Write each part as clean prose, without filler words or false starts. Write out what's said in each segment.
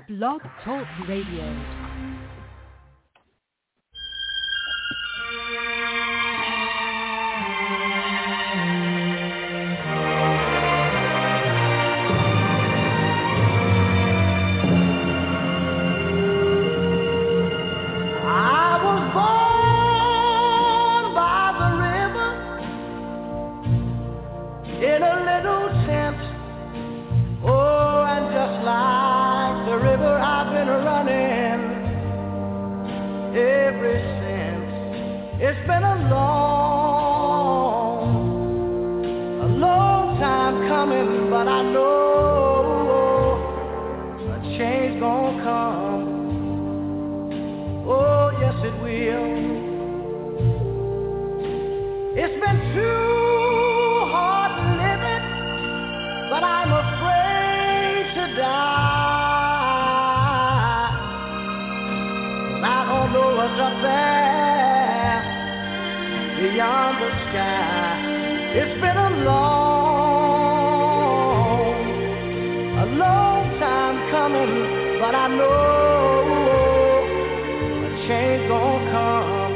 Blog Talk Radio. It's been a long time coming, but I know a change gonna come. Oh, yes it will. It's been too hard living, but I'm afraid to die. I don't know what's up there beyond the sky. It's been a long time coming, but I know a change gonna come.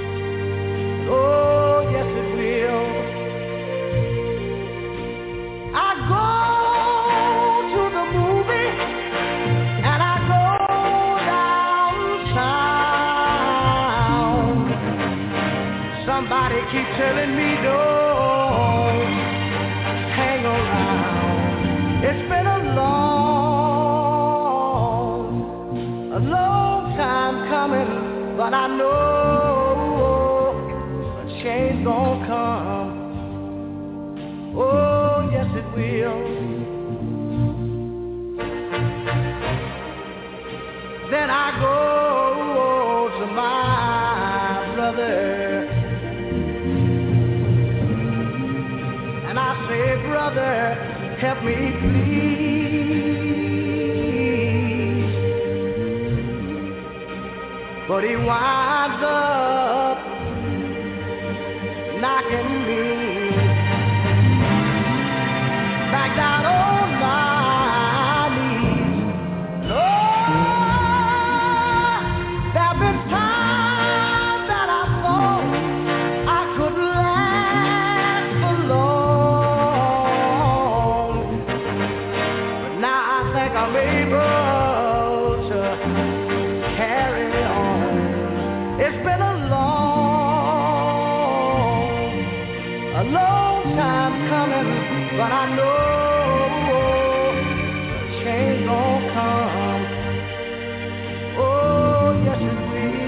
Oh, yes it will. I go to the movie and I go downtown. Somebody keep telling me don't hang around. It's been a long time coming, but I know a change gonna come. Oh, yes it will. Then I go to my brother. I say, brother, help me please. But he winds up knocking me back down on my knees. Lord, there have been times that I thought I could last for long. I'm able to carry on. It's been a long time coming, but I know a change gonna come. Oh, yes it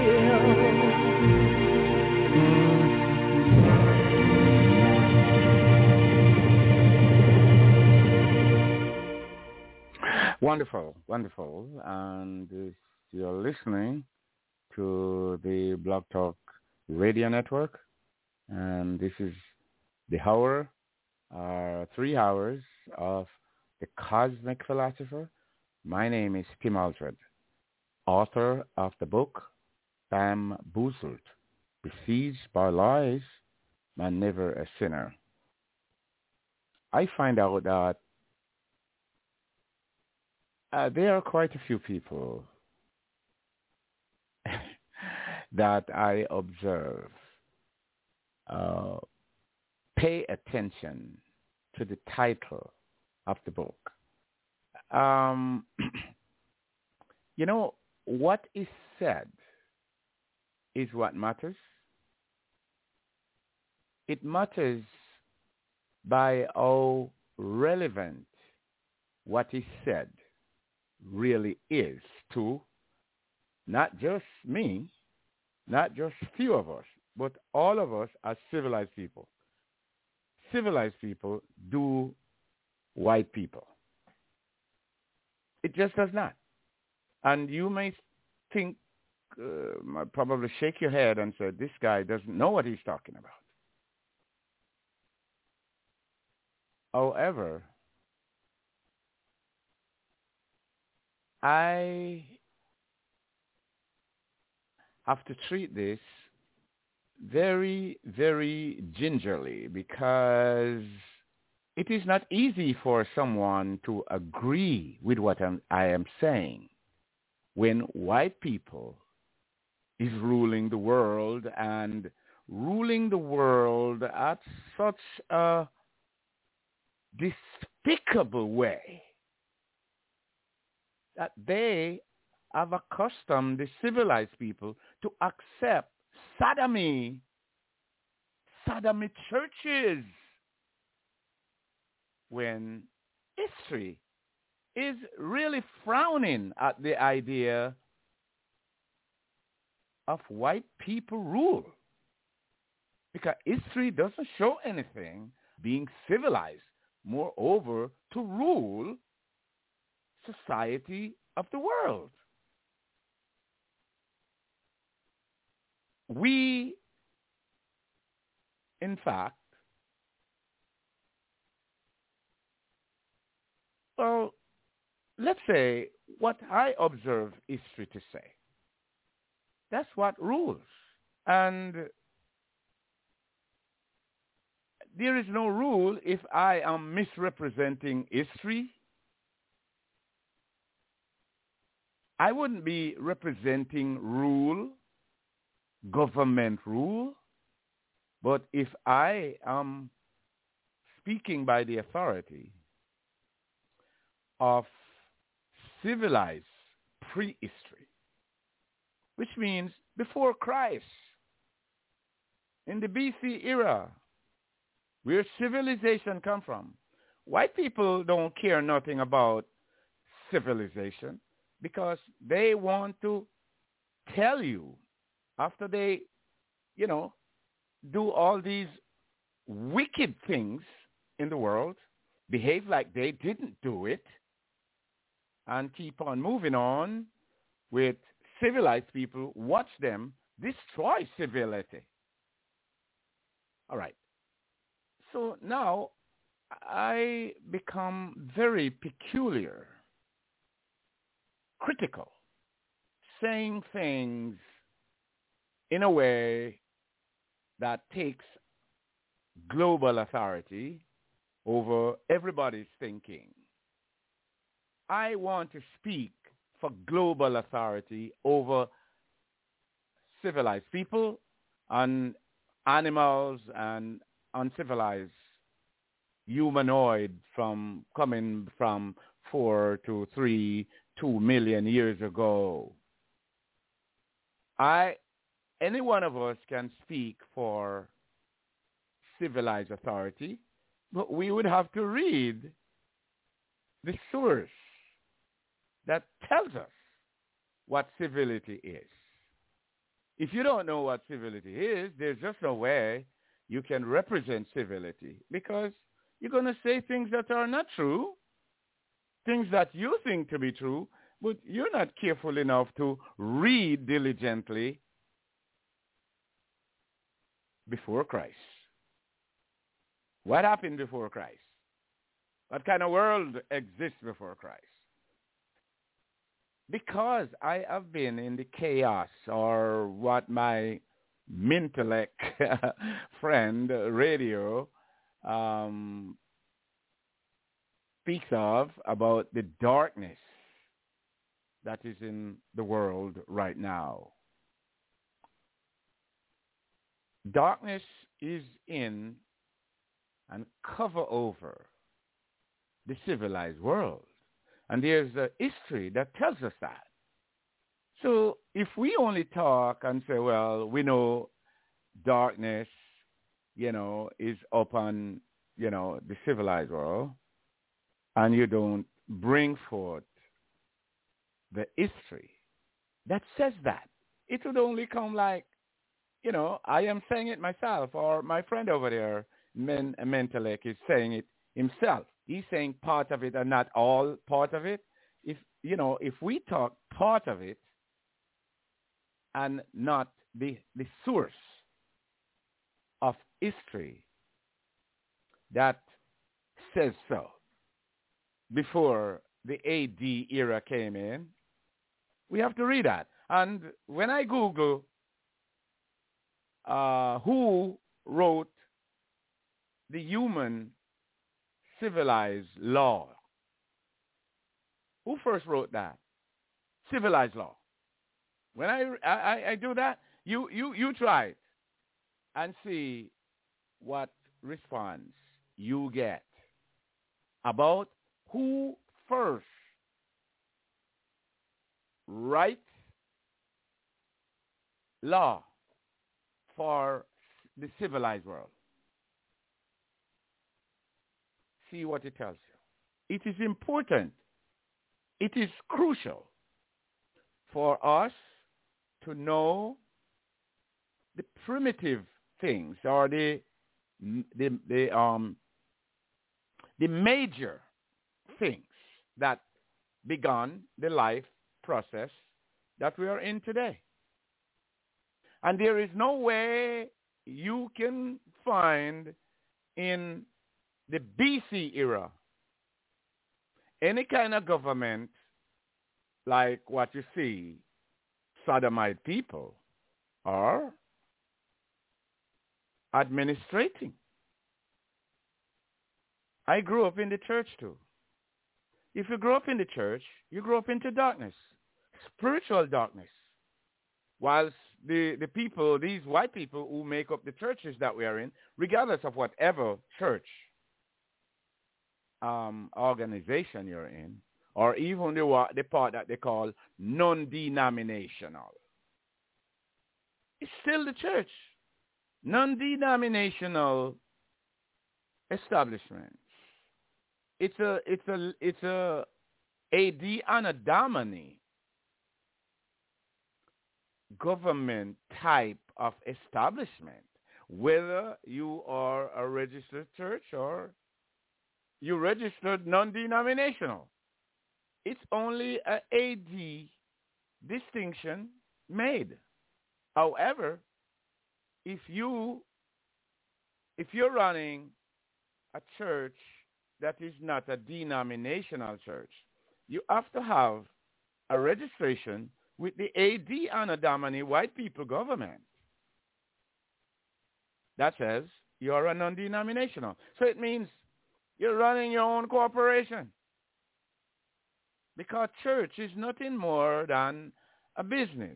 Wonderful, wonderful. And you're listening to the Blog Talk Radio Network. And this is the hour, 3 hours of The Cosmic Philosopher. My name is Tim Aldred, author of the book, Bamboozled, Besieged by Lies, and Never a Sinner. I find out that there are quite a few people that I observe pay attention to the title of the book. You know, what is said is what matters. It matters by how relevant what is said really is to not just me, not just few of us, but all of us as civilized people. Civilized people do white people. It just does not. And you may think, probably shake your head and say, this guy doesn't know what he's talking about. However, I have to treat this very, very gingerly because it is not easy for someone to agree with what I am saying. when white people is ruling the world and ruling the world at such a despicable way that they have accustomed the civilized people to accept sodomy churches, when history is really frowning at the idea of white people rule. Because history doesn't show anything being civilized, moreover, to rule society of the world. We, in fact, well, let's say what I observe history to say. That's what rules. And there is no rule if I am misrepresenting history. I wouldn't be representing rule, government rule, but if I am speaking by the authority of civilized prehistory, which means before Christ, in the BC era, where civilization come from. White people don't care nothing about civilization because they want to tell you after they, do all these wicked things in the world, behave like they didn't do it, and keep on moving on with civilized people, watch them destroy civility. All right. So now I become very peculiar, critical, saying things in a way that takes global authority over everybody's thinking. I want to speak for global authority over civilized people and animals and uncivilized humanoid coming from 4 to 3, 2 million years ago. Any one of us can speak for civilized authority, but we would have to read the source that tells us what civility is. If you don't know what civility is, there's just no way you can represent civility, because you're going to say things that are not true, things that you think to be true, but you're not careful enough to read diligently before Christ. What happened before Christ? What kind of world exists before Christ? Because I have been in the chaos, or what my Mintellect friend radio speaks of, about the darkness that is in the world right now. Darkness is in and cover over the civilized world. And there's a history that tells us that. So if we only talk and say, well, we know darkness, is upon, the civilized world, and you don't bring forth the history that says that, it would only come like, I am saying it myself, or my friend over there, Mentellect, is saying it himself. He's saying part of it and not all part of it. If we talk part of it and not the source of history that says so, before the AD era came in, we have to read that. And when I Google who wrote the human civilized law, who first wrote that? civilized law. When I do that, you try it and see what response you get about who first write law for the civilized world. See what it tells you. It is important. It is crucial for us to know the primitive things or the major things that began the life process that we are in today. And there is no way you can find in the BC era any kind of government like what you see Sodomite people are administrating. I grew up in the church too. If you grow up in the church, you grow up into darkness, spiritual darkness. Whilst the people, these white people who make up the churches that we are in, regardless of whatever church organization you're in, or even the part that they call non-denominational, it's still the church. Non-denominational establishments. It's a AD Anno Domini government type of establishment, whether you are a registered church or you registered non-denominational. It's only an AD distinction made. However, if you're running a church that is not a denominational church, you have to have a registration with the AD Anno Domini white people government that says you're a non-denominational. So it means you're running your own corporation, because church is nothing more than a business,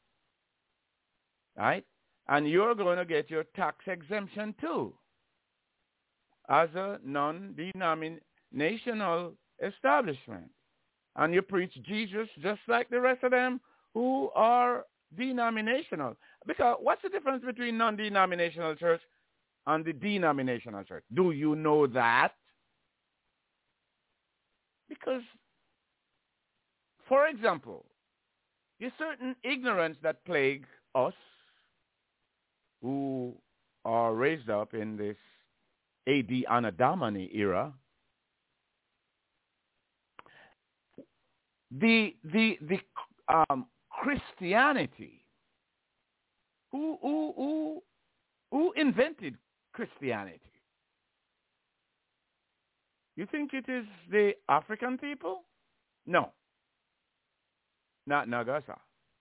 right? And you're going to get your tax exemption too as a non-denominational establishment. And you preach Jesus just like the rest of them who are denominational. Because what's the difference between non-denominational church and the denominational church? Do you know that? Because, for example, there's certain ignorance that plague us who are raised up in this AD Anno Domini era. The Christianity. Who invented Christianity? You think it is the African people? No. Not Nagasa.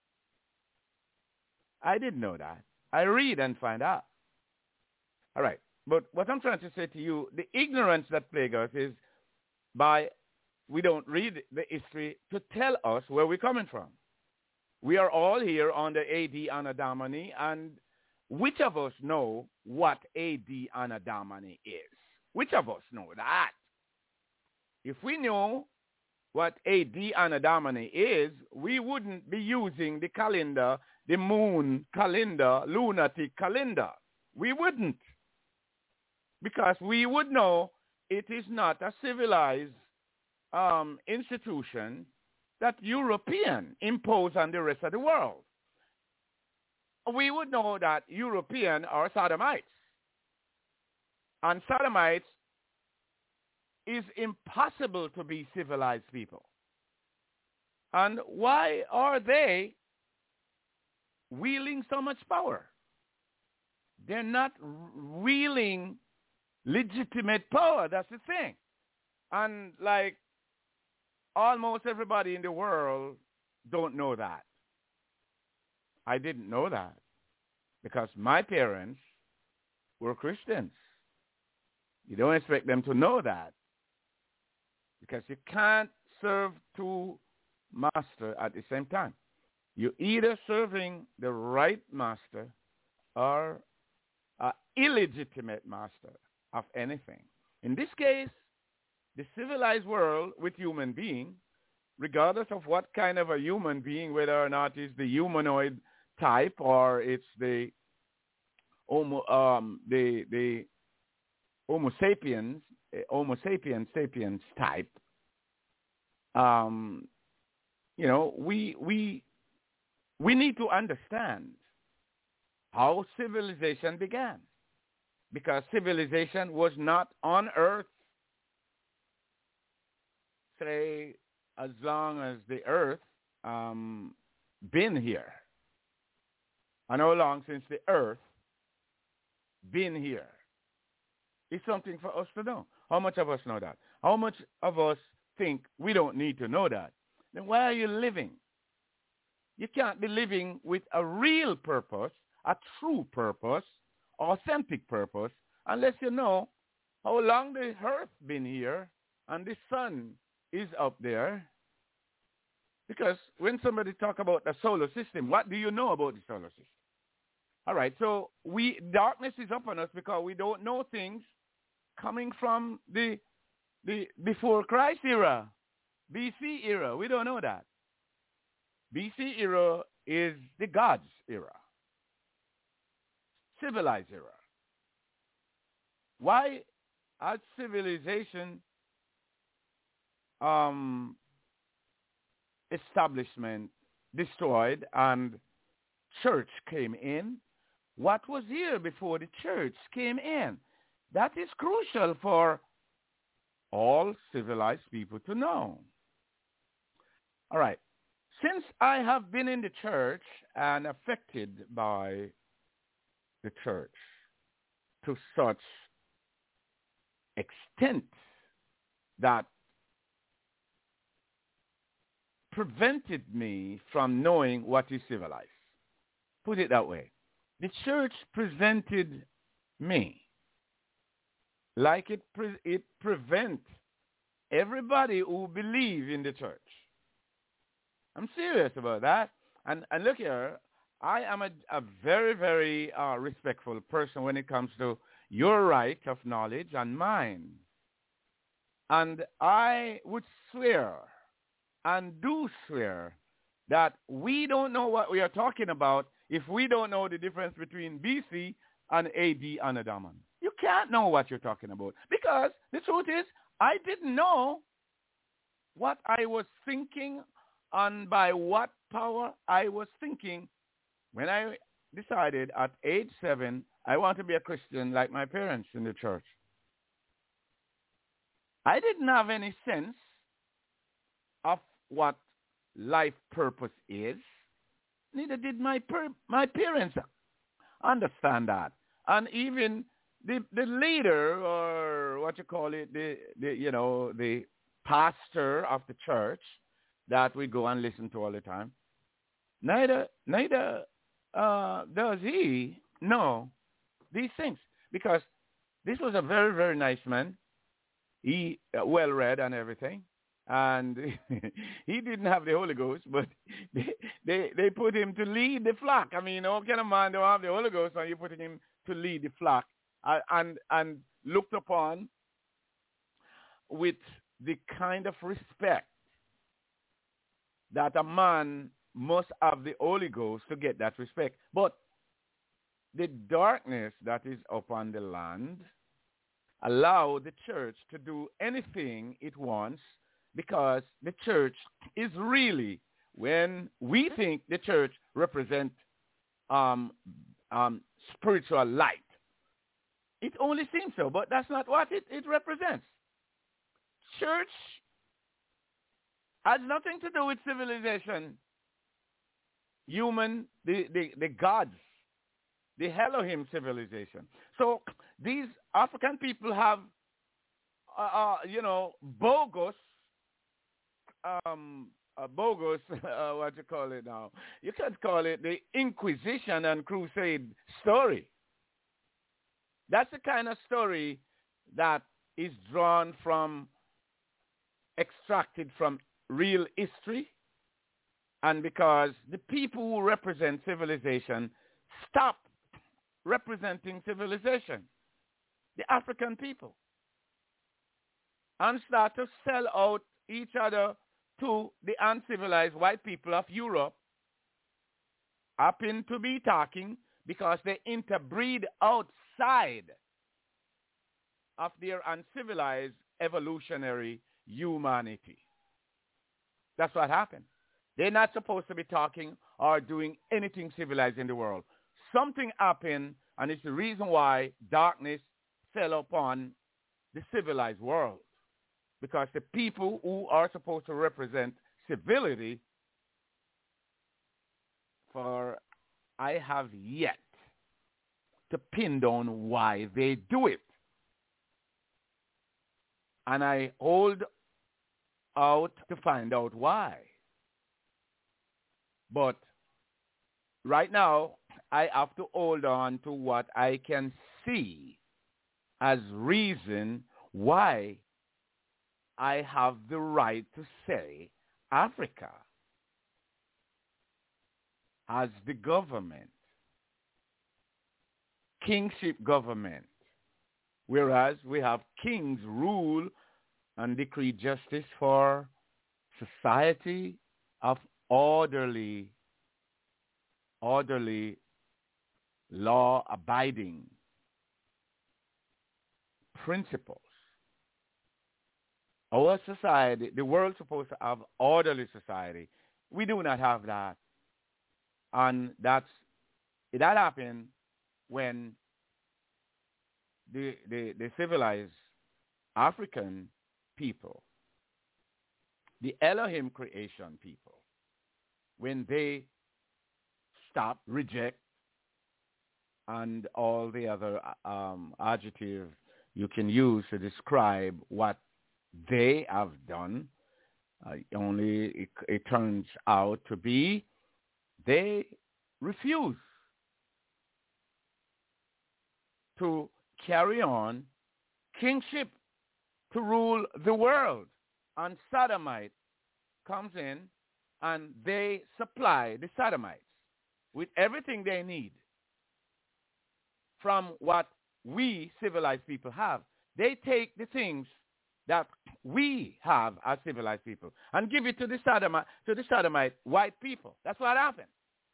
I didn't know that. I read and find out. All right. But what I'm trying to say to you, the ignorance that plagues us is we don't read the history to tell us where we're coming from. We are all here on the AD Anno Domini, and which of us know what AD Anno Domini is? Which of us know that? If we know what AD Anno Domini is, we wouldn't be using the calendar, the moon calendar, lunatic calendar. We wouldn't. Because we would know it is not a civilized institution that European impose on the rest of the world. We would know that European are Sodomites. And Sodomites is impossible to be civilized people. And why are they wielding so much power? They're not wielding legitimate power. That's the thing. And like almost everybody in the world don't know that. I didn't know that because my parents were Christians. You don't expect them to know that because you can't serve two master at the same time. You're either serving the right master or an illegitimate master of anything. In this case, the civilized world with human being, regardless of what kind of a human being, whether or not it's the humanoid type or it's the Homo sapiens type, we need to understand how civilization began, because civilization was not on Earth, say, as long as the Earth been here. And how long since the Earth been here? It's something for us to know. How much of us know that? How much of us think we don't need to know that? Then why are you living? You can't be living with a real purpose, a true purpose, authentic purpose, unless you know how long the Earth been here and the sun is up there. Because when somebody talk about the solar system, what do you know about the solar system? All right, so darkness is upon us because we don't know things coming from the before Christ era, BC era. We don't know that. BC era is the God's era, civilized era. Why had civilization establishment destroyed and church came in? What was here before the church came in? That is crucial for all civilized people to know. All right. Since I have been in the church and affected by the church to such extent that prevented me from knowing what is civilized. Put it that way. The church presented me like it prevents everybody who believes in the church. I'm serious about that. And look here, I am a very, very respectful person when it comes to your right of knowledge and mine. And I would swear and do swear that we don't know what we are talking about if we don't know the difference between BC and AD and Adaman. You can't know what you're talking about, because the truth is I didn't know what I was thinking and by what power I was thinking when I decided at age 7 I want to be a Christian like my parents in the church. I didn't have any sense of what life purpose is. Neither did my parents understand that. And even the leader, or what you call it, the pastor of the church that we go and listen to all the time, neither does he know these things, because this was a very, very nice man. He well read and everything, and he didn't have the Holy Ghost, but they put him to lead the flock. I mean, what kind of man don't have the Holy Ghost and you put him to lead the flock, and looked upon with the kind of respect that a man must have the Holy Ghost to get that respect. But the darkness that is upon the land allow the church to do anything it wants, because the church is really, when we think the church represents spiritual light, it only seems so, but that's not what it represents. Church has nothing to do with civilization, human, the gods, the Elohim civilization. So these African people have, bogus, what you call it now? You could call it the Inquisition and Crusade story. That's the kind of story that is extracted from real history, And because the people who represent civilization stop representing civilization, the African people, and start to sell out each other to the uncivilized white people of Europe, happen to be talking because they interbreed outside of their uncivilized evolutionary humanity. That's what happened. They're not supposed to be talking or doing anything civilized in the world. Something happened, and it's the reason why darkness fell upon the civilized world. Because the people who are supposed to represent civility, for I have yet to pin down why they do it. And I hold out to find out why. But right now, I have to hold on to what I can see as reason why I have the right to say Africa as the government, kingship government, whereas we have kings rule and decree justice for society of orderly, law-abiding principles. Our society, the world's supposed to have orderly society. We do not have that. And that happened when the civilized African people, the Elohim creation people, when they stop, reject, and all the other adjectives you can use to describe what they have done, only it turns out to be they refuse to carry on kingship to rule the world. And Sodomite comes in and they supply the Sodomites with everything they need from what we civilized people have. They take the things that we have as civilized people and give it to the Sodomite white people. That's what happened.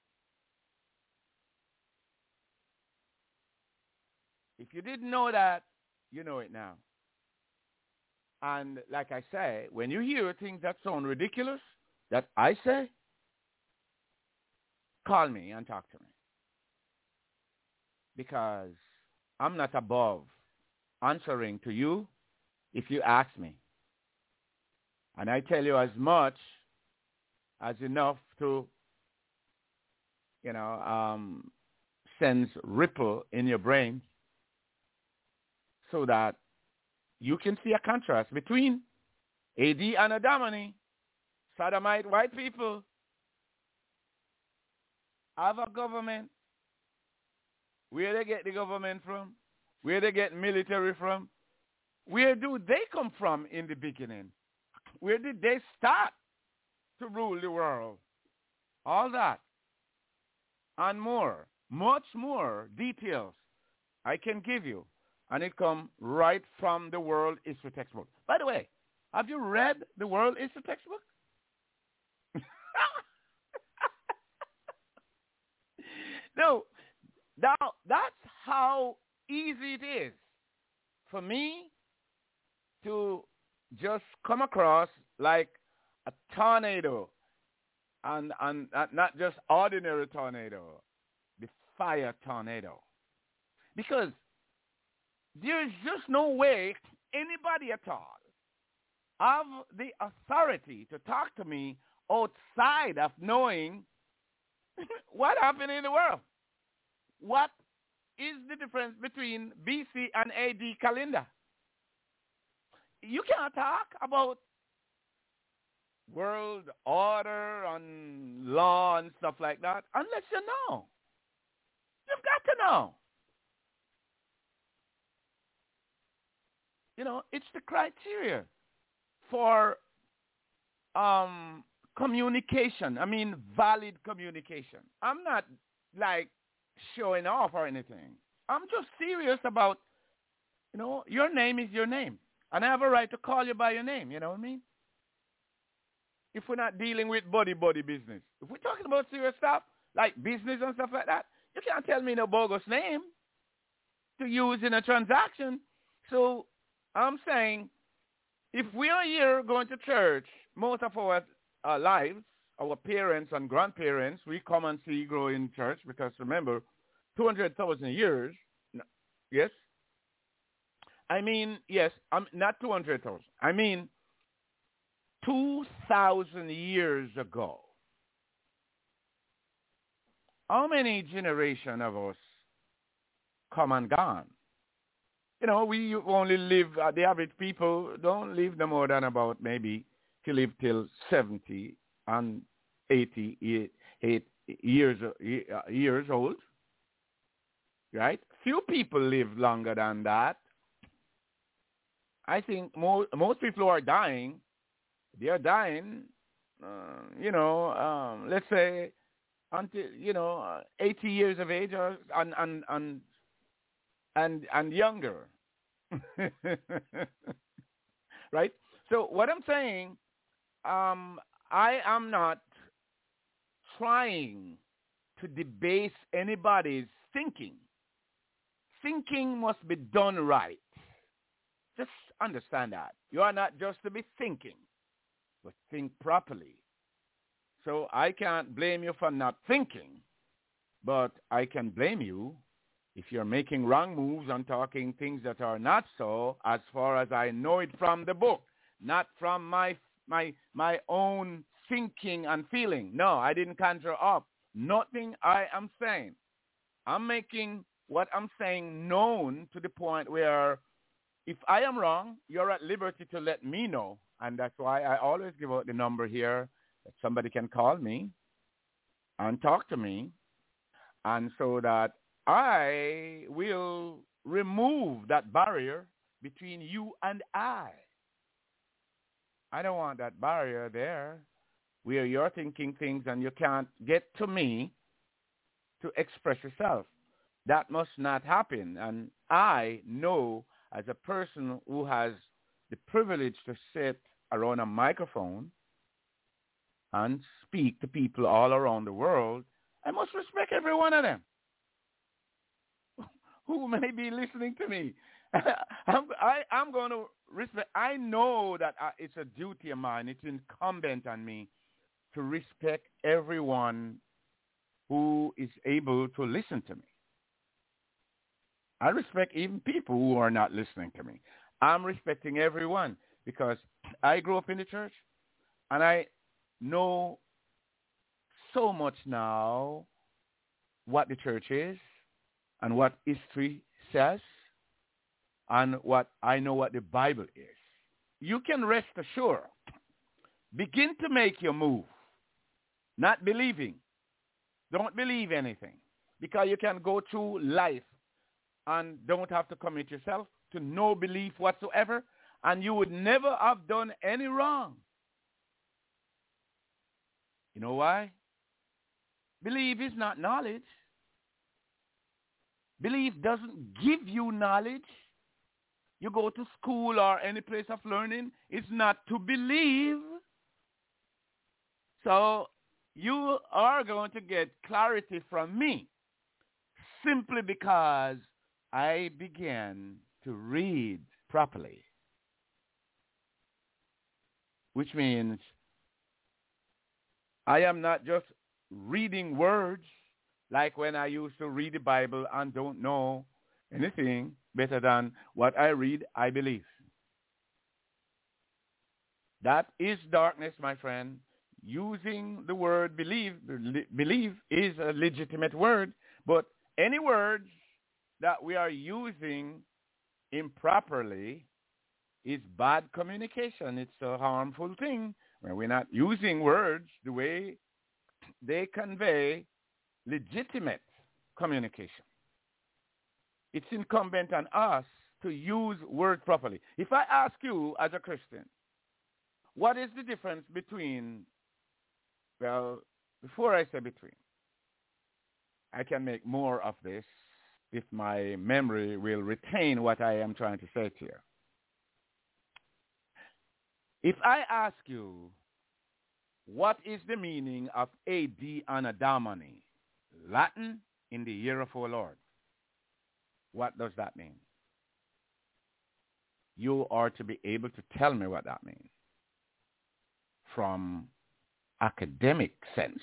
If you didn't know that, you know it now. And like I say, when you hear things that sound ridiculous, that I say, call me and talk to me. Because I'm not above answering to you if you ask me. And I tell you as much as enough to, send ripple in your brain so that you can see a contrast between AD and Adamani, Sodomite white people, have a government. Where they get the government from? Where they get military from? Where do they come from in the beginning? Where did they start to rule the world? All that and more, much more details I can give you. And it comes right from the World History Textbook. By the way, have you read the World History Textbook? No. Now, that's how easy it is for me to just come across like a tornado, and not just ordinary tornado, the fire tornado. Because there is just no way anybody at all have the authority to talk to me outside of knowing what happened in the world. What is the difference between BC and AD calendar? You can't talk about world order and law and stuff like that unless you know. You've got to know. It's the criteria for communication. I mean valid communication. I'm not like showing off or anything. I'm just serious about, your name is your name. And I have a right to call you by your name, you know what I mean? If we're not dealing with body business. If we're talking about serious stuff, like business and stuff like that, you can't tell me no bogus name to use in a transaction. So I'm saying, if we are here going to church, most of our lives, our parents and grandparents, we come and see grow in church because remember, 200,000 years, yes? I mean, yes, not 200,000. I mean, 2,000 years ago. How many generations of us come and gone? We only live, the average people don't live no more than about maybe to live till 70 and 80 years old, right? Few people live longer than that. I think most people who are dying, they are dying, let's say until 80 years of age or and younger, right? So what I'm saying, I am not trying to debase anybody's thinking. Thinking must be done right. Just understand that. You are not just to be thinking, but think properly. So I can't blame you for not thinking, but I can blame you if you're making wrong moves and talking things that are not so, as far as I know it from the book, not from my own thinking and feeling. No, I didn't conjure up nothing I am saying. I'm making what I'm saying known to the point where if I am wrong, you're at liberty to let me know. And that's why I always give out the number here that somebody can call me and talk to me. And so that I will remove that barrier between you and I. I don't want that barrier there where you're thinking things and you can't get to me to express yourself. That must not happen. And I know, as a person who has the privilege to sit around a microphone and speak to people all around the world, I must respect every one of them who may be listening to me. I'm going to respect. I know that it's a duty of mine. It's incumbent on me to respect everyone who is able to listen to me. I respect even people who are not listening to me. I'm respecting everyone because I grew up in the church and I know so much now what the church is and what history says and what I know what the Bible is. You can rest assured. Begin to make your move. Not believing. Don't believe anything because you can go through life and don't have to commit yourself to no belief whatsoever, and you would never have done any wrong. You know why? Belief is not knowledge. Belief doesn't give you knowledge. You go to school or any place of learning, it's not to believe. So you are going to get clarity from me simply because I began to read properly, which means I am not just reading words like when I used to read the Bible and don't know anything better than what I read, I believe. That is darkness, my friend. Using the word believe is a legitimate word, but any words that we are using improperly is bad communication. It's a harmful thing when we're not using words the way they convey legitimate communication. It's incumbent on us to use words properly. If I ask you as a Christian, what is the difference between Well, before I say between, I can make more of this if my memory will retain what I am trying to say to you. If I ask you, what is the meaning of AD Anno Domini, Latin, in the year of our Lord? What does that mean? You are to be able to tell me what that means from academic sense.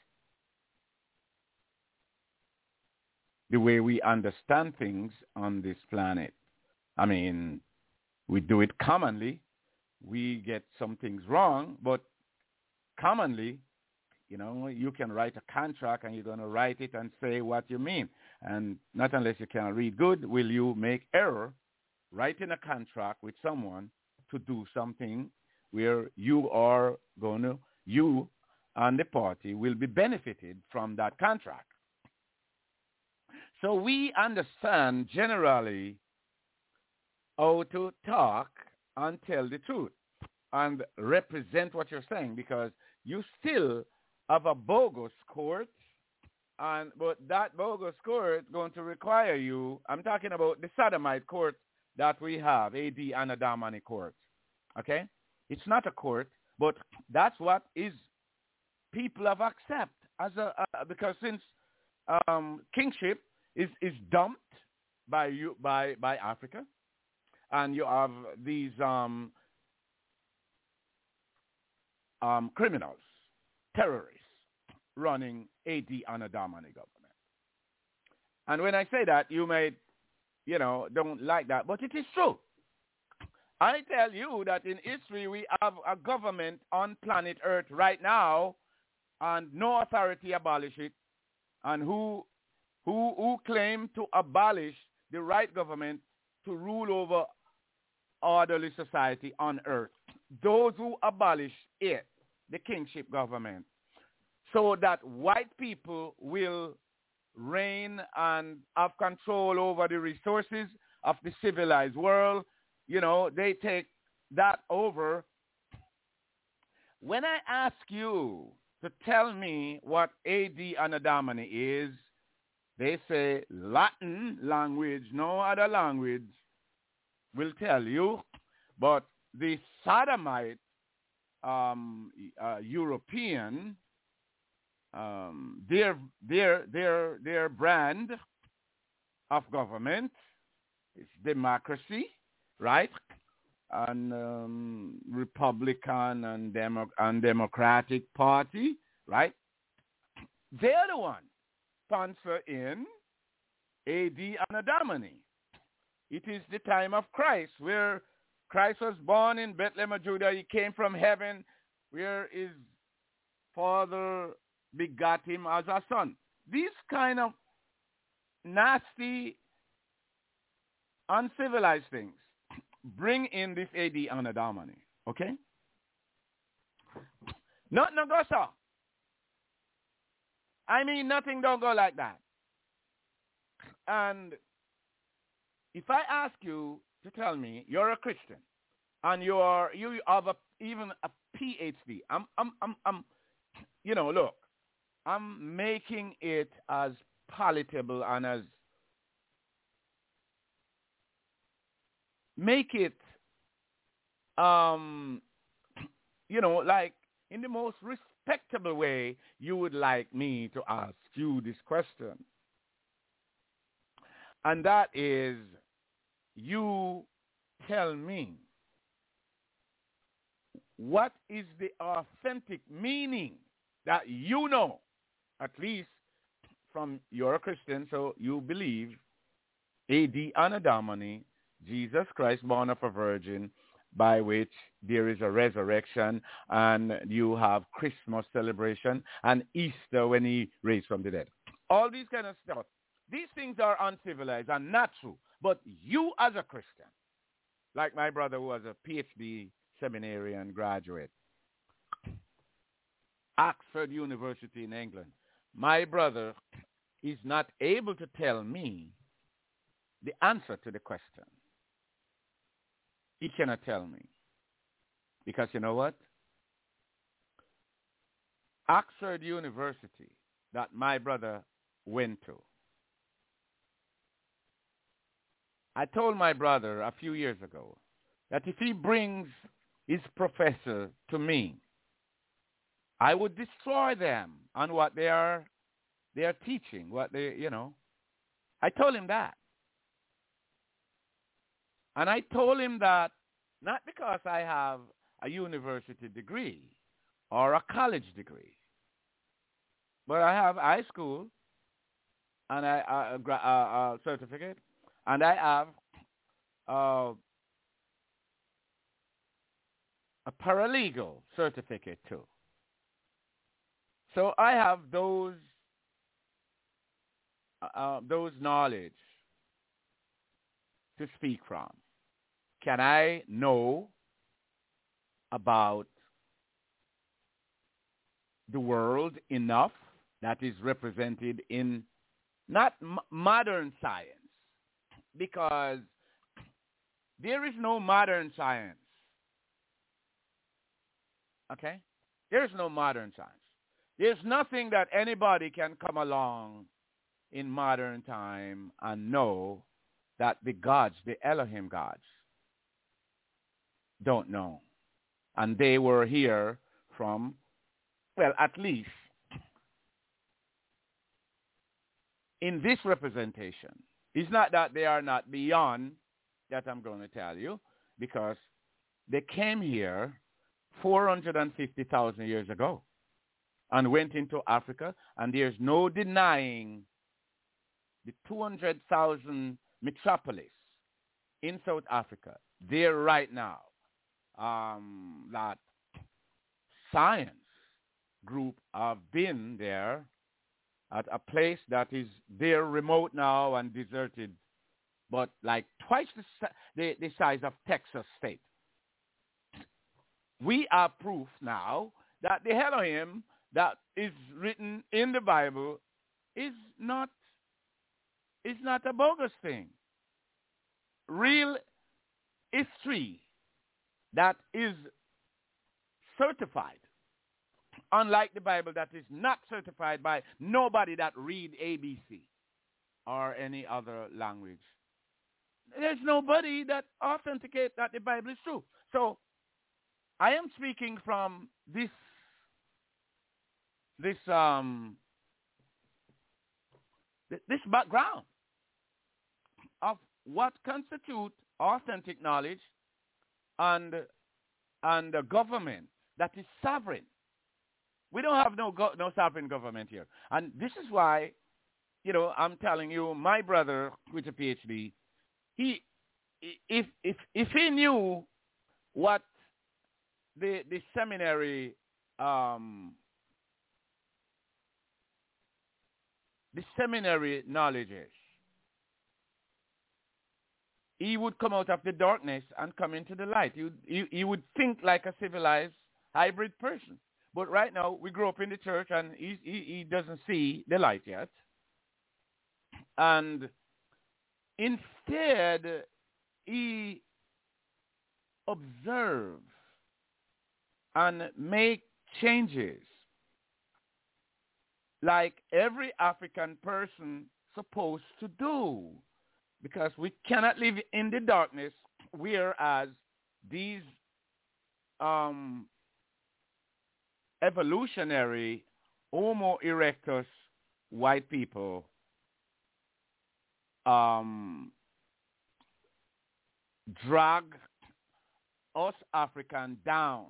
The way we understand things on this planet. I mean, we do it commonly. We get some things wrong, but commonly, you know, you can write a contract and you're going to write it and say what you mean. And not unless you can read good will you make error writing a contract with someone to do something where you and the party will be benefited from that contract. So we understand generally how to talk and tell the truth and represent what you're saying, because you still have a bogus court, but that bogus court going to require you, I'm talking about the sodomite court that we have, AD Anno Domini court, okay? It's not a court, but that's what is people have accept as because since kingship is dumped by Africa, and you have these criminals, terrorists running AD Anno Domini government. And when I say that, you may, don't like that, but it is true. I tell you that in history we have a government on planet Earth right now, and no authority abolish it, and who claim to abolish the right government to rule over orderly society on earth. Those who abolish it, the kingship government, so that white people will reign and have control over the resources of the civilized world. They take that over. When I ask you to tell me what AD Anno Domini is, they say Latin language, no other language will tell you, but the sodomite European, their brand of government is democracy, right? And Republican and Democratic Party, right? They're the ones sponsor in AD Anno Domini. It is the time of Christ, where Christ was born in Bethlehem of Judah. He came from heaven, where his father begot him as a son. These kind of nasty, uncivilized things bring in this AD Anno Domini, okay? Not no go so. I mean, nothing don't go like that. And if I ask you to tell me you're a Christian and you have even a PhD, look, I'm making it as palatable and as make it, like in the most respectable way you would like me to ask you this question. And that is, you tell me, what is the authentic meaning that you know, at least from you're a Christian, so you believe AD Anno Domini, Jesus Christ born of a virgin, by which there is a resurrection, and you have Christmas celebration and Easter when he raised from the dead. All these kind of stuff. These things are uncivilized and not true. But you as a Christian, like my brother who was a PhD seminarian graduate, Oxford University in England, my brother is not able to tell me the answer to the question. He cannot tell me. Because you know what? Oxford University that my brother went to. I told my brother a few years ago that if he brings his professor to me, I would destroy them on what they are teaching, what I told him that. And I told him that not because I have a university degree or a college degree, but I have high school and a certificate, and I have a paralegal certificate too. So I have those knowledge to speak from. Can I know about the world enough that is represented in not modern science, because there is no modern science. Okay? There is no modern science. There's nothing that anybody can come along in modern time and know that the gods, the Elohim gods, don't know. And they were here from, well, at least in this representation. It's not that they are not beyond that I'm going to tell you, because they came here 450,000 years ago and went into Africa, and there's no denying the 200,000 metropolis in South Africa there right now. That science group have been there at a place that is there remote now and deserted, but like twice the size of Texas state. We are proof now that the Elohim that is written in the Bible is not a bogus thing. Real history that is certified, unlike the Bible that is not certified by nobody that read ABC or any other language. There's nobody that authenticates that the Bible is true. So I am speaking from this background of what constitutes authentic knowledge and a government that is sovereign. We don't have no sovereign government here. And this is why, I'm telling you, my brother with a PhD, if he knew what the seminary knowledge is, he would come out of the darkness and come into the light. He would think like a civilized hybrid person. But right now, we grew up in the church, and he doesn't see the light yet. And instead, he observes and make changes like every African person supposed to do, because we cannot live in the darkness, whereas these evolutionary Homo erectus white people drag us African down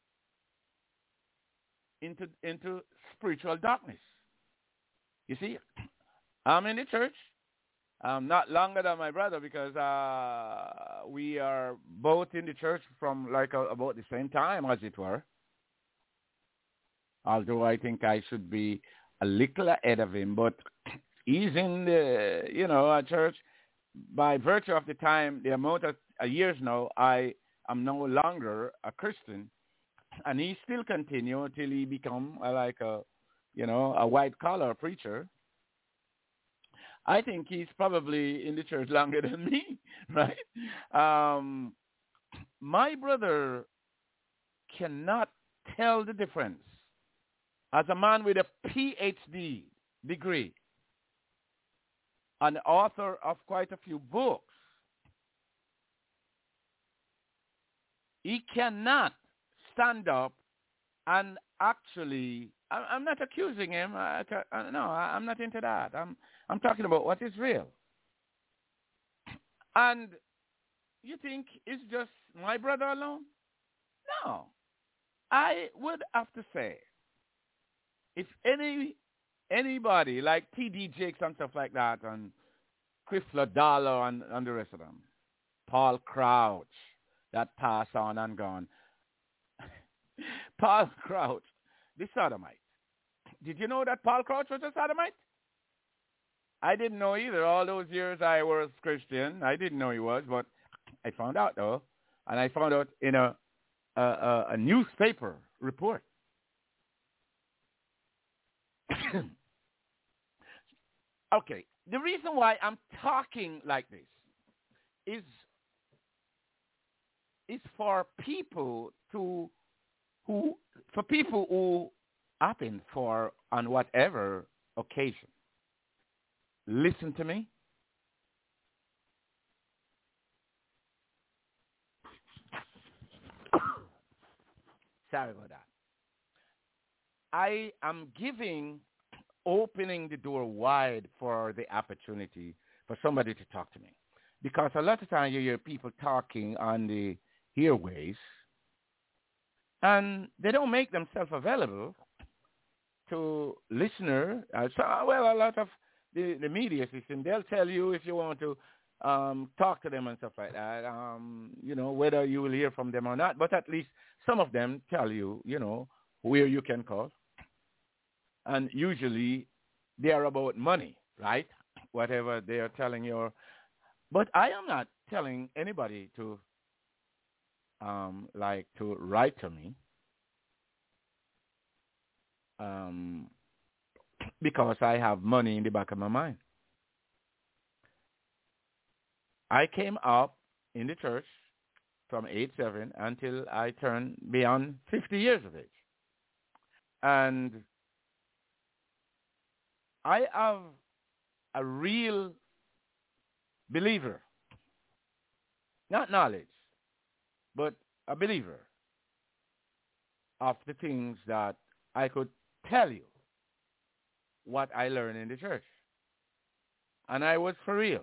into spiritual darkness. You see, I'm in the church. I'm not longer than my brother, because we are both in the church from about the same time, as it were. Although I think I should be a little ahead of him, but he's in the, a church by virtue of the time, the amount of years now, I am no longer a Christian, and he still continue until he become a white collar preacher. I think he's probably in the church longer than me, right? My brother cannot tell the difference as a man with a PhD degree, an author of quite a few books, he cannot stand up and actually, I'm not accusing him. No, I'm not into that. I'm talking about what is real. And you think it's just my brother alone? No. I would have to say, if anybody like T.D. Jakes and stuff like that, and Chris Ladala and the rest of them, Paul Crouch, that passed on and gone. Paul Crouch, the sodomite. Did you know that Paul Crouch was a sodomite? I didn't know either. All those years I was Christian, I didn't know he was, but I found out though, and I found out in a newspaper report. Okay, the reason why I'm talking like this is for people who happen for on whatever occasion. Listen to me. Sorry about that. I am opening the door wide for the opportunity for somebody to talk to me. Because a lot of times you hear people talking on the airways, and they don't make themselves available to listener. A lot of the media system, they'll tell you if you want to talk to them and stuff like that, whether you will hear from them or not. But at least some of them tell you, where you can call. And usually they are about money, right? Whatever they are telling you. But I am not telling anybody to to write to me because I have money in the back of my mind. I came up in the church from age 7 until I turned beyond 50 years of age. And I am a real believer, not knowledge, but a believer of the things that I could tell you what I learned in the church. And I was for real.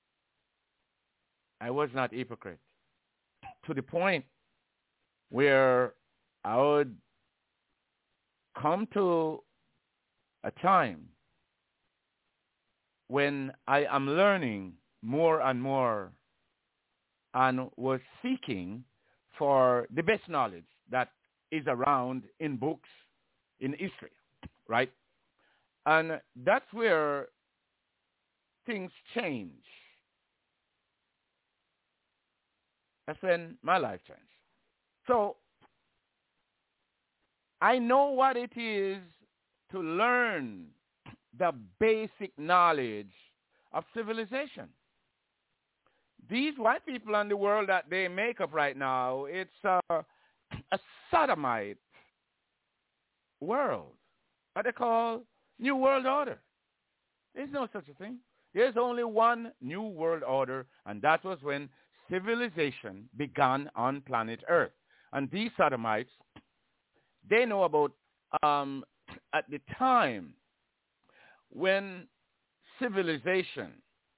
I was not hypocrite. To the point where I would come to a time when I am learning more and more and was seeking for the best knowledge that is around in books, in history, right? And that's where things change. That's when my life changed. So I know what it is to learn the basic knowledge of civilization. These white people in the world that they make up right now, it's a sodomite world, what they call New World Order. There's no such a thing. There's only one New World Order, and that was when civilization began on planet Earth. And these sodomites, they know about at the time when civilization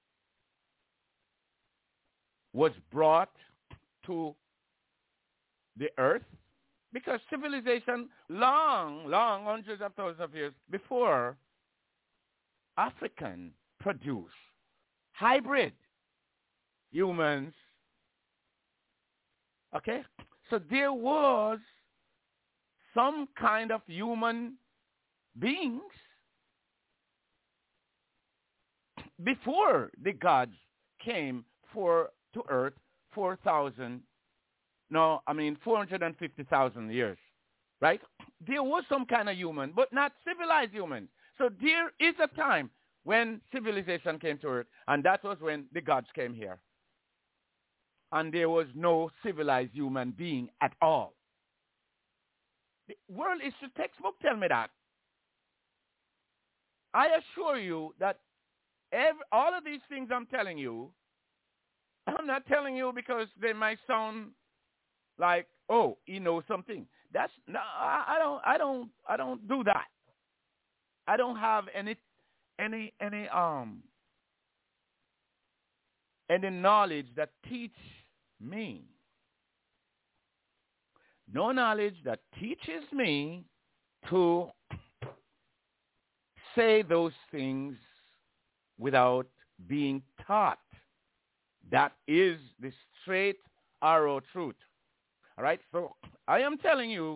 was brought to the earth, because civilization long, hundreds of thousands of years before, African produced hybrid humans. Okay? So there was some kind of human beings before the gods came to earth 450,000 years, right? There was some kind of human, but not civilized humans. So there is a time when civilization came to earth, and that was when the gods came here. And there was no civilized human being at all. The world history textbook tell me that. I assure you that all of these things I'm telling you, I'm not telling you because they might sound like, oh, he knows something. That's no, I don't do that. I don't have any knowledge that teach me. No knowledge that teaches me to say those things without being taught. That is the straight arrow truth. All right? So I am telling you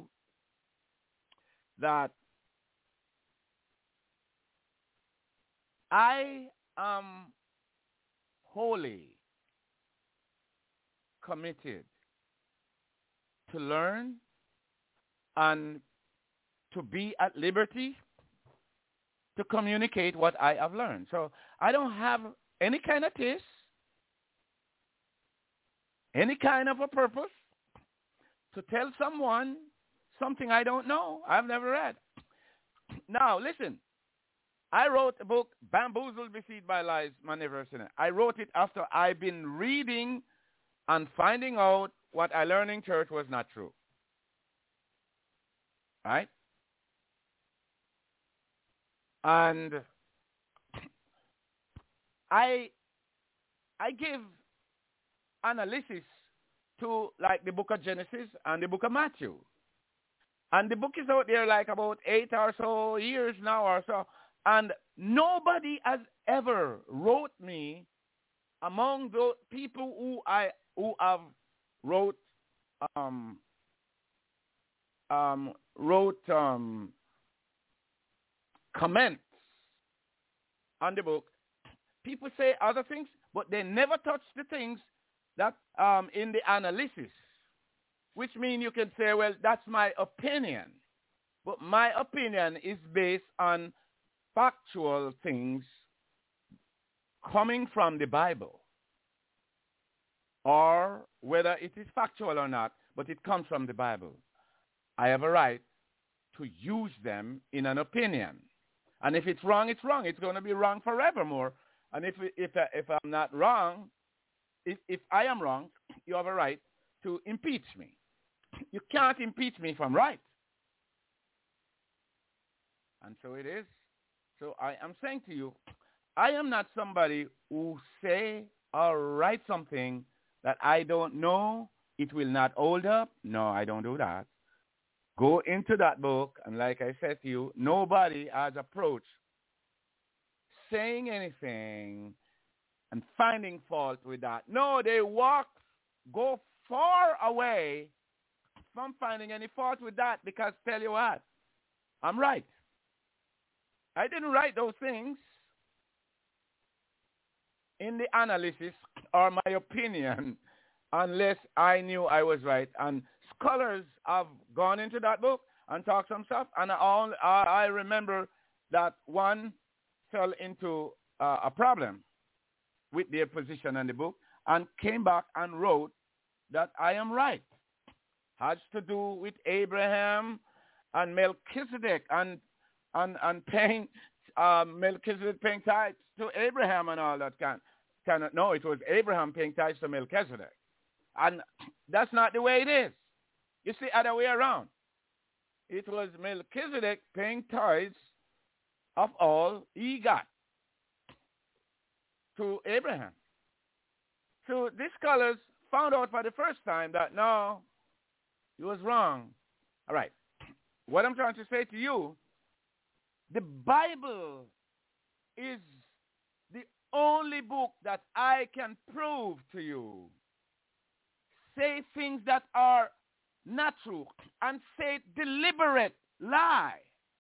that I am wholly committed to learn and to be at liberty to communicate what I have learned. So I don't have any kind of taste, any kind of a purpose to tell someone something I don't know, I've never read. Now, listen. I wrote a book, Bamboozled, Deceived by Lies, Magnificent. I wrote it after I've been reading and finding out what I learned in church was not true. Right? And I give analysis to like the book of Genesis and the book of Matthew. And the book is out there like about 8 or so years now or so. And nobody has ever wrote me among those people who have wrote comments on the book. People say other things, but they never touch the things that in the analysis, which means you can say, well, that's my opinion. But my opinion is based on factual things coming from the Bible, or whether it is factual or not, but it comes from the Bible. I have a right to use them in an opinion. And if it's wrong, it's wrong. It's going to be wrong forevermore. And if I'm not wrong, if I am wrong, you have a right to impeach me. You can't impeach me if I'm right. And so it is. So I am saying to you, I am not somebody who say or write something that I don't know, it will not hold up. No, I don't do that. Go into that book, and like I said to you, nobody has approached saying anything and finding fault with that. No, they go far away from finding any fault with that, because tell you what, I'm right. I didn't write those things in the analysis or my opinion unless I knew I was right. And scholars have gone into that book and talked some stuff. And I remember that one fell into a problem with their position in the book and came back and wrote that I am right. Has to do with Abraham and Melchizedek and paying Melchizedek paying tithes to Abraham and all that kind of. No, it was Abraham paying tithes to Melchizedek. And that's not the way it is. You see, other way around. It was Melchizedek paying tithes of all he got to Abraham. So these scholars found out for the first time that no, he was wrong. All right. What I'm trying to say to you, the Bible is the only book that I can prove to you say things that are not true and say deliberate lie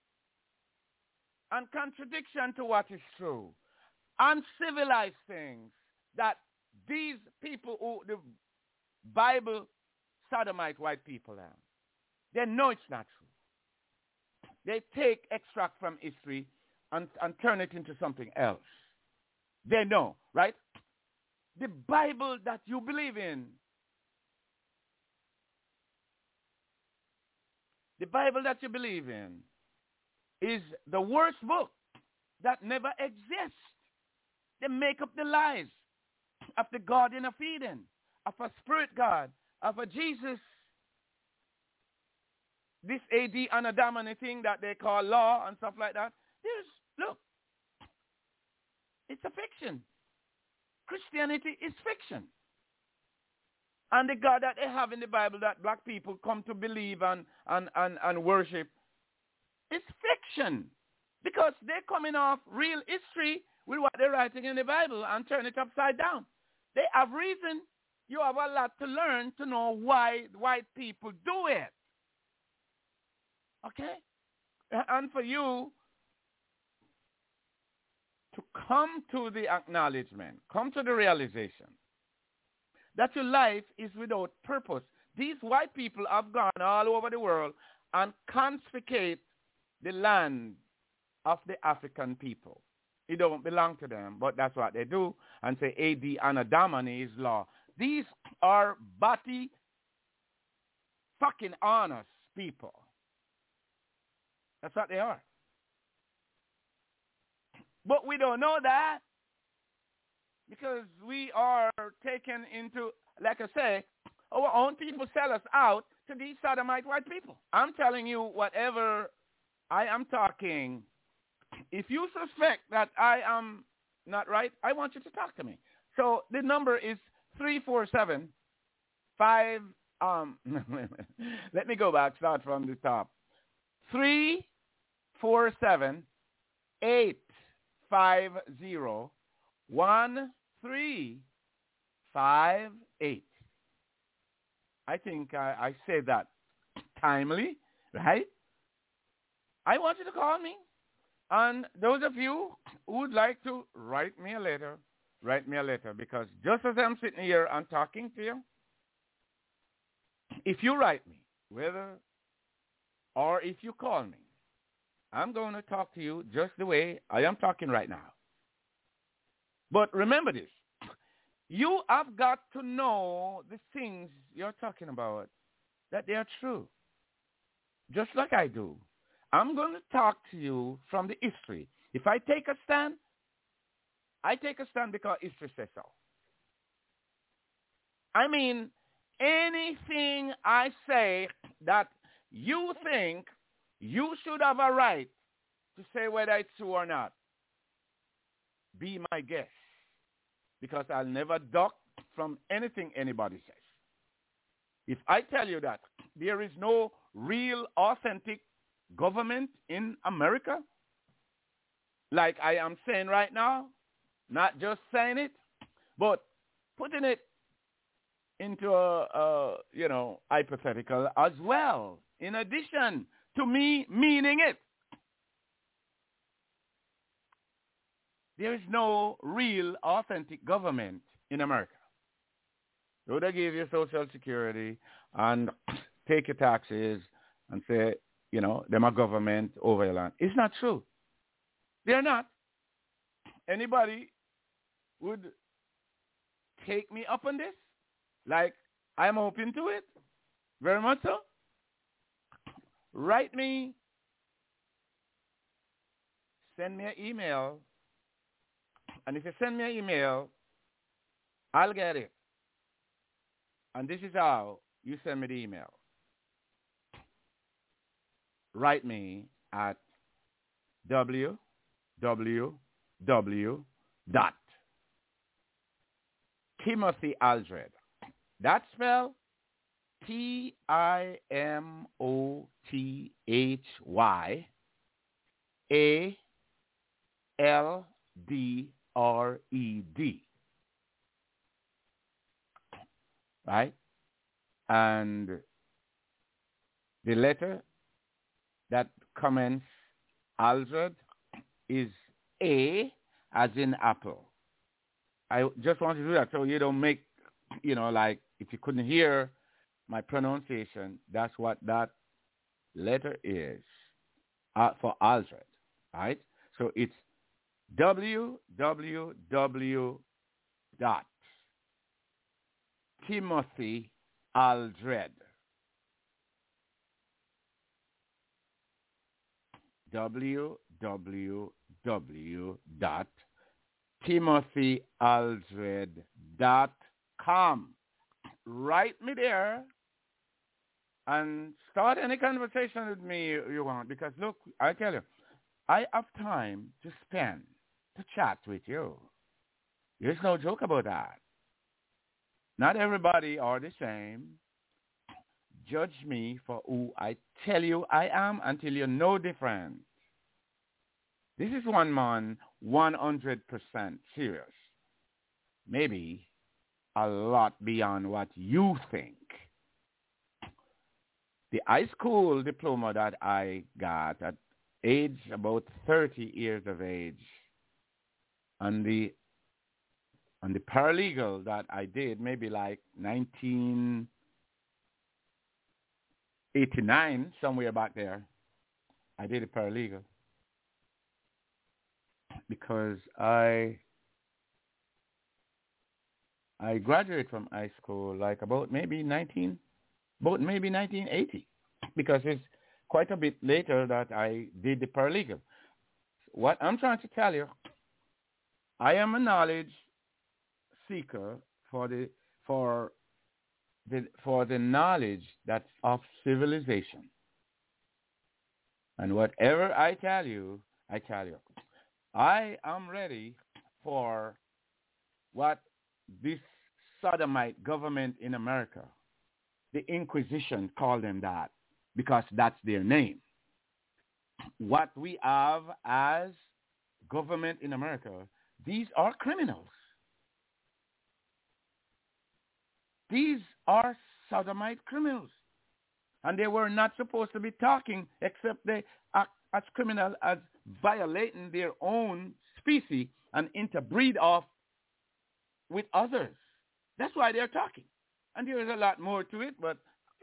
and contradiction to what is true, uncivilized things that these people who the Bible sodomite white people are. They know it's not true. They take extract from history and turn it into something else. They know, right? The Bible that you believe in, is the worst book that never exist. They make up the lies of the Garden of Eden, of a spirit God, of a Jesus. This AD Anadamani thing that they call law and stuff like that. Look, it's a fiction. Christianity is fiction. And the God that they have in the Bible that black people come to believe and worship, it's fiction. Because they're coming off real history with what they're writing in the Bible and turn it upside down. They have reason. You have a lot to learn to know why white people do it. Okay? And for you to come to the acknowledgement, come to the realization that your life is without purpose. These white people have gone all over the world and confiscate the land of the African people. It don't belong to them, but that's what they do and say AD Anadamani is law. These are body fucking honest people. That's what they are. But we don't know that because we are taken into, like I say, our own people sell us out to these sodomite white people. I'm telling you whatever I am talking. If you suspect that I am not right, I want you to talk to me. So the number is 347-5, let me go back, start from the top. 347-850-1358. I think I said that timely, right? I want you to call me. And those of you who would like to write me a letter, because just as I'm sitting here and talking to you, if you write me, or if you call me, I'm going to talk to you just the way I am talking right now. But remember this. You have got to know the things you're talking about, that they are true. Just like I do. I'm going to talk to you from the history. If I take a stand, I take a stand because history says so. I mean, anything I say that you think you should have a right to say whether it's true or not, be my guest. Because I'll never duck from anything anybody says. If I tell you that there is no real, authentic government in America, like I am saying right now, not just saying it, but putting it into a hypothetical as well, in addition to me meaning it. There is no real, authentic government in America. So they give you Social Security and take your taxes and say, them a government over your land. It's not true. They're not. Anybody would take me up on this? Like, I'm open to it. Very much so. Write me. Send me an email. And if you send me an email, I'll get it. And this is how you send me the email. Write me at www.timothyaldred. That's spelled TimothyAldred. Right? And the letter that comments Aldred is A as in apple. I just want to do that so you don't make, like if you couldn't hear my pronunciation, that's what that letter is for Aldred, right? So it's www.TimothyAldred. www.TimothyAldred. www.timothyaldred.com. Write me there and start any conversation with me you want. Because, look, I tell you, I have time to spend to chat with you. There's no joke about that. Not everybody are the same. Judge me for who I tell you I am until you know different. This is one man 100% serious. Maybe a lot beyond what you think. The high school diploma that I got at age about 30 years of age, and the paralegal that I did maybe like 1989, somewhere back there, I did a paralegal because I graduated from high school like about maybe 1980, because it's quite a bit later that I did the paralegal. What I'm trying to tell you, I am a knowledge seeker for the knowledge that's of civilization. And whatever I tell you, I am ready for what this sodomite government in America, the Inquisition, called them that because that's their name. What we have as government in America, these are criminals. These are sodomite criminals. And they were not supposed to be talking, except they act as criminal as violating their own species and interbreed off with others. That's why they're talking. And there is a lot more to it, but,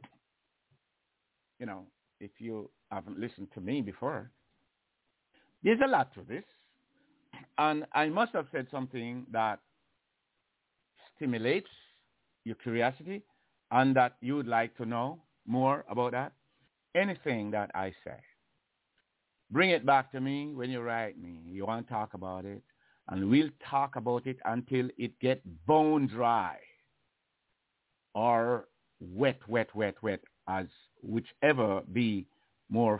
you know, if you haven't listened to me before, there's a lot to this. And I must have said something that stimulates your curiosity and that you would like to know more about that. Anything that I say, bring it back to me when you write me. You want to talk about it, and we'll talk about it until it gets bone dry or wet, as whichever be more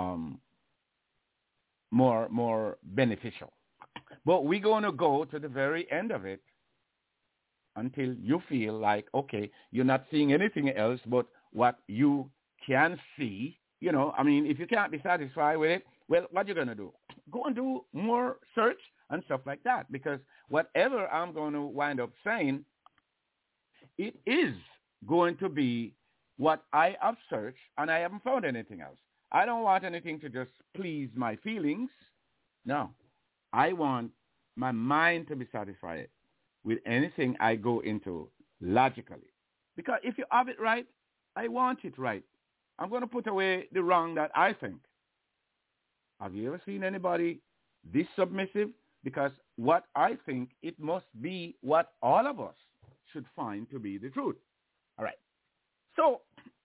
beneficial. But we're going to go to the very end of it until you feel like, okay, you're not seeing anything else but what you can see. You know, I mean, if you can't be satisfied with it, well, what you going to do? Go and do more search and stuff like that, because whatever I'm going to wind up saying, it is going to be what I have searched, and I haven't found anything else. I don't want anything to just please my feelings. No. I want my mind to be satisfied with anything I go into logically. Because if you have it right, I want it right. I'm going to put away the wrong that I think. Have you ever seen anybody this submissive? Because what I think, it must be what all of us should find to be the truth. All right. So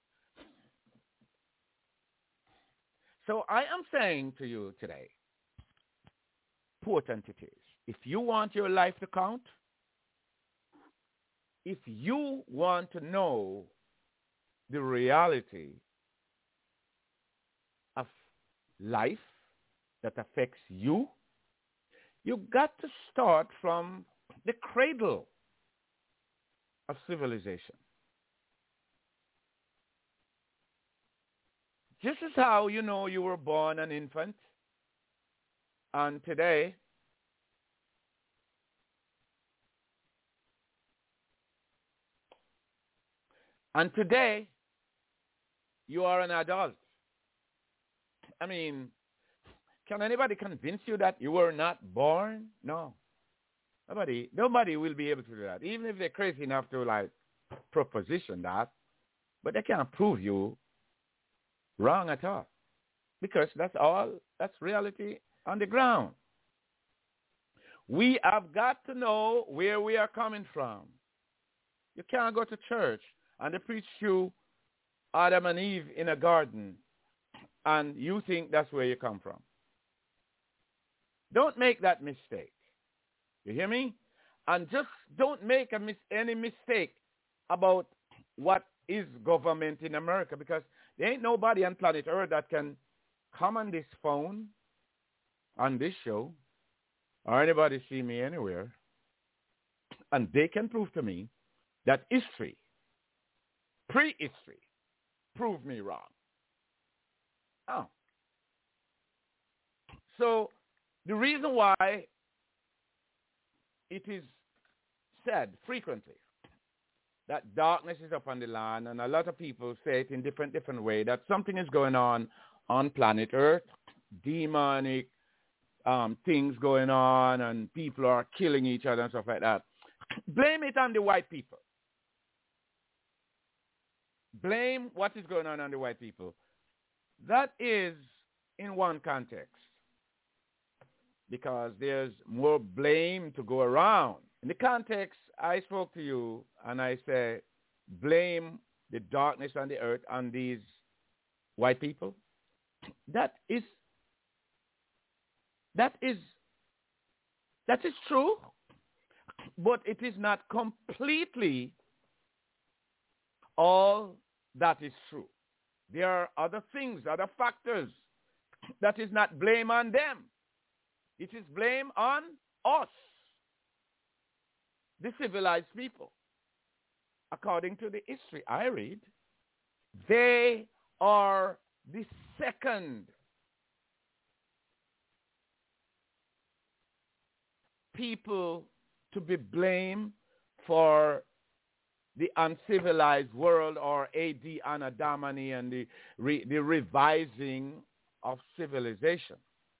I am saying to you today, important it is. If you want your life to count, if you want to know the reality of life that affects you, you've got to start from the cradle of civilization. Just as how you know you were born an infant, and today you are an adult. I mean, can anybody convince you that you were not born? No. Nobody will be able to do that, even if they're crazy enough to like proposition that, but they can't prove you wrong at all, because that's reality on the ground. We have got to know where we are coming from. You can't go to church and they preach you Adam and Eve in a garden and you think that's where you come from. Don't make that mistake. You hear me? And just don't make any mistake about what is government in America, because there ain't nobody on planet Earth that can come on this phone, on this show, or anybody see me anywhere, and they can prove to me that history, prehistory, prove me wrong. Oh. So the reason why it is said frequently that darkness is upon the land, and a lot of people say it in different way, that something is going on planet Earth, demonic things going on, and people are killing each other and stuff like that. Blame it on the white people. Blame what is going on the white people. That is in one context, because there's more blame to go around. In the context, I spoke to you and I say, blame the darkness on the earth on these white people. That is true, but it is not completely all that is true. There are other things, other factors that is not blame on them. It is blame on us, the civilized people. According to the history I read, they are the second people to be blamed for the uncivilized world, or AD Anno Domini, and the revising of civilization.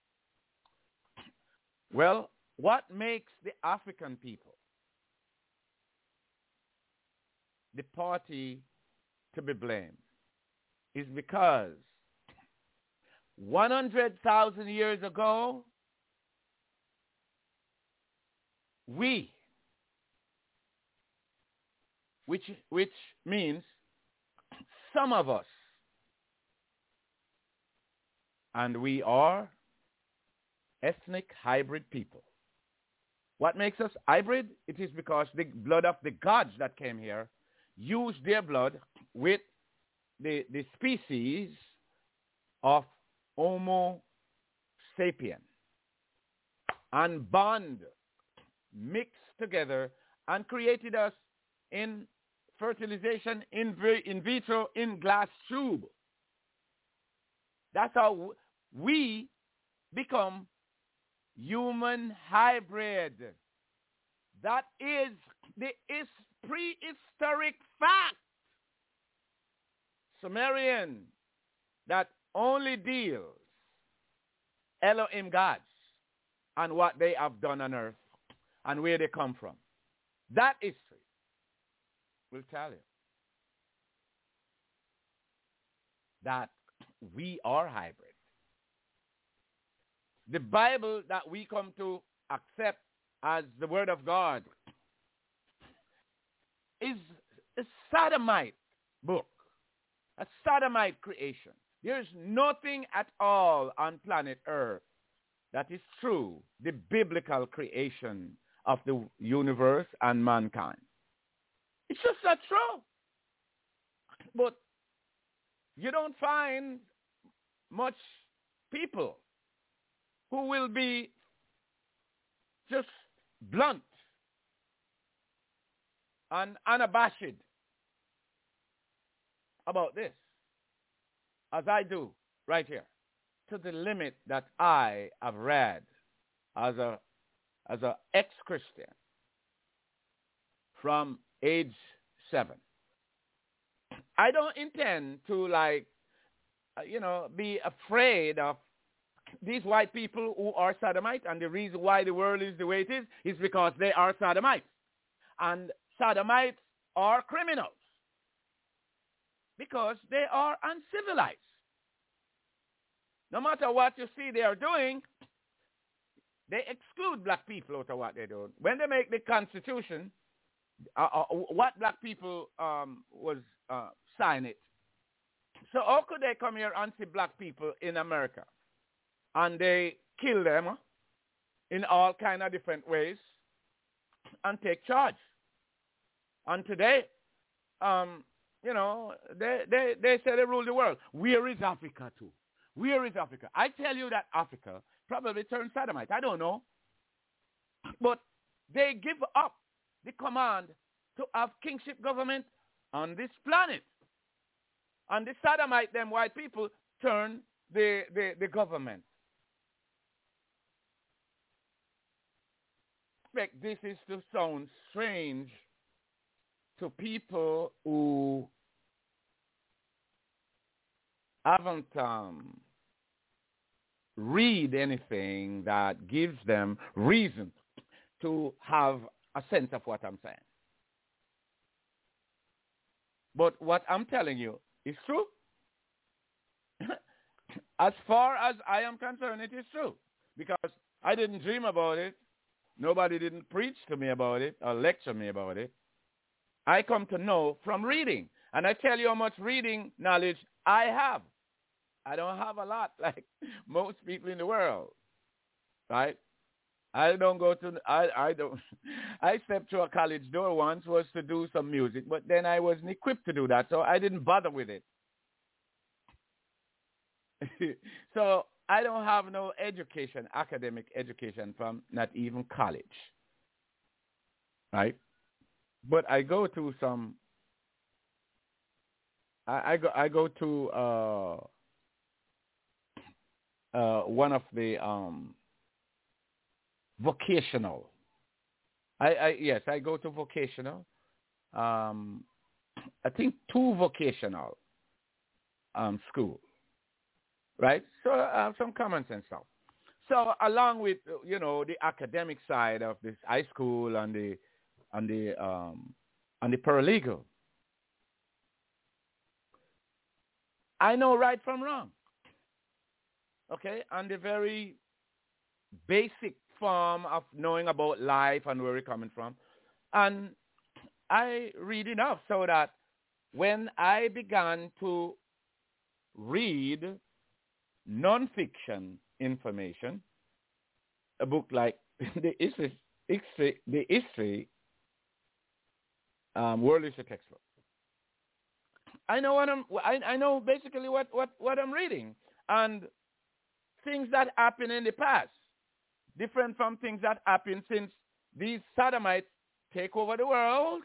Well, what makes the African people the party to be blamed is because 100,000 years ago, we, which means some of us, and we are ethnic hybrid people. What makes us hybrid? It is because the blood of the gods that came here used their blood with the species of Homo sapien, and bond mixed together and created us in fertilization, in vitro, in glass tube. That's how we become human hybrid. That is the prehistoric fact. Sumerian, that only deals Elohim gods and what they have done on earth and where they come from. That history will tell you that we are hybrid. The Bible that we come to accept as the Word of God is a sodomite book, a sodomite creation. There is nothing at all on planet Earth that is true, the biblical creation of the universe and mankind. It's just not true. But you don't find much people who will be just blunt and unabashed about this, as I do right here, to the limit that I have read as a ex-Christian from age 7. I don't intend to be afraid of these white people who are sodomites, and the reason why the world is the way it is because they are sodomites. And sodomites are criminals because they are uncivilized. No matter what you see they are doing, they exclude black people out of what they do. When they make the Constitution, what black people sign it. So how could they come here and see black people in America? And they kill them, in all kind of different ways and take charge. And today, they say they rule the world. Where is Africa too? Where is Africa? I tell you that Africa probably turned sodomite. I don't know. But they give up the command to have kingship government on this planet. And the sodomite, them white people, turn the government. This is to sound strange to people who haven't read anything that gives them reason to have a sense of what I'm saying. But what I'm telling you is true. As far as I am concerned, it is true. Because I didn't dream about it. Nobody didn't preach to me about it or lecture me about it. I come to know from reading. And I tell you how much reading knowledge I have. I don't have a lot like most people in the world. Right? I stepped through a college door once, was to do some music, but then I wasn't equipped to do that, so I didn't bother with it. So I don't have no education, academic education from not even college. Right? But I go to some, I go to one of the vocational. I go to vocational. I think 2 vocational school, right? So I have some common sense stuff. So along with the academic side of this high school and the paralegal, I know right from wrong. Okay, and the very basic form of knowing about life and where we're coming from. And I read enough so that when I began to read nonfiction information, a book like the history world history textbook, I know I know basically what I'm reading, and things that happened in the past, different from things that happened since these sodomites take over the world,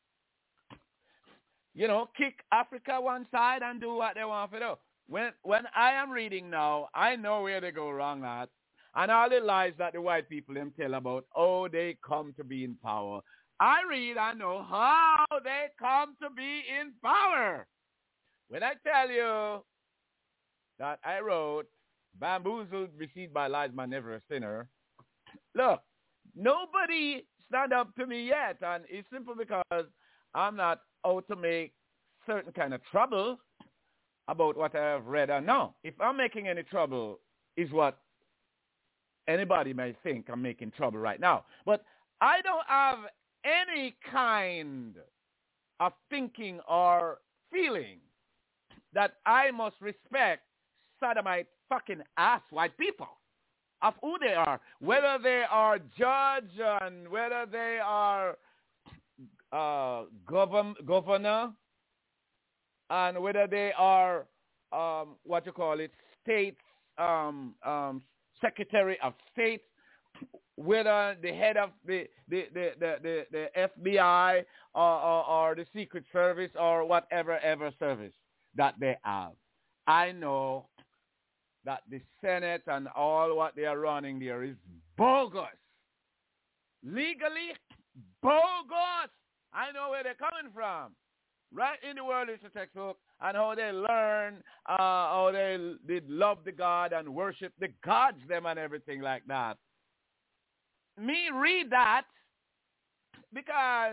kick Africa one side and do what they want to do. When I am reading now, I know where they go wrong at, and all the lies that the white people them tell about, they come to be in power. I read, I know how they come to be in power. When I tell you that I wrote, Bamboozled, Deceived by Lies, Man Never a Sinner, look, nobody stand up to me yet, and it's simple because I'm not out to make certain kind of trouble about what I have read or no. If I'm making any trouble, is what anybody may think I'm making trouble right now. But I don't have any kind of thinking or feeling that I must respect sodomite fucking ass white people of who they are, whether they are judge and whether they are governor and whether they are state secretary of state, whether the head of the FBI or the Secret Service or whatever service that they have. I know that the Senate and all what they are running there is bogus. Legally bogus. I know where they're coming from. Right in the world history textbook, and how they learn, how they love the God and worship the gods them and everything like that. Me read that because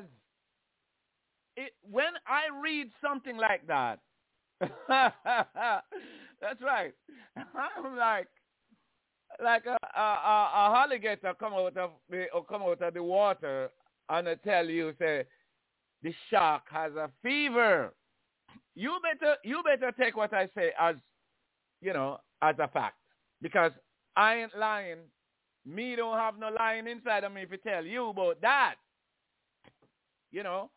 when I read something like that, that's right. I'm like a alligator come out of the water and I tell you, say, the shark has a fever. You better take what I say as, as a fact, because I ain't lying me don't have no lion inside of me if I tell you about that. You know,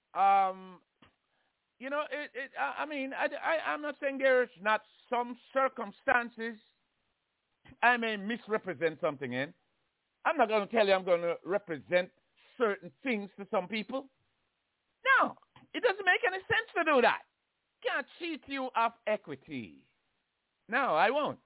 I'm not saying there's not some circumstances I may misrepresent something in. I'm not going to tell you I'm going to represent certain things to some people. No, it doesn't make any sense to do that. Can't cheat you of equity. No, I won't.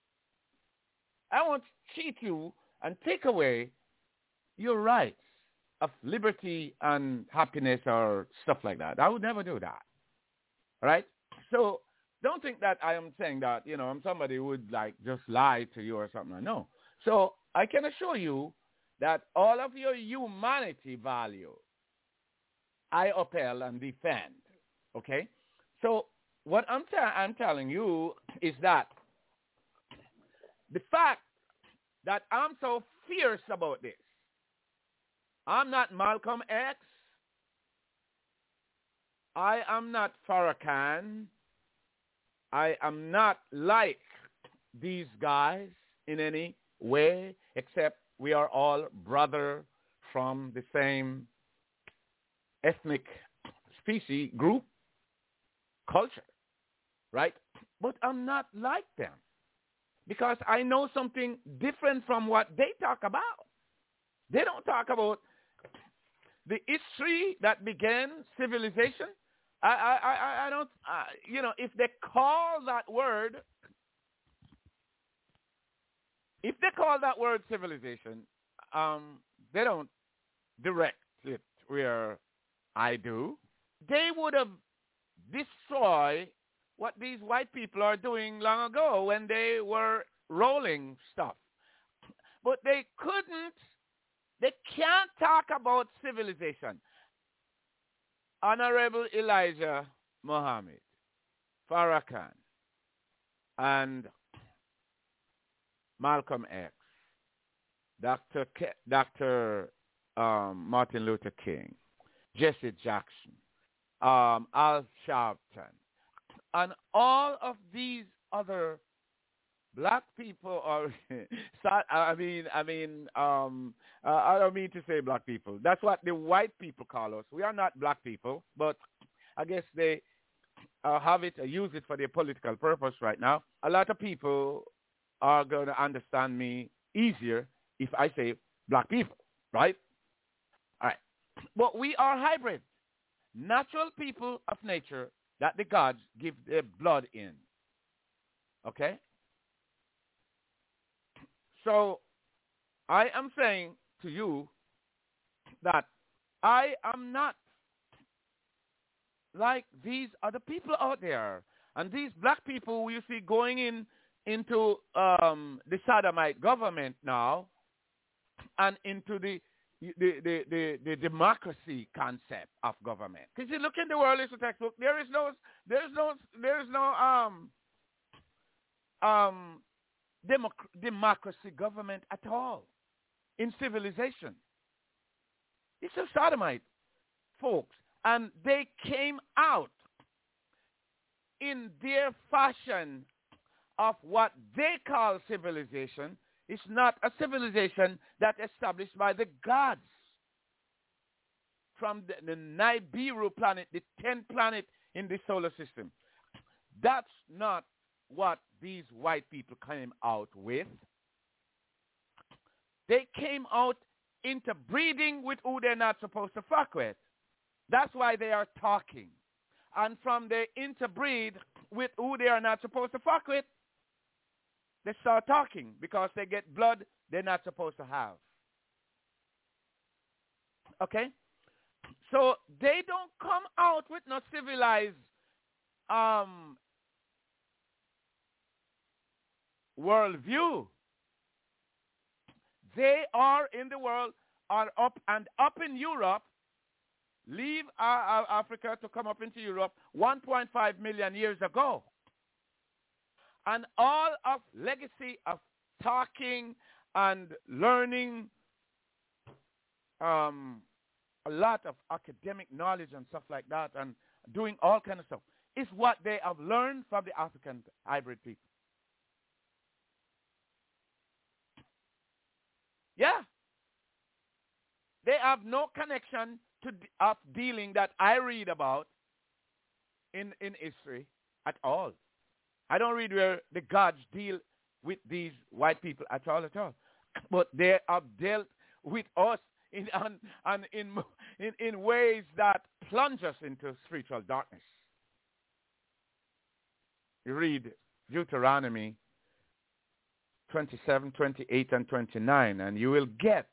I won't cheat you and take away your rights of liberty and happiness or stuff like that. I would never do that. All right? So don't think that I am saying that, I'm somebody who would like just lie to you or something. No. So I can assure you that all of your humanity value I upheld and defend. Okay? So what I'm telling you is that the fact that I'm so fierce about this, I'm not Malcolm X. I am not Farrakhan. I am not like these guys in any way, except we are all brother from the same ethnic species, group, culture, right? But I'm not like them because I know something different from what they talk about. They don't talk about the history that began civilization. I don't, if they call that word civilization, they don't direct it where I do. They would have destroyed what these white people are doing long ago when they were rolling stuff. But they can't talk about civilization. Honorable Elijah Muhammad, Farrakhan, and Malcolm X, Dr. Martin Luther King, Jesse Jackson, Al Sharpton, and all of these other black people are, I don't mean to say black people. That's what the white people call us. We are not black people, but I guess they use it for their political purpose right now. A lot of people are going to understand me easier if I say black people, right? All right. But we are hybrid, natural people of nature that the gods give their blood in. Okay? So I am saying to you that I am not like these other people out there. And these black people you see going into the Sodomite government now and into the democracy concept of government. Because you look in the World History textbook, there is no democracy government at all in civilization. It's a Sodomite, folks. And they came out in their fashion of what they call civilization. It's not a civilization that's established by the gods from the Nibiru planet, the 10th planet in the solar system. That's not what these white people came out with. They came out interbreeding with who they're not supposed to fuck with. That's why they are talking. And from the interbreed with who they are not supposed to fuck with, they start talking because they get blood they're not supposed to have. Okay? So they don't come out with no civilized worldview. They are in the world, are up in Europe, leave Africa to come up into Europe 1.5 million years ago. And all of legacy of talking and learning, a lot of academic knowledge and stuff like that, and doing all kind of stuff, is what they have learned from the African hybrid people. They have no connection of dealing that I read about in history at all. I don't read where the gods deal with these white people at all. But they have dealt with us in ways that plunge us into spiritual darkness. You read Deuteronomy 27, 28, and 29, and you will get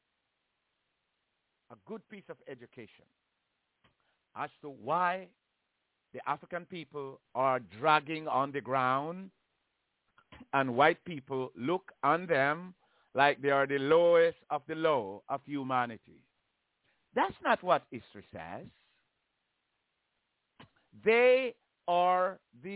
a good piece of education as to why the African people are dragging on the ground and white people look on them like they are the lowest of the low of humanity. That's not what history says. They are the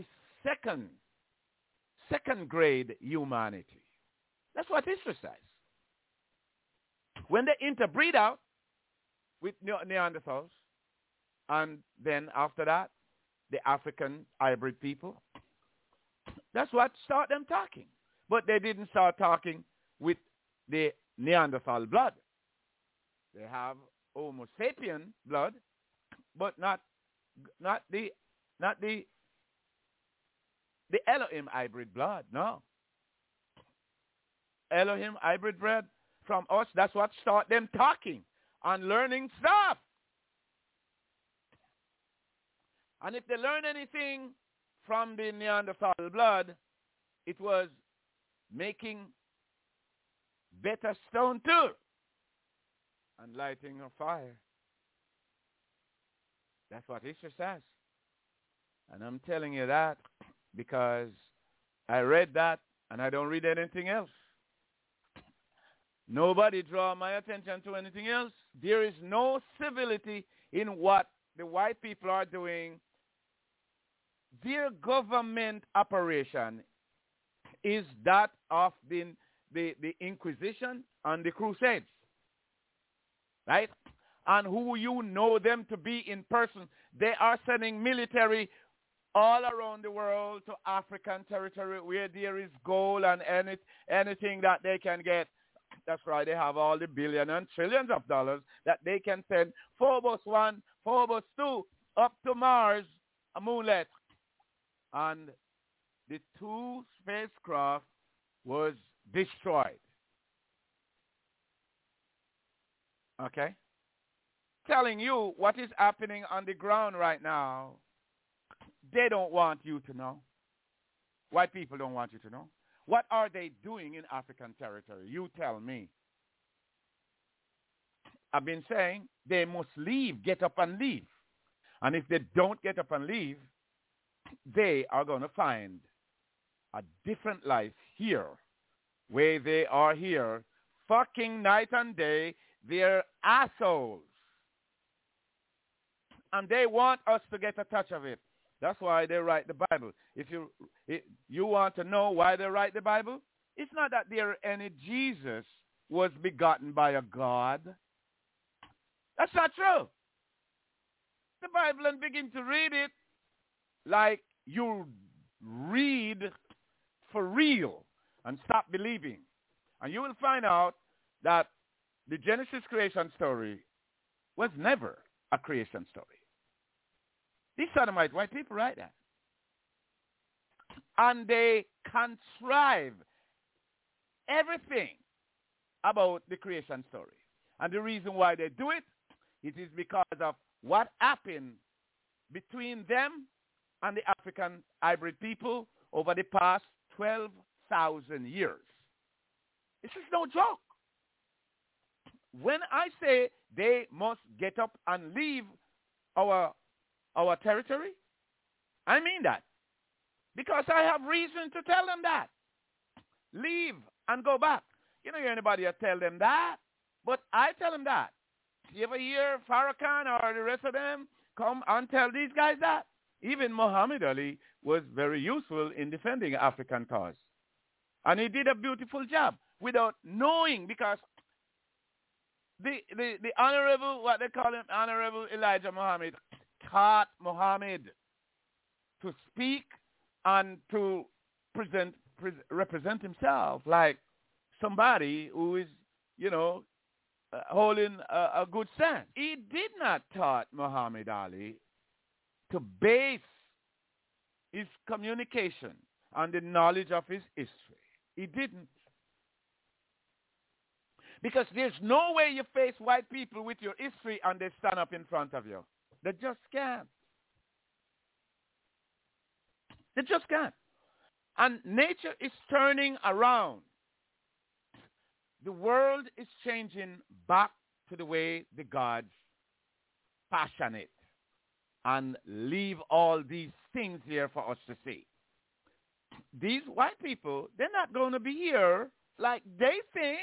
second grade humanity. That's what history says. When they interbreed out with Neanderthals, and then after that, the African hybrid people, that's what started them talking. But they didn't start talking with the Neanderthal blood. They have Homo sapien blood, but not the Elohim hybrid blood. No. Elohim hybrid blood from us, that's what started them talking and learning stuff. And if they learn anything from the Neanderthal blood, it was making better stone too and lighting a fire. That's what history says. And I'm telling you that because I read that and I don't read anything else. Nobody draw my attention to anything else. There is no civility in what the white people are doing. Their government operation is that of the Inquisition and the Crusades, right? And who you know them to be in person, they are sending military all around the world to African territory where there is gold and anything that they can get. That's right, they have all the billions and trillions of dollars that they can send Phobos 1, Phobos 2, up to Mars, a moonlet. And the 2 spacecraft was destroyed. Okay? Telling you what is happening on the ground right now, they don't want you to know. White people don't want you to know. What are they doing in African territory? You tell me. I've been saying they must leave, get up and leave. And if they don't get up and leave, they are going to find a different life here, where they are here, fucking night and day. They're assholes. And they want us to get a touch of it. That's why they write the Bible. If you want to know why they write the Bible, it's not that any Jesus was begotten by a God. That's not true. The Bible and begin to read it like you read for real and stop believing. And you will find out that the Genesis creation story was never a creation story. These sodomite white people write that. And they contrive everything about the creation story. And the reason why they do it, it is because of what happened between them and the African hybrid people over the past 12,000 years. This is no joke. When I say they must get up and leave our territory, I mean that. Because I have reason to tell them that. Leave and go back. You don't hear anybody tell them that, but I tell them that. You ever hear Farrakhan or the rest of them come and tell these guys that? Even Muhammad Ali was very useful in defending African cause. And he did a beautiful job without knowing, because the honorable, what they call him, Honorable Elijah Muhammad, taught Muhammad to speak and to represent himself like somebody who is, holding a good stand. He did not taught Muhammad Ali to base his communication on the knowledge of his history. He didn't. Because there's no way you face white people with your history and they stand up in front of you. They just can't. They just can't. And nature is turning around. The world is changing back to the way the gods fashion it and leave all these things here for us to see. These white people, they're not going to be here like they think,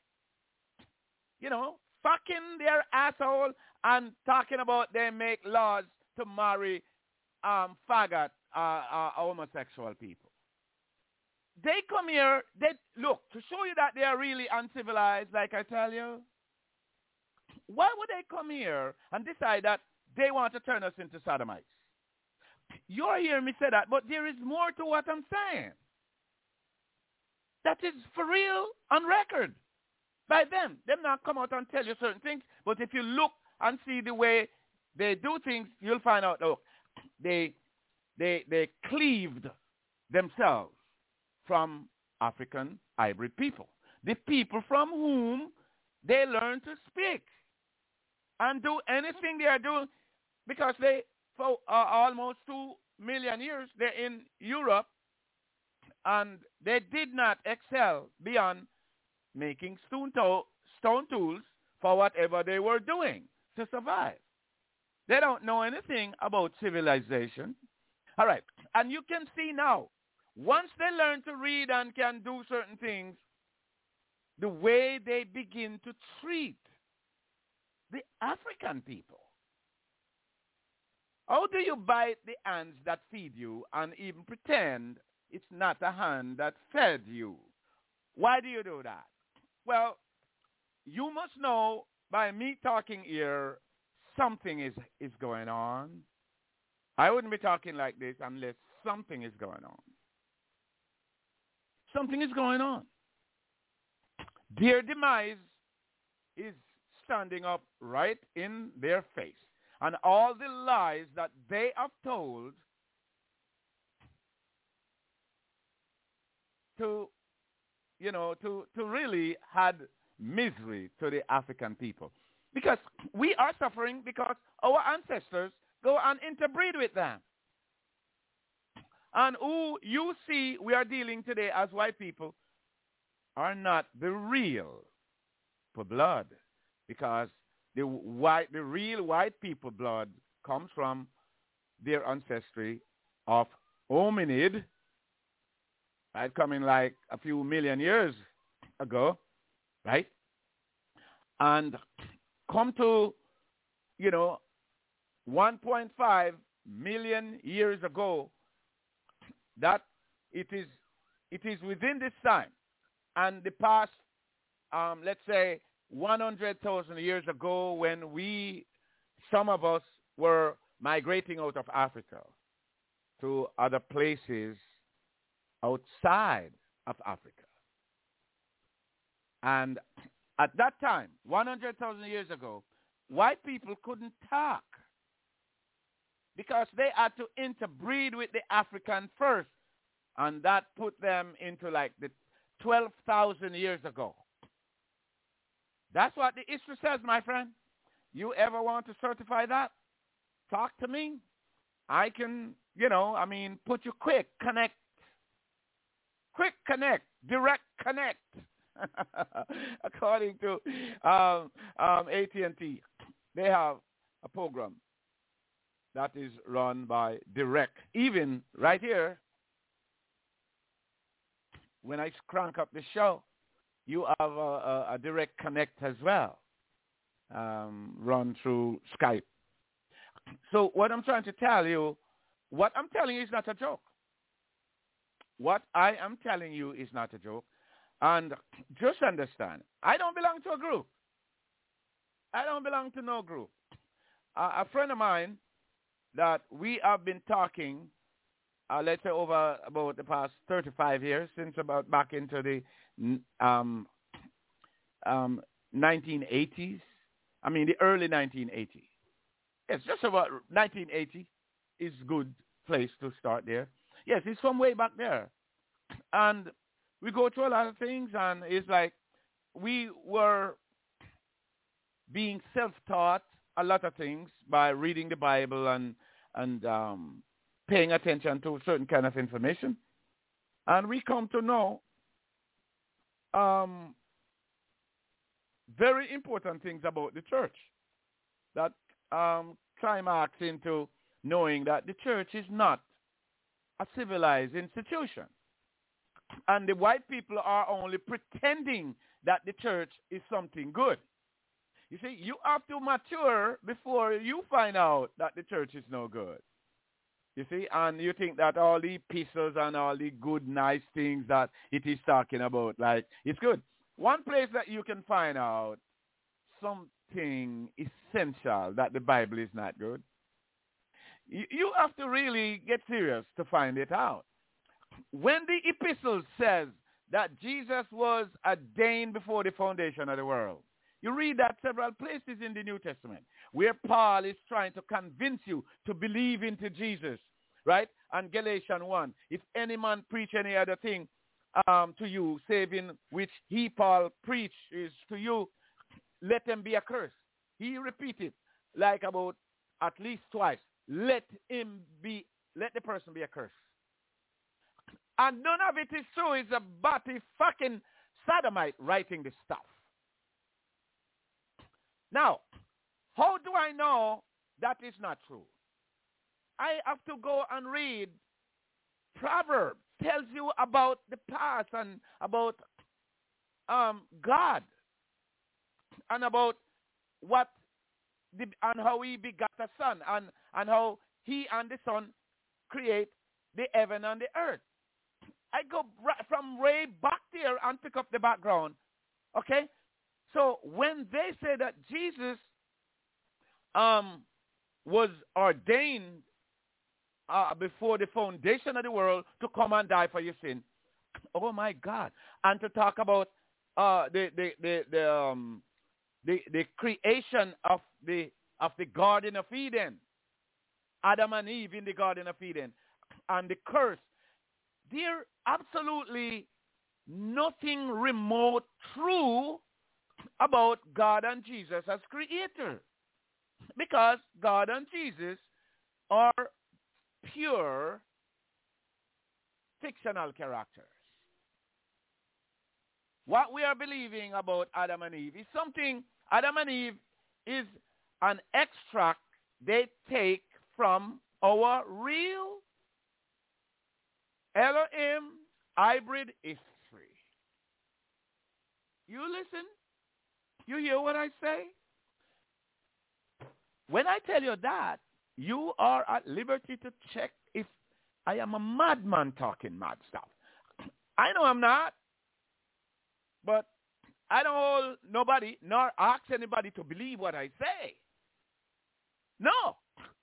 fucking their asshole and talking about they make laws to marry faggot homosexual people. They come here, look, to show you that they are really uncivilized, like I tell you. Why would they come here and decide that they want to turn us into sodomites? You're hearing me say that, but there is more to what I'm saying. That is for real on record by them. Them not come out and tell you certain things, but if you look and see the way they do things, you'll find out, look, they cleaved themselves from African hybrid people, the people from whom they learn to speak and do anything they are doing, because they, for almost 2 million years, they're in Europe, and they did not excel beyond making stone tools for whatever they were doing to survive. They don't know anything about civilization. All right, and you can see now, once they learn to read and can do certain things, the way they begin to treat the African people. How do you bite the hands that feed you and even pretend it's not a hand that fed you? Why do you do that? Well, you must know by me talking here, something is going on. I wouldn't be talking like this unless something is going on. Something is going on. Their demise is standing up right in their face. And all the lies that they have told to really add misery to the African people. Because we are suffering because our ancestors go and interbreed with them. And who you see we are dealing today as white people are not the real blood, because the real white people blood comes from their ancestry of hominid, right, coming like a few million years ago, right? And come to, 1.5 million years ago, that it is within this time. And the past, let's say, 100,000 years ago, when some of us were migrating out of Africa to other places outside of Africa. And at that time, 100,000 years ago, white people couldn't talk because they had to interbreed with the African first. And that put them into like the 12,000 years ago. That's what the history says, my friend. You ever want to certify that? Talk to me. I can, put you quick connect, direct connect, according to AT&T. They have a program that is run by Direct. Even right here, when I crank up the show, you have a direct connect as well, run through Skype. So what I'm trying to tell you, what I'm telling you is not a joke. What I am telling you is not a joke. And just understand, I don't belong to a group. I don't belong to no group. A friend of mine that we have been talking, let's say over about the past 35 years, since about back into the 1980s. I mean, the early 1980s. Yes, just about 1980 is good place to start there. Yes, it's from way back there. And we go through a lot of things, and it's like we were being self-taught a lot of things by reading the Bible and paying attention to certain kind of information. And we come to know very important things about the church that climax into knowing that the church is not a civilized institution. And the white people are only pretending that the church is something good. You see, you have to mature before you find out that the church is no good. You see, and you think that all the epistles and all the good, nice things that it is talking about, like, it's good. One place that you can find out something essential that the Bible is not good, you have to really get serious to find it out. When the epistle says that Jesus was ordained before the foundation of the world, you read that several places in the New Testament where Paul is trying to convince you to believe into Jesus, right? And Galatians 1, if any man preach any other thing to you, saving which he, Paul, preaches to you, let them be accursed. He repeated like about at least twice. Let the person be accursed. And none of it is true. It's a batty fucking sodomite writing this stuff. Now, how do I know that is not true? I have to go and read Proverbs. Tells you about the past and about God and about and how he begot a son and how he and the son create the heaven and the earth. I go from way back there and pick up the background. Okay? So when they say that Jesus was ordained before the foundation of the world to come and die for your sin, oh my God! And to talk about the creation of the Garden of Eden, Adam and Eve in the Garden of Eden, and the curse. There absolutely nothing remote true about God and Jesus as creator, because God and Jesus are pure fictional characters. What we are believing about Adam and Eve is something. Adam and Eve is an extract they take from our real Elohim hybrid history. You listen? You hear what I say? When I tell you that, you are at liberty to check if I am a madman talking mad stuff. I know I'm not, but I don't hold nobody nor ask anybody to believe what I say. No.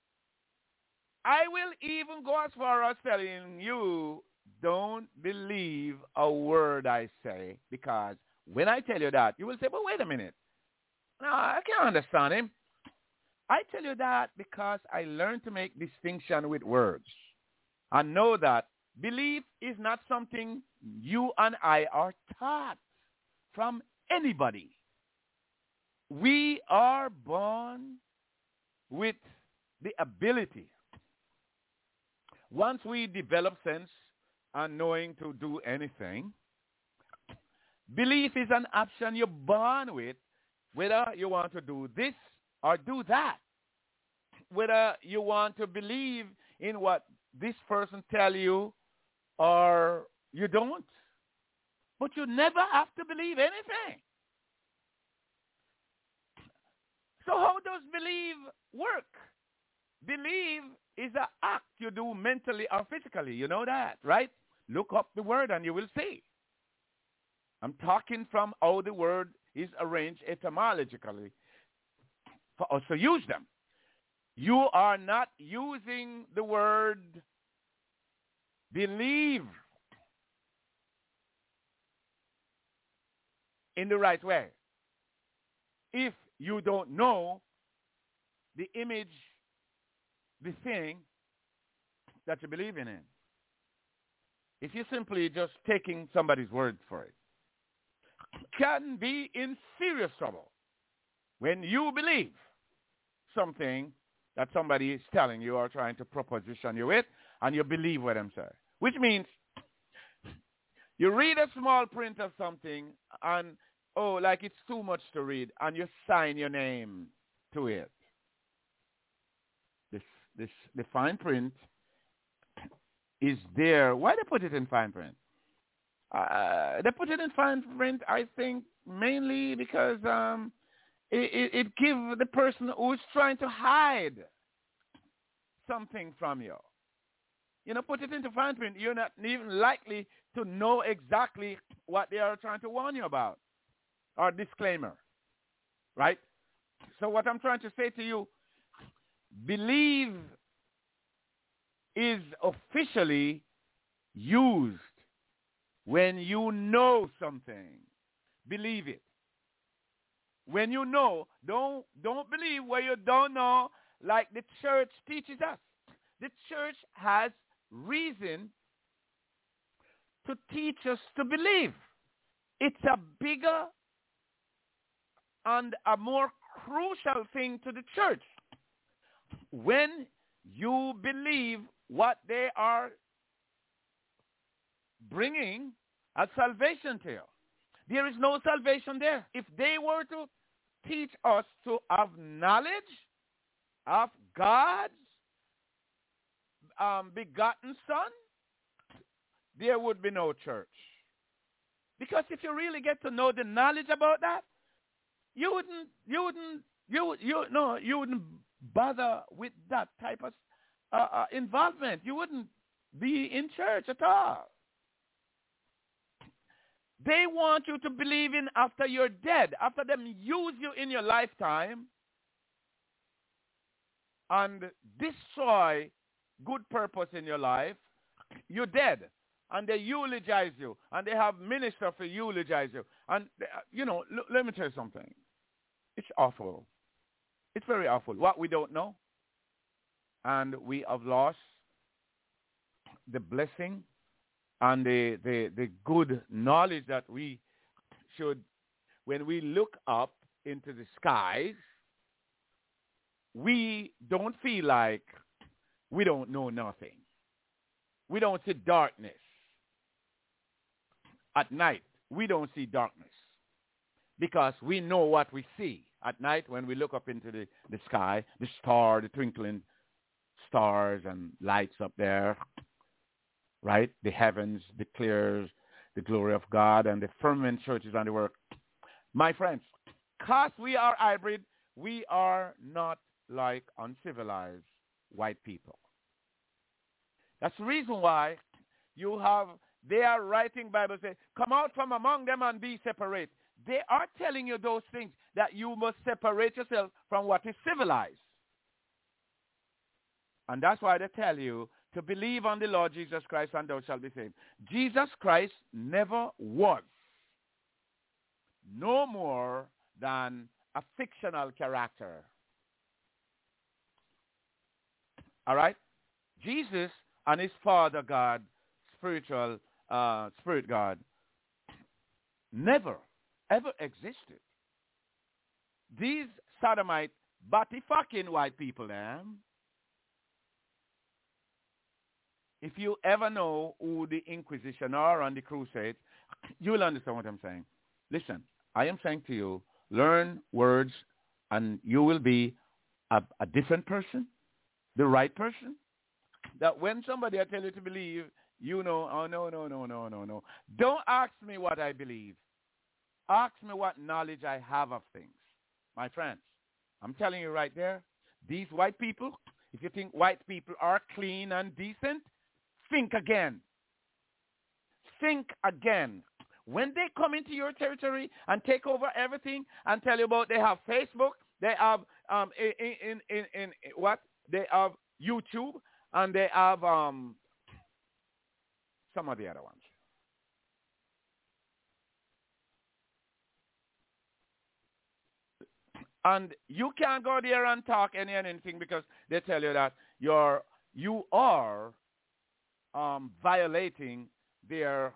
I will even go as far as telling you, don't believe a word I say, because when I tell you that, you will say, but wait a minute. No, I can't understand him. I tell you that because I learned to make distinction with words. I know that belief is not something you and I are taught from anybody. We are born with the ability. Once we develop sense and knowing to do anything, belief is an option you're born with, whether you want to do this or do that. Whether you want to believe in what this person tell you or you don't. But you never have to believe anything. So how does believe work? Believe is an act you do mentally or physically. You know that, right? Look up the word and you will see. I'm talking from how the word is arranged etymologically for us to use them. You are not using the word believe in the right way. if you don't know the image, the thing that you're believing in. If you're simply just taking somebody's word for it, can be in serious trouble when you believe something that somebody is telling you or trying to proposition you with, and you believe what them say. Which means you read a small print of something and, oh, like it's too much to read, and you sign your name to it. The fine print is there. Why they put it in fine print? They put it in fine print, I think, mainly because it gives the person who is trying to hide something from you. You know, put it into fine print. You're not even likely to know exactly what they are trying to warn you about, or disclaimer, right? So what I'm trying to say to you, believe is officially used when you know something. Believe it. When you know, don't believe where you don't know, like the church teaches us. The church has reason to teach us to believe. It's a bigger and a more crucial thing to the church. When you believe what they are bringing as salvation to you, there is no salvation there. If they were to teach us to have knowledge of God's begotten Son, there would be no church. Because if you really get to know the knowledge about that, you wouldn't bother with that type of involvement. You wouldn't be in church at all. They want you to believe in after you're dead, after them use you in your lifetime and destroy good purpose in your life. You're dead, and they eulogize you, and they have ministers to eulogize you. And, let me tell you something. It's awful. It's very awful. What we don't know, and we have lost the blessing and the good knowledge that we should, when we look up into the skies, we don't feel like we don't know nothing. We don't see darkness. At night, we don't see darkness because we know what we see. At night, when we look up into the sky, the star, the twinkling stars and lights up there, right? The heavens declares the glory of God, and the firmament churches on the work. My friends, because we are hybrid, we are not like uncivilized white people. That's the reason why they are writing Bible say, come out from among them and be separate. They are telling you those things, that you must separate yourself from what is civilized. And that's why they tell you to believe on the Lord Jesus Christ and thou shalt be saved. Jesus Christ never was no more than a fictional character. All right? Jesus and his Father God, Spirit God, never, ever existed. These sodomite, batty-fucking white people, if you ever know who the Inquisition are on the Crusades, you will understand what I'm saying. Listen, I am saying to you, learn words and you will be a different person, the right person. That when somebody I tell you to believe, you know, oh, no. Don't ask me what I believe. Ask me what knowledge I have of things. My friends, I'm telling you right there, these white people, if you think white people are clean and decent, think again. Think again. When they come into your territory and take over everything and tell you about, they have Facebook, they have they have YouTube, and they have some of the other ones. And you can't go there and talk anything because they tell you that you are violating their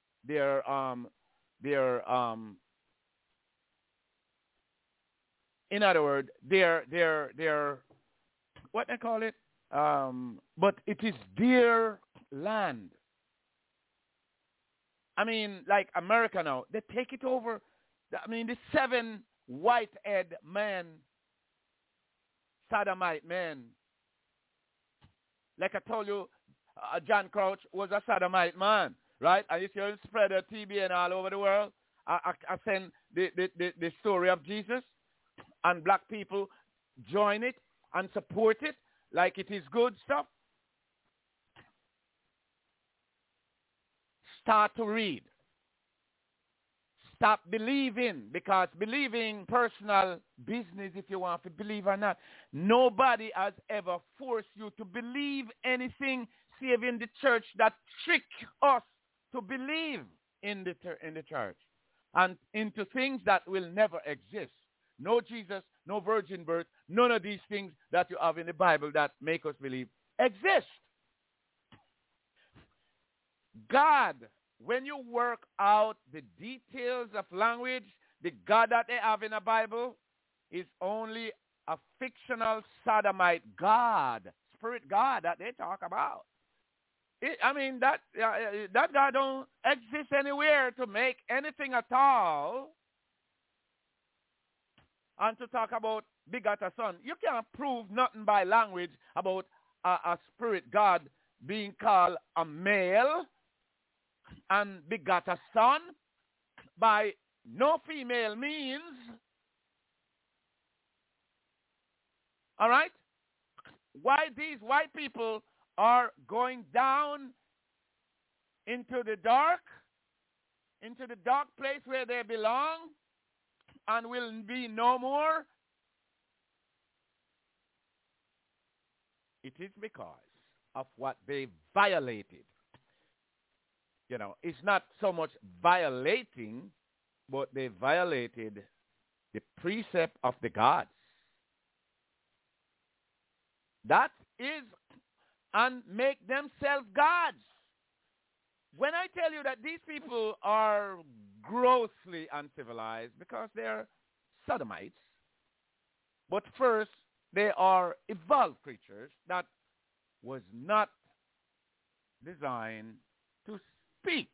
in other words, their what they call it, but it is their land. I mean, like America now, they take it over. I mean, the 7 white-head men, sodomite men. Like I told you, John Crouch was a sodomite man, right? And you see him spread a TBN all over the world. I send the story of Jesus, and black people join it and support it like it is good stuff. Start to read. Stop believing, because believing personal business, if you want to believe or not. Nobody has ever forced you to believe anything save in the church that trick us to believe in the church and into things that will never exist. No Jesus, no virgin birth, none of these things that you have in the Bible that make us believe exist. God, when you work out the details of language, the God that they have in the Bible is only a fictional sodomite God, spirit God that they talk about. That God don't exist anywhere to make anything at all. And to talk about begotten son, you can't prove nothing by language about a spirit God being called a male and begot a son by no female means. All right? Why these white people are going down into the dark place where they belong and will be no more? It is because of what they violated. You know, it's not so much violating, but they violated the precept of the gods. That is, and make themselves gods. When I tell you that these people are grossly uncivilized because they're sodomites, but first they are evolved creatures that was not designed to speak.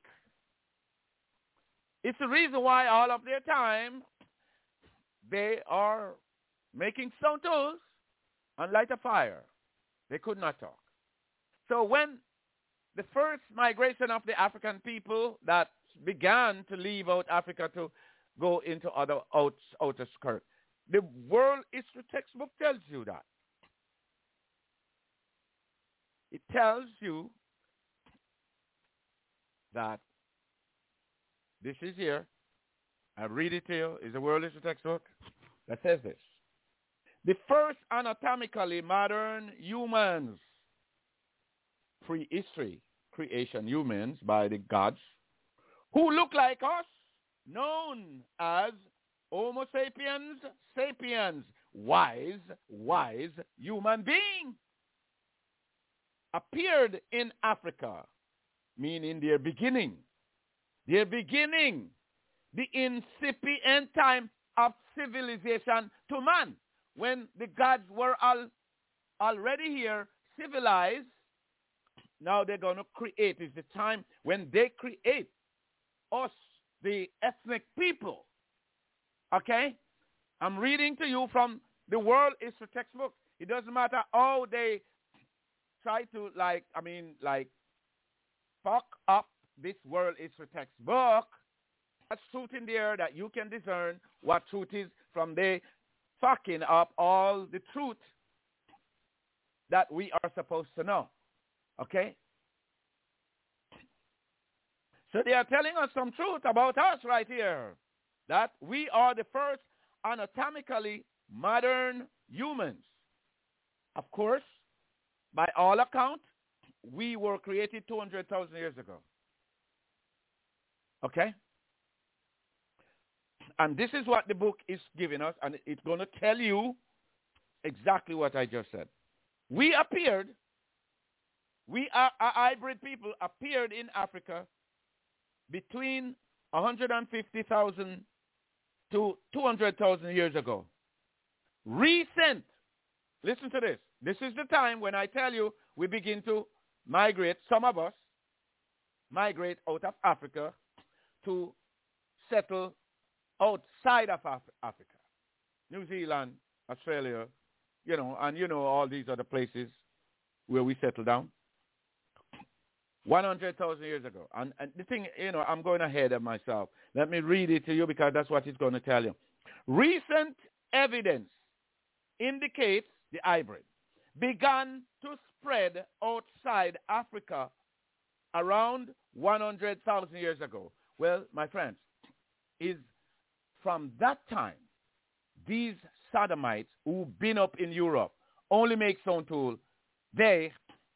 It's the reason why all of their time they are making stone tools and light a fire. They could not talk. So when the first migration of the African people that began to leave out Africa to go into other outer skirt, the world history textbook tells you that. It tells you that this is here. I read it to you. It's a world history textbook that says this. The first anatomically modern humans, prehistory creation humans by the gods, who look like us, known as Homo sapiens sapiens, wise human being, appeared in Africa, meaning their beginning, the incipient time of civilization to man. When the gods were already here, civilized, now they're going to create. It's the time when they create us, the ethnic people. Okay? I'm reading to you from the world history textbook. It doesn't matter how they try to, fuck up this world history textbook. That's truth in there that you can discern what truth is from the fucking up all the truth that we are supposed to know. Okay? So they are telling us some truth about us right here. That we are the first anatomically modern humans. Of course, by all accounts, we were created 200,000 years ago. Okay? And this is what the book is giving us, and it's going to tell you exactly what I just said. We are hybrid people appeared in Africa between 150,000 to 200,000 years ago. Recent, listen to this. This is the time when I tell you we begin to migrate, some of us migrate out of Africa to settle outside of Africa. New Zealand, Australia, and all these other places where we settle down. 100,000 years ago. And the thing, I'm going ahead of myself. Let me read it to you because that's what it's going to tell you. Recent evidence indicates the hybrid began to spread outside Africa around 100,000 years ago. Well, my friends, is from that time, these sodomites who've been up in Europe only make stone tool, they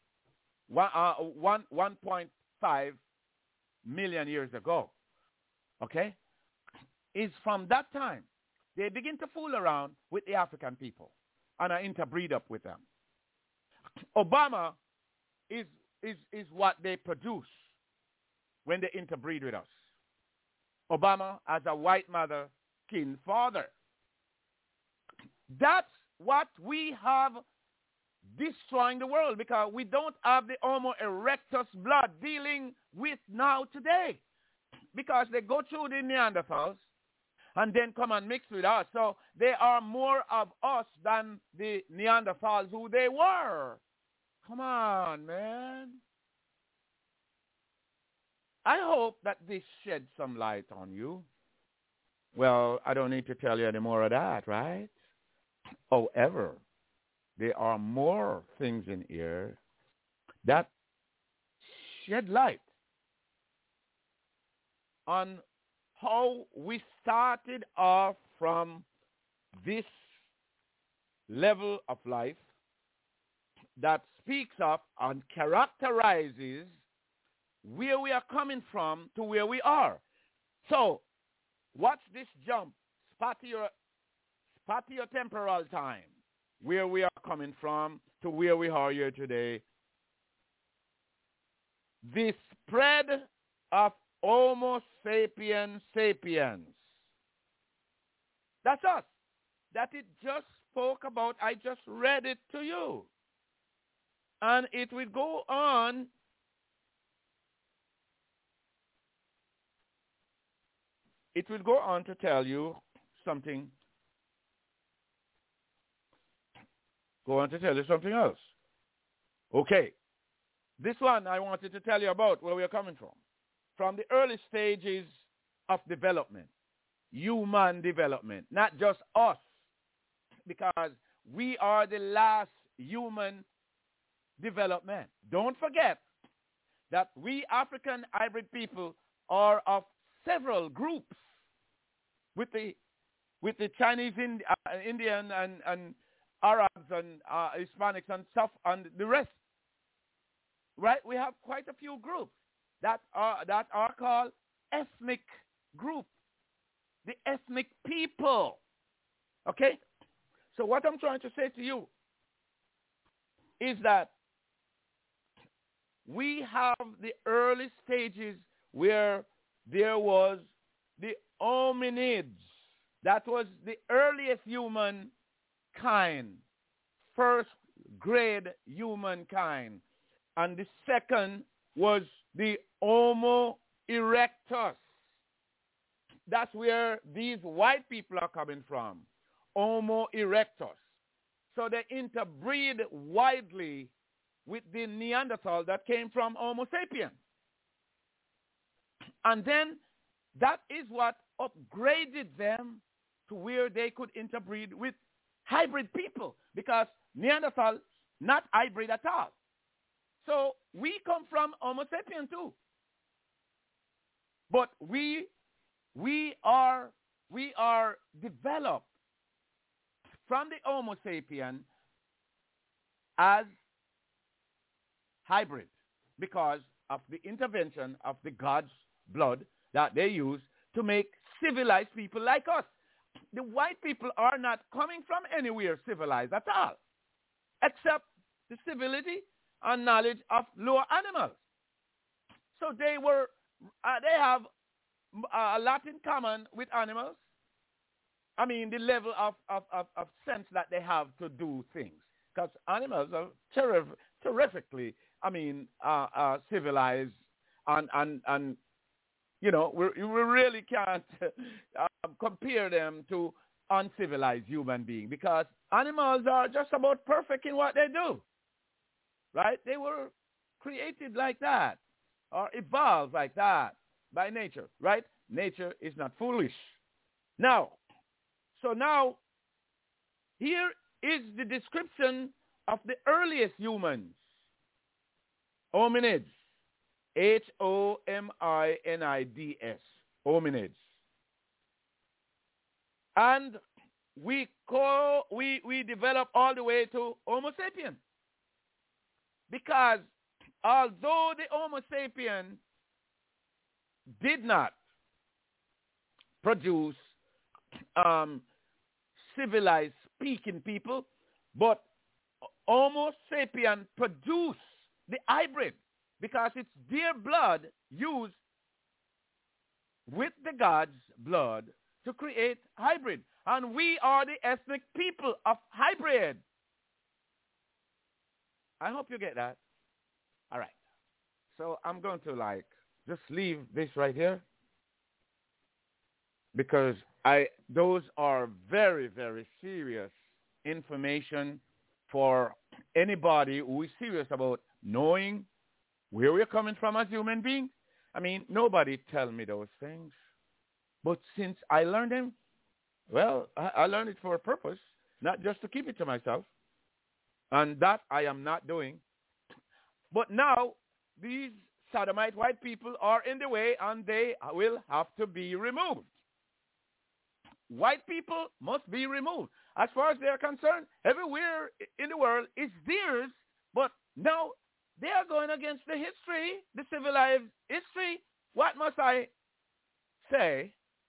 1.5 million years ago, okay, is from that time they begin to fool around with the African people and interbreed up with them. Obama is what they produce when they interbreed with us. Obama has a white mother, kin father. That's what we have destroying the world, because we don't have the Homo erectus blood dealing with now today, because they go through the Neanderthals and then come and mix with us. So they are more of us than the Neanderthals who they were. Come on, man. I hope that this sheds some light on you. Well, I don't need to tell you any more of that, right? However, there are more things in here that shed light on how we started off from this level of life that speaks of and characterizes where we are coming from to where we are. So, watch this jump, spatio-temporal time, where we are coming from to where we are here today. The spread of Homo sapiens sapiens. That's us. That it just spoke about. I just read it to you. And it will go on . It will go on to tell you something. Go on to tell you something else. Okay. This one I wanted to tell you about where we are coming from. From the early stages of development, human development, not just us, because we are the last human development. Don't forget that we African hybrid people are of several groups with the Chinese, Indian, and Arabs and Hispanics and stuff and the rest. Right? We have quite a few groups that are called ethnic group, the ethnic people. Okay? So what I'm trying to say to you is that we have the early stages where there was the hominids. That was the earliest humankind, first grade humankind. And the second was the Homo erectus. That's where these white people are coming from, Homo erectus. So they interbreed widely with the Neanderthal that came from Homo sapiens. And then that is what upgraded them to where they could interbreed with hybrid people, because Neanderthal not hybrid at all. So we come from Homo sapien too. But we are developed from the Homo sapien as hybrid because of the intervention of the God's blood that they use to make civilized people like us. The white people are not coming from anywhere civilized at all, except the civility and knowledge of lower animals. So they have a lot in common with animals. I mean, the level of sense that they have to do things. Because animals are terrifically, civilized, and you know, we really can't compare them to uncivilized human beings, because animals are just about perfect in what they do, right? They were created like that, or evolved like that by nature, right? Nature is not foolish. Now, here is the description of the earliest humans, hominids, Hominids, hominids. And we develop all the way to Homo sapien. Because although the Homo sapien did not produce civilized speaking people, but Homo sapien produced the hybrid, because it's their blood used with the God's blood to create hybrid. And we are the ethnic people of hybrid. I hope you get that. All right. So I'm going to just leave this right here, because those are very, very serious information for anybody who is serious about knowing where we're coming from as human beings. I mean, nobody tell me those things. But since I learned them, well, I learned it for a purpose, not just to keep it to myself. And that I am not doing. But now, these sodomite white people are in the way, and they will have to be removed. White people must be removed. As far as they are concerned, everywhere in the world is theirs, but now they are going against the history, the civilized history. What must I say?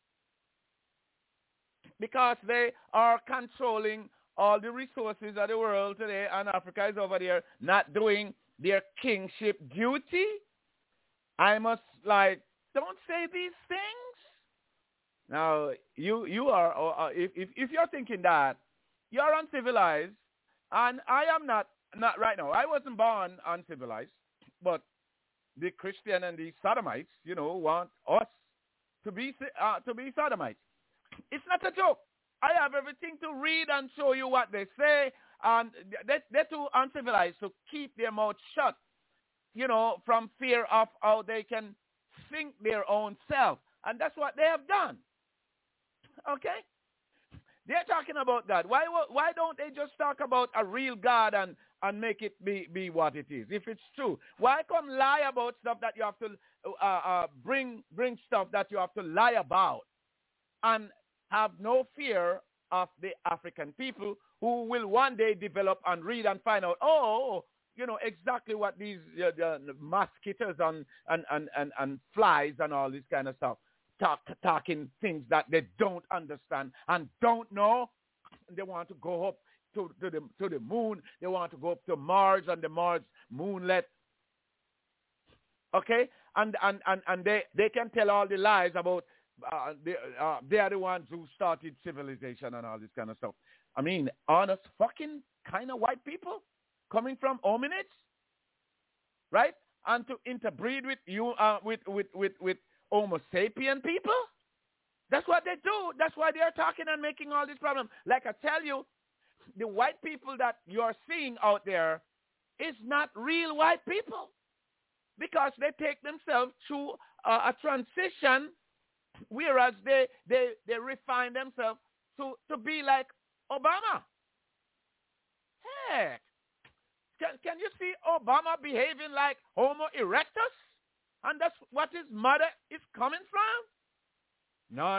Because they are controlling all the resources of the world today, and Africa is over there not doing their kingship duty. I must don't say these things. Now, you are, if you're thinking that, you're uncivilized, and I am not right now. I wasn't born uncivilized, but the Christian and the Sodomites, want us to be Sodomites. It's not a joke. I have everything to read and show you what they say, and they're too uncivilized to keep their mouth shut, from fear of how they can think their own self. And that's what they have done. Okay? They're talking about God. Why don't they just talk about a real God and make it be what it is, if it's true? Why come lie about stuff that you have to bring stuff that you have to lie about, and have no fear of the African people who will one day develop and read and find out, exactly what these mosquitoes and flies and all this kind of stuff, talking things that they don't understand and don't know. They want to go up to the moon. They want to go up to Mars and the Mars moonlet. Okay? And they can tell all the lies about they are the ones who started civilization and all this kind of stuff. I mean, honest fucking kind of white people coming from hominids, right? And to interbreed with you, with Homo sapien people. That's what they do. That's why they are talking and making all these problems. Like I tell you, the white people that you're seeing out there is not real white people, because they take themselves through a transition, whereas they refine themselves to be like Obama. Heck, can you see Obama behaving like Homo erectus? And that's what his mother is coming from? No.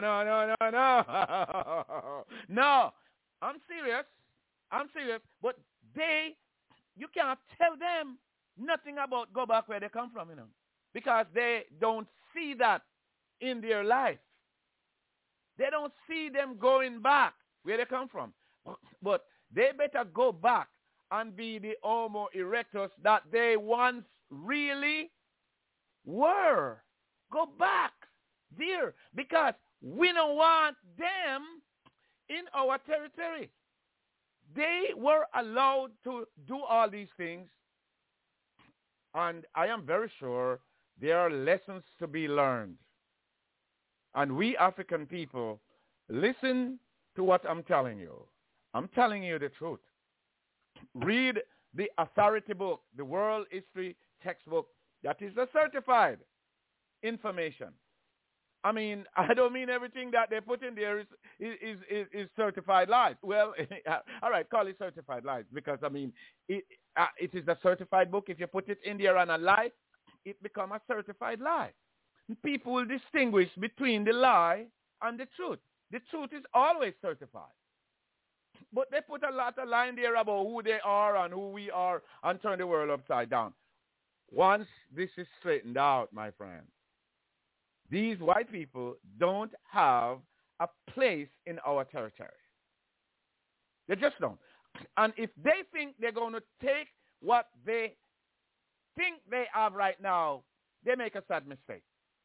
No, I'm serious. But you can't tell them nothing about go back where they come from, because they don't see that in their life. They don't see them going back where they come from. But they better go back and be the Homo erectus that they once really were. Go back there, because we don't want them in our territory. They were allowed to do all these things, and I am very sure there are lessons to be learned. And we African people, listen to what I'm telling you. I'm telling you the truth. Read the authority book, the world history textbook, that is the certified information. I mean, I don't mean everything that they put in there is certified lies. Well, all right, call it certified lies, because, I mean, it is a certified book. If you put it in there and a lie, it becomes a certified lie. People will distinguish between the lie and the truth. The truth is always certified. But they put a lot of lie in there about who they are and who we are and turn the world upside down. Once this is straightened out, my friends, these white people don't have a place in our territory. They just don't. And if they think they're going to take what they think they have right now, they make a sad mistake.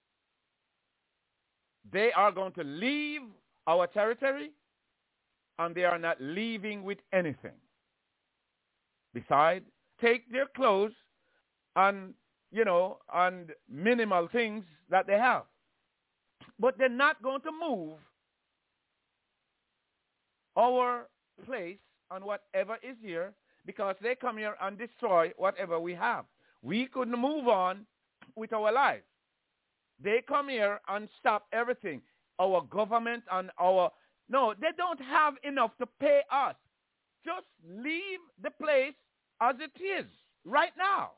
They are going to leave our territory, and they are not leaving with anything. Besides, take their clothes and, and minimal things that they have. But they're not going to move our place and whatever is here, because they come here and destroy whatever we have. We couldn't move on with our lives. They come here and stop everything. Our government and no, they don't have enough to pay us. Just leave the place as it is right now.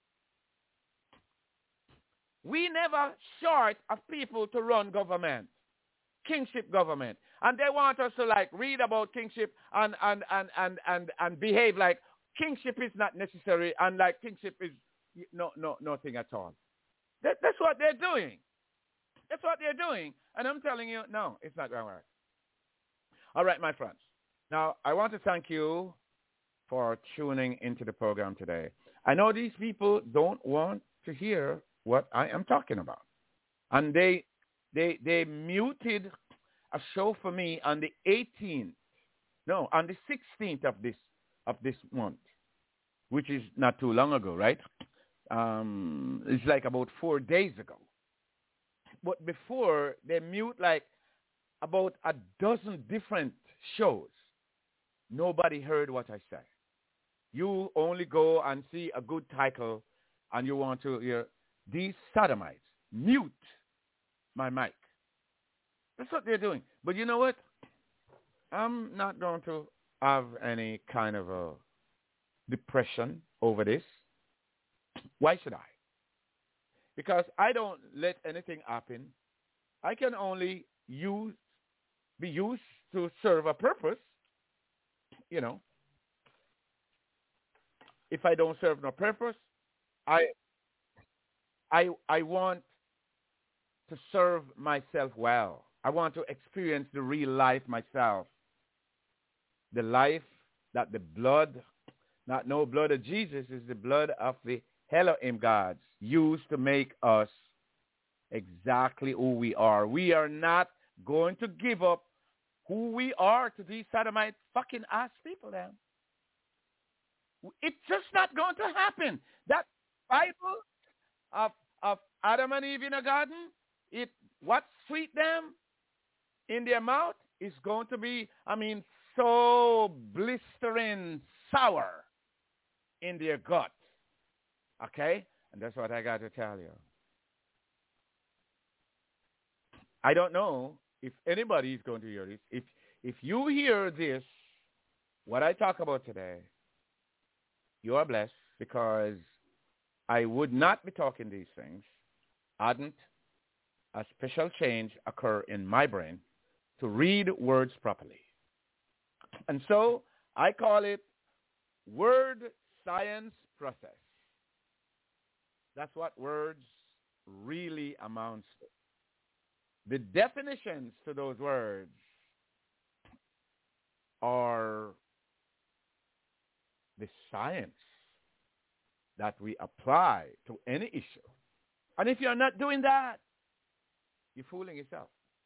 We never short of people to run government, kingship government. And they want us to read about kingship and behave like kingship is not necessary and like kingship is nothing at all. That's what they're doing. That's what they're doing. And I'm telling you, no, it's not going to work. All right, my friends. Now, I want to thank you for tuning into the program today. I know these people don't want to hear what I am talking about. And they muted a show for me on the 18th, on the 16th of this month, which is not too long ago, right? It's like about 4 days ago. But before, they mute about a dozen different shows. Nobody heard what I said. You only go and see a good title, and you want to hear these sodomites mute my mic. That's what they're doing. But you know what? I'm not going to have any kind of a depression over this. Why should I? Because I don't let anything happen. I can only be used to serve a purpose. If I don't serve no purpose, I want to serve myself well. I want to experience the real life myself. The life that the blood, not no blood of Jesus, is the blood of the Elohim gods used to make us exactly who we are. We are not going to give up who we are to these sodomite fucking ass people then. It's just not going to happen. That Bible of Adam and Eve in a garden, what sweet them in their mouth is going to be, so blistering sour in their gut. Okay? And that's what I got to tell you. I don't know if anybody is going to hear this. If you hear this, what I talk about today, you are blessed, because I would not be talking these things hadn't a special change occur in my brain to read words properly. And so I call it word science process. That's what words really amounts to. the definitions to those words are the science that we apply to any issue. And if you're not doing that, you're fooling yourself.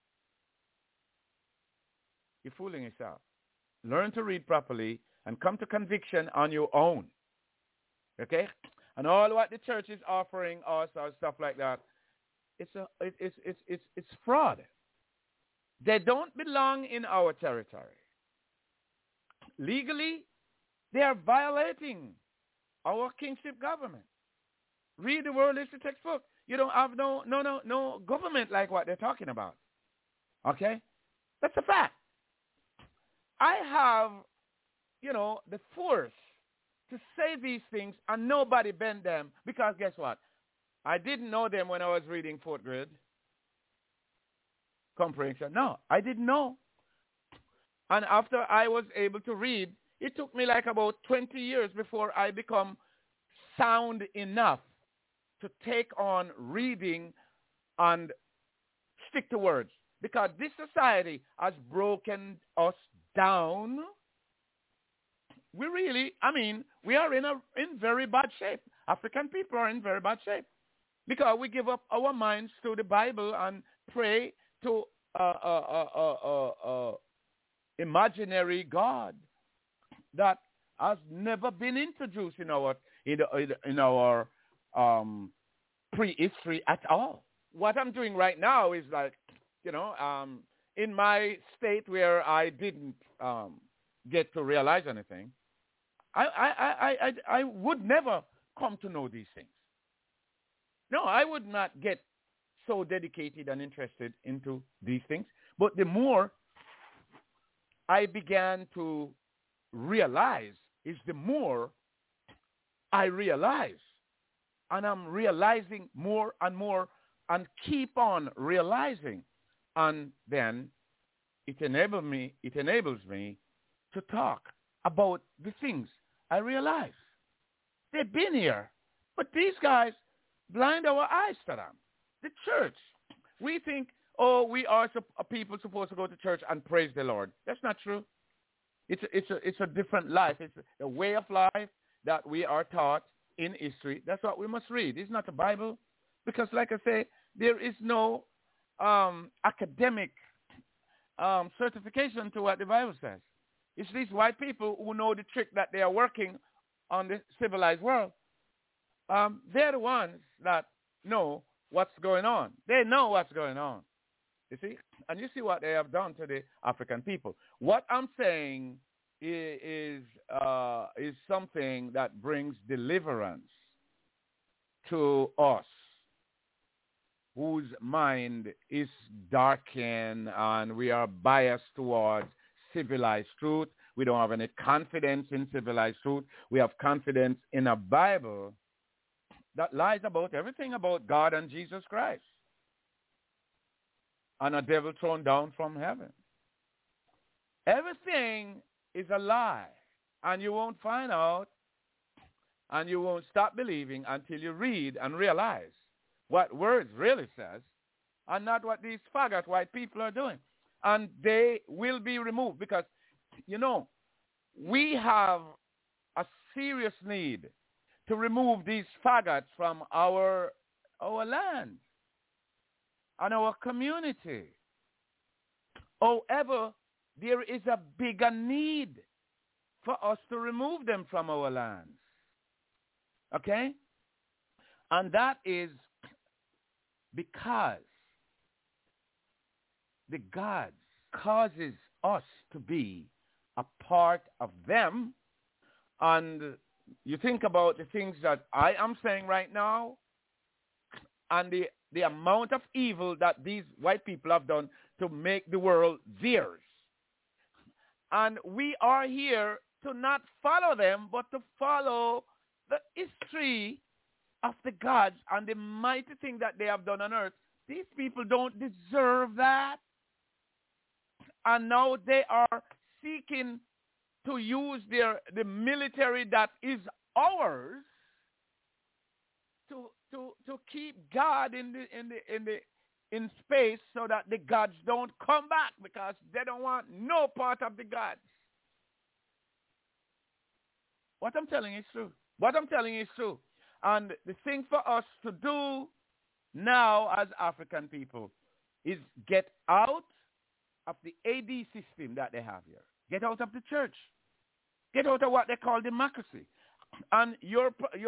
You're fooling yourself. Learn to read properly and come to conviction on your own. Okay? And all what the church is offering us or stuff like that, it's fraud. They don't belong in our territory. Legally, they are violating our kingship government. Read the World History textbook. You don't have no government like what they're talking about. Okay? That's a fact. I have, the force to say these things and nobody bend them because guess what? I didn't know them when I was reading fourth grade comprehension. No, I didn't know. And after I was able to read, it took me like about 20 years before I become sound enough to take on reading and stick to words. Because this society has broken us down. We are in very bad shape. African people are in very bad shape. Because we give up our minds to the Bible and pray to imaginary God that has never been introduced in our prehistory at all. What I'm doing right now is like, in my state where I didn't get to realize anything, I would never come to know these things. No, I would not get so dedicated and interested into these things. But the more I began to realize is the more I realize. And I'm realizing more and more and keep on realizing. And then it enables me to talk about the things I realize. They've been here. But these guys blind our eyes to them. The church. We think, we are people supposed to go to church and praise the Lord. That's not true. It's a different life. It's a way of life that we are taught in history. That's what we must read. It's not the Bible. Because like I say, there is no academic certification to what the Bible says. It's these white people who know the trick that they are working on the civilized world. They're the ones that know what's going on. They know what's going on. You see? And you see what they have done to the African people. What I'm saying is something that brings deliverance to us, whose mind is darkened and we are biased towards civilized truth. We don't have any confidence in civilized truth. We have confidence in a Bible that lies about everything about God and Jesus Christ and a devil thrown down from heaven. Everything is a lie, and you won't find out and you won't stop believing until you read and realize what words really says and not what these faggot white people are doing. And they will be removed because, we have a serious need to remove these faggots from our land and our community. However, there is a bigger need for us to remove them from our lands. Okay? And that is because the gods causes us to be a part of them. And you think about the things that I am saying right now and the amount of evil that these white people have done to make the world theirs. And we are here to not follow them, but to follow the history of the gods and the mighty thing that they have done on earth. These people don't deserve that. And now they are seeking to use the military that is ours to keep God in in space so that the gods don't come back because they don't want no part of the gods. What I'm telling you is true. What I'm telling you is true. And the thing for us to do now as African people is get out of the AD system that they have here. Get out of the church. Get out of what they call democracy. And your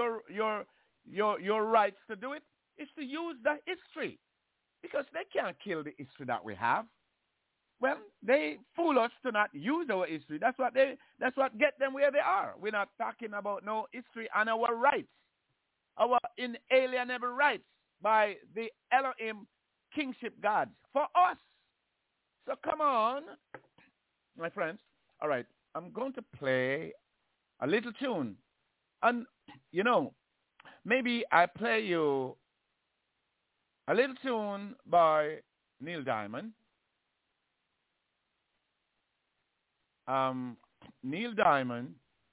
rights to do it is to use the history. Because they can't kill the history that we have. Well, they fool us to not use our history. That's what get them where they are. We're not talking about no history and our rights, our inalienable rights by the Elohim kingship gods for us. So come on, my friends. All right, I'm going to play a little tune. And, you know, maybe I play you a little tune by Neil Diamond. Neil Diamond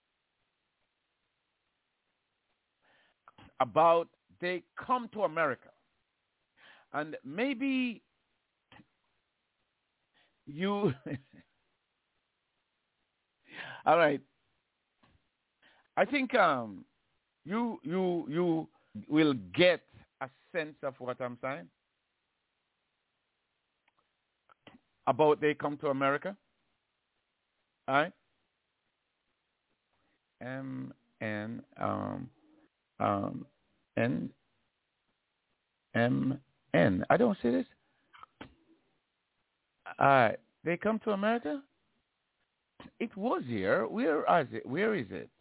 about they come to America. And maybe you... All right. I think you will get a sense of what I'm saying about they come to America. All right. N I don't see this. All right. They come to America. It was here. Where is it? Where is it?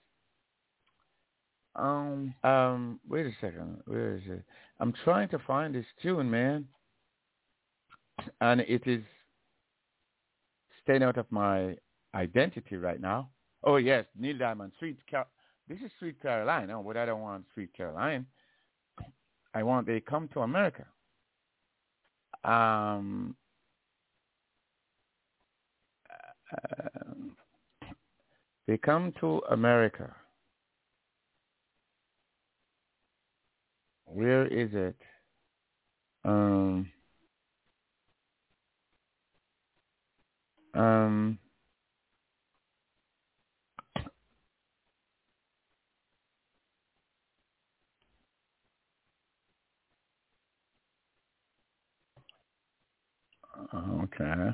Wait a second. Where is it? I'm trying to find this tune, man. And it is staying out of my identity right now. Oh, yes, Neil Diamond, this is Sweet Caroline. Oh, but I don't want Sweet Caroline. I want They Come to America. They Come to America. Where is it? Okay.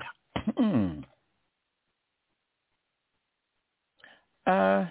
I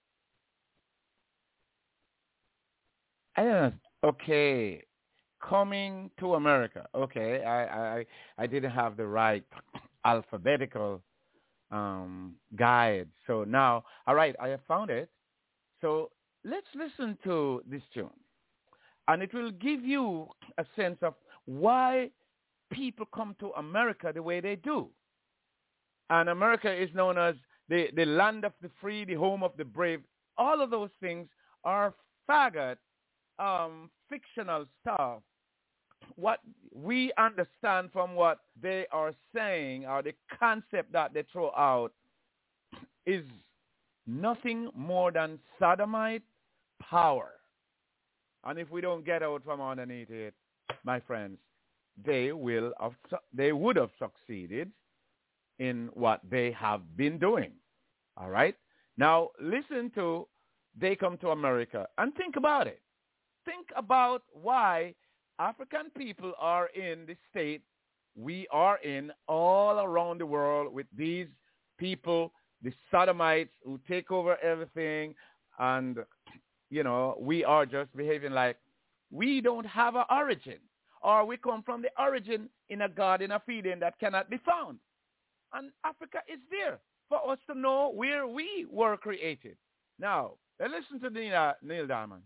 don't know. Okay. Coming to America. Okay. I didn't have the right alphabetical guide. So now, all right, I have found it. So let's listen to this tune. And it will give you a sense of why people come to America the way they do. And America is known as the land of the free, the home of the brave. All of those things are faggot, fictional stuff. What we understand from what they are saying, or the concept that they throw out, is nothing more than sodomite power. And if we don't get out from underneath it, my friends, they would have succeeded in what they have been doing. All right? Now, listen to They Come to America and think about it. Think about why African people are in the state we are in all around the world with these people, the sodomites who take over everything, and, you know, we are just behaving like we don't have an origin, or we come from the origin in a garden of Eden that cannot be found. And Africa is there for us to know where we were created. Now, let's listen to Neil Diamond.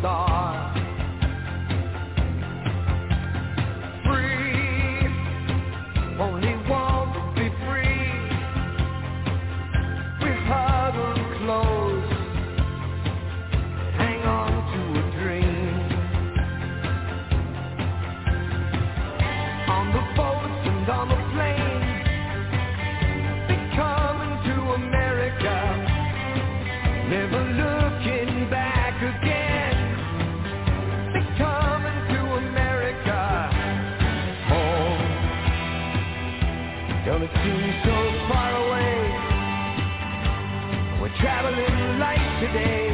star. Free, only want to be free. We huddle close, hang on to a dream. On the boats and on the planes, they're coming to America, never looking back again. They're coming to America, home. Don't it seem so far away? We're traveling light today,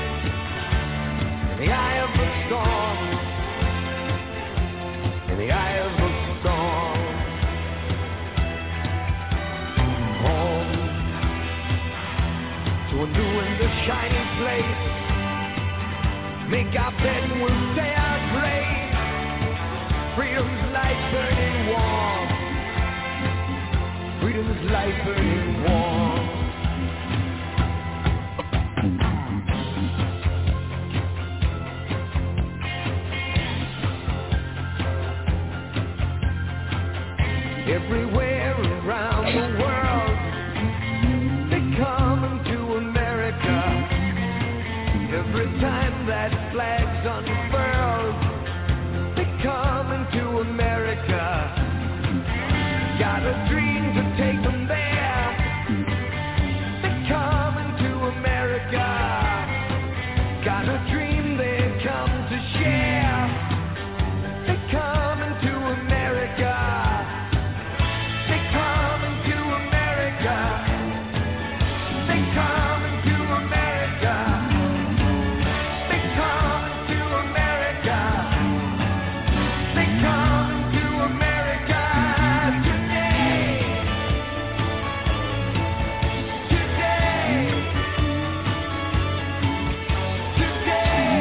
in the eye of the storm, in the eye of the storm. Home to a new and a shining place. Make our bed and we'll say our praise. Freedom's light burning warm. Freedom's light burning warm. Everywhere around the world, they're coming to America. Every time that flag's unfurled, they're coming to America. Got a dream to take them there. They're coming to America. Got a dream they've come to share. They're coming to America. They're coming to America. They're coming to America. They're coming to America. They're coming to America today. Today. Today.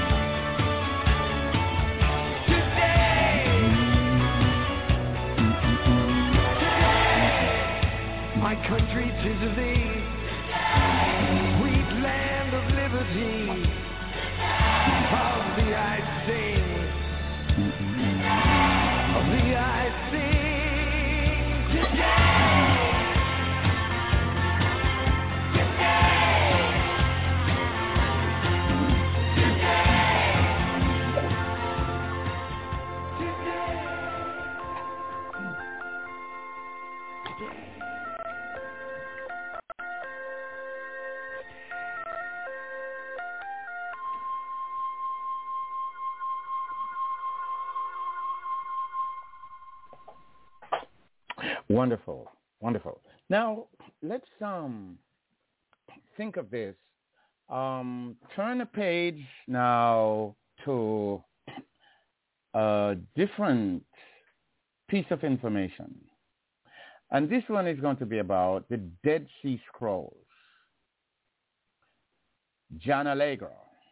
Today. My country, 'tis of thee, sweet land of liberty, of thee I sing, of thee I sing today, Wonderful, wonderful. Now let's think of this. Turn a page now to a different piece of information, and this one is going to be about the Dead Sea Scrolls. John Allegro.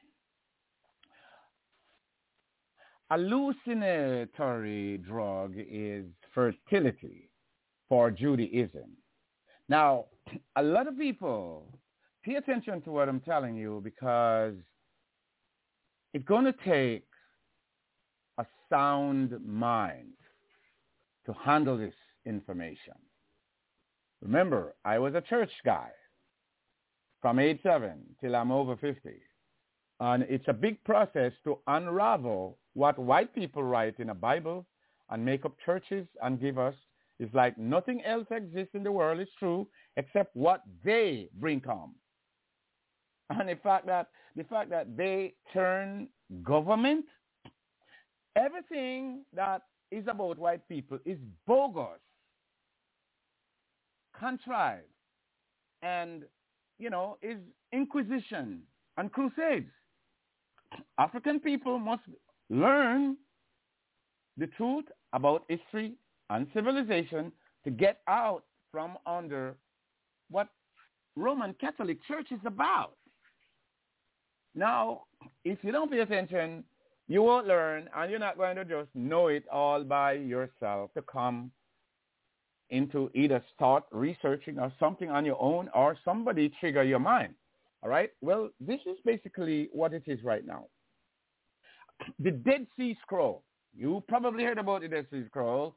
Hallucinatory drug is fertility for Judaism. Now, a lot of people pay attention to what I'm telling you, because it's going to take a sound mind to handle this information. Remember, I was a church guy from age 7 till I'm over 50. And it's a big process to unravel what white people write in a Bible and make up churches and give us. It's like nothing else exists in the world is true except what they bring come. And the fact that they turn government, everything that is about white people is bogus, contrived, and, is inquisition and crusades. African people must learn the truth about history and civilization to get out from under what Roman Catholic Church is about. Now, if you don't pay attention, you won't learn, and you're not going to just know it all by yourself to come into either start researching or something on your own, or somebody trigger your mind. All right? Well, this is basically what it is right now. the Dead Sea Scroll. You probably heard about the Dead Sea Scroll.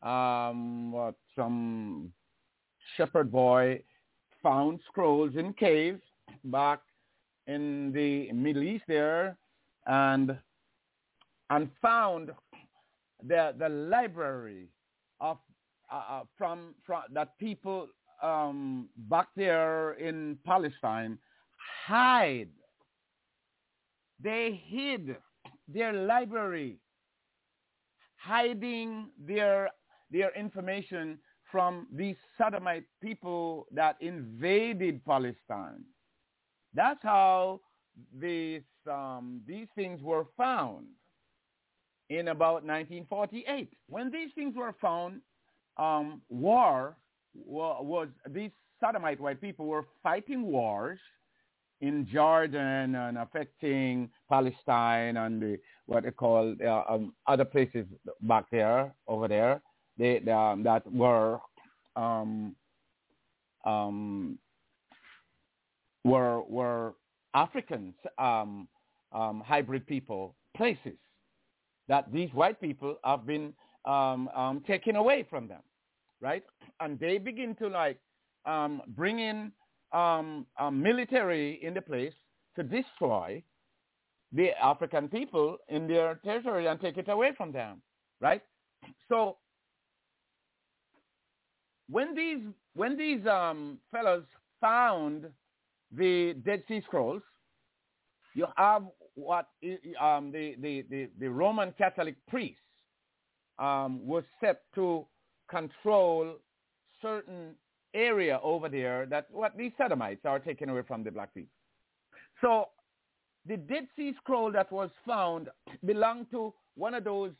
Some shepherd boy found scrolls in caves back in the Middle East there, and found the library of from that people back there in Palestine hide. They hid their library, hiding their information from these Sodomite people that invaded Palestine. That's how these things were found in about 1948. When these things were found, these Sodomite white people were fighting wars in Jordan and affecting Palestine and what they call other places back there, over there, that were Africans, hybrid people, places that these white people have been taken away from them, right? And they begin to bring in military in the place to destroy the African people in their territory and take it away from them, right? So when these fellows found the Dead Sea Scrolls, you have what the Roman Catholic priest was set to control certain area over there that what these Sodomites are taking away from the black people. So the Dead Sea Scroll that was found belonged to one of those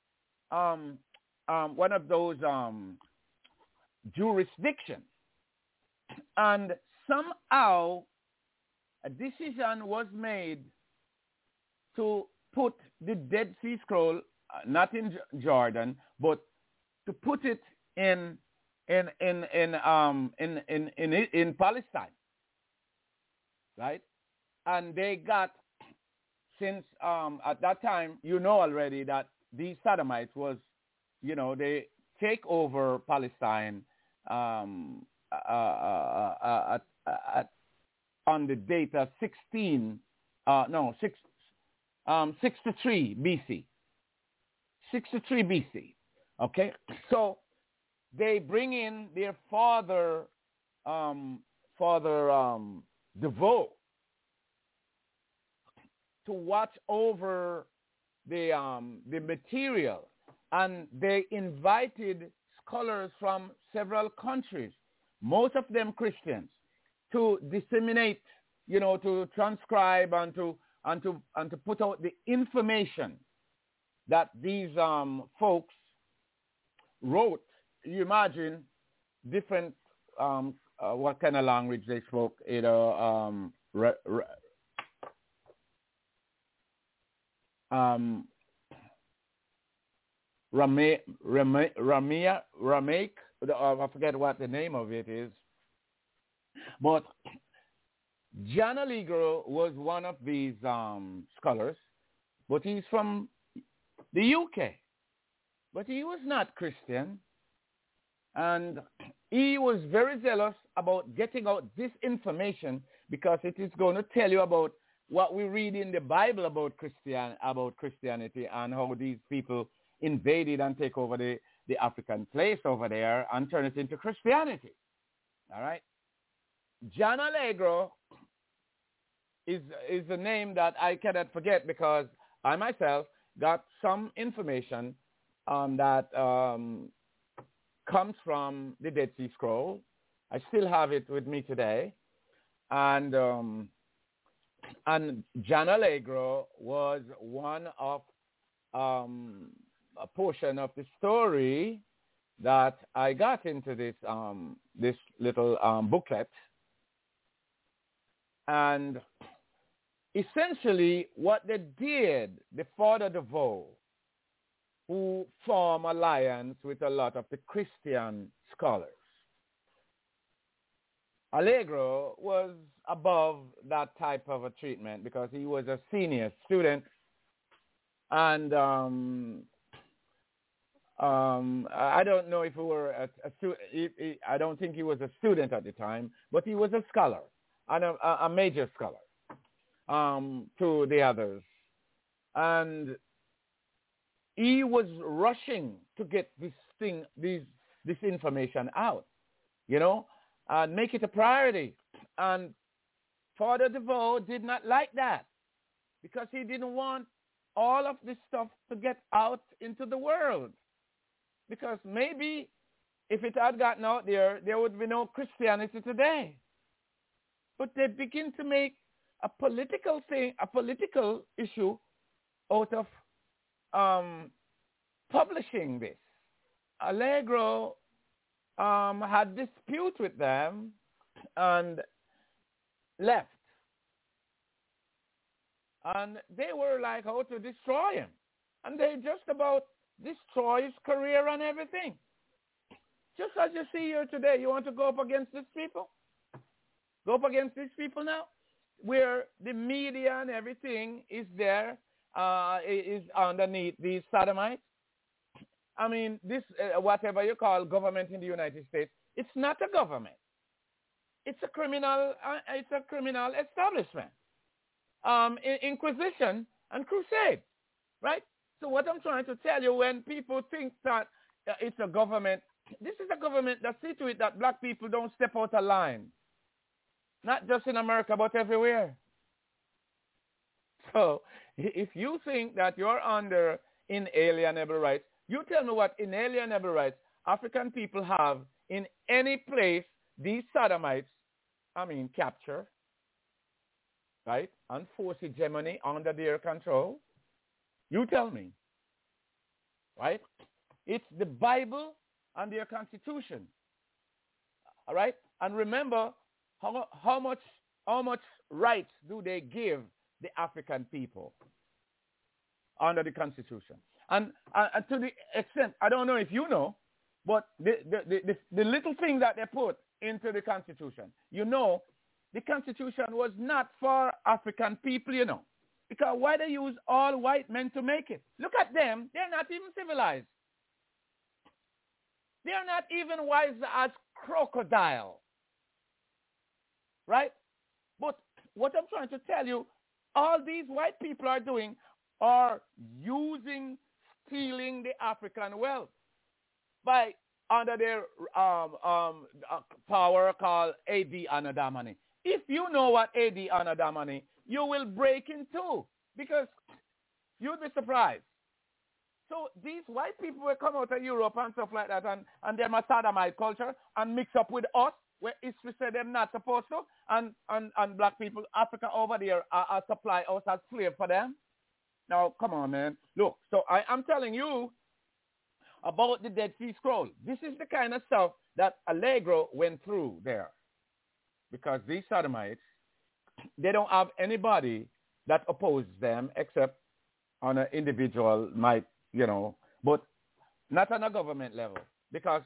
jurisdictions, and somehow a decision was made to put the Dead Sea Scroll not in Jordan, but to put it in Palestine, right? And they got, since at that time, you know already that these Sodomites was, they take over Palestine on the date of 63 BC. 63 BC. Okay, so they bring in their father DeVoe to watch over the material, and they invited scholars from several countries, most of them Christians, to disseminate, to transcribe and to put out the information that these folks wrote. You imagine different what kind of language they spoke, Ramaic, I forget what the name of it is. But John Allegro was one of these scholars, but he's from the UK. But he was not Christian, and he was very zealous about getting out this information because it is going to tell you about what we read in the Bible about Christianity and how these people invaded and take over the African place over there and turn it into Christianity. All right? John Allegro is a name that I cannot forget because I myself got some information that comes from the Dead Sea Scroll. I still have it with me today. And John Allegro was one of a portion of the story that I got into this little booklet. And essentially what they did, the Father DeVoe, who formed alliance with a lot of the Christian scholars. Allegro was above that type of a treatment because he was a senior student And I don't know if he were a student. I don't think he was a student at the time, but he was a scholar and a major scholar to the others. And he was rushing to get this information out, and make it a priority. And Father DeVoe did not like that because he didn't want all of this stuff to get out into the world. Because maybe if it had gotten out there, there would be no Christianity today. But they begin to make a political issue out of publishing this. Allegro had dispute with them and left. And they were like out to destroy him. And they just about destroy his career and everything. Just as you see here today, you want to go up against these people? Go up against these people now? Where the media and everything is there, is underneath these sodomites. I mean, this, whatever you call government in the United States, it's not a government. It's a criminal establishment. Inquisition and crusade, right? So what I'm trying to tell you, when people think that it's a government, this is a government that sees to it that black people don't step out of line. Not just in America, but everywhere. So if you think that you're under inalienable rights, you tell me what inalienable rights African people have in any place these sodomites, capture, right, and force hegemony under their control. You tell me, right? It's the Bible and their Constitution, all right? And remember, how much rights do they give the African people under the Constitution? And to the extent, I don't know if you know, but the little thing that they put into the Constitution, the Constitution was not for African people, because why they use all white men to make it? Look at them. They're not even civilized. They're not even wise as crocodile. Right? But what I'm trying to tell you, all these white people are doing are stealing the African wealth by under their power called A.D. Anadamani. If you know what A.D. Anadamani, you will break in two because you'll be surprised. So these white people will come out of Europe and stuff like that and they're a sodomite culture and mix up with us where history said they're not supposed to, and black people, Africa over there are supply us as slave for them. Now, come on, man. Look, so I'm telling you about the Dead Sea Scroll. This is the kind of stuff that Allegro went through there. Because these sodomites, they don't have anybody that opposes them except on an individual but not on a government level. Because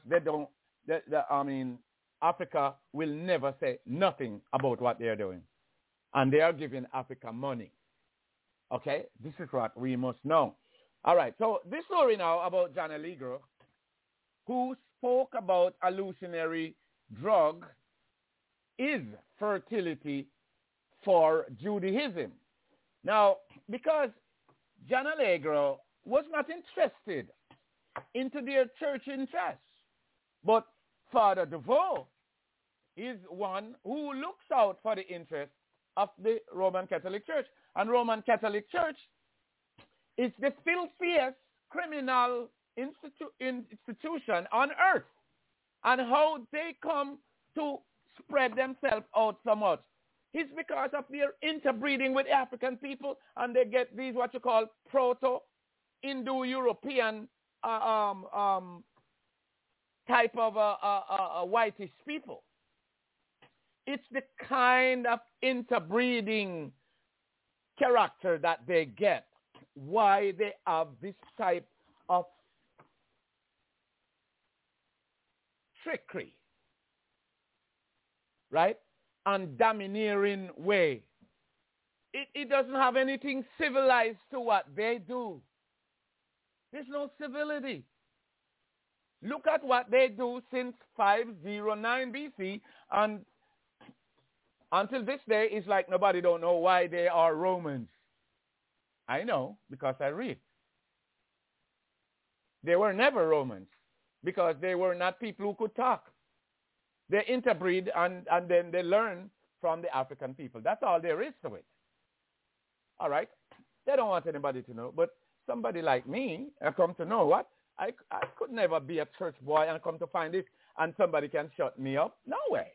Africa will never say nothing about what they're doing. And they are giving Africa money. Okay? This is what we must know. All right. So this story now about John Allegro, who spoke about hallucinatory drug is fertility for Judaism. Now, because John Allegro was not interested into their church interests, but Father DeVoe is one who looks out for the interests of the Roman Catholic Church. And Roman Catholic Church is the filthiest criminal institution on earth. And how they come to spread themselves out so much is because of their interbreeding with African people, and they get these what you call proto-Indo-European type of whitish people. It's the kind of interbreeding character that they get, why they have this type of trickery, right? And domineering way. It doesn't have anything civilized to what they do. There's no civility. Look at what they do since 509 BC, and until this day, it's like nobody don't know why they are Romans. I know, because I read. They were never Romans, because they were not people who could talk. They interbreed, and then they learn from the African people. That's all there is to it. All right? They don't want anybody to know, but somebody like me, I come to know what? I could never be a church boy and come to find this, and somebody can shut me up. No way.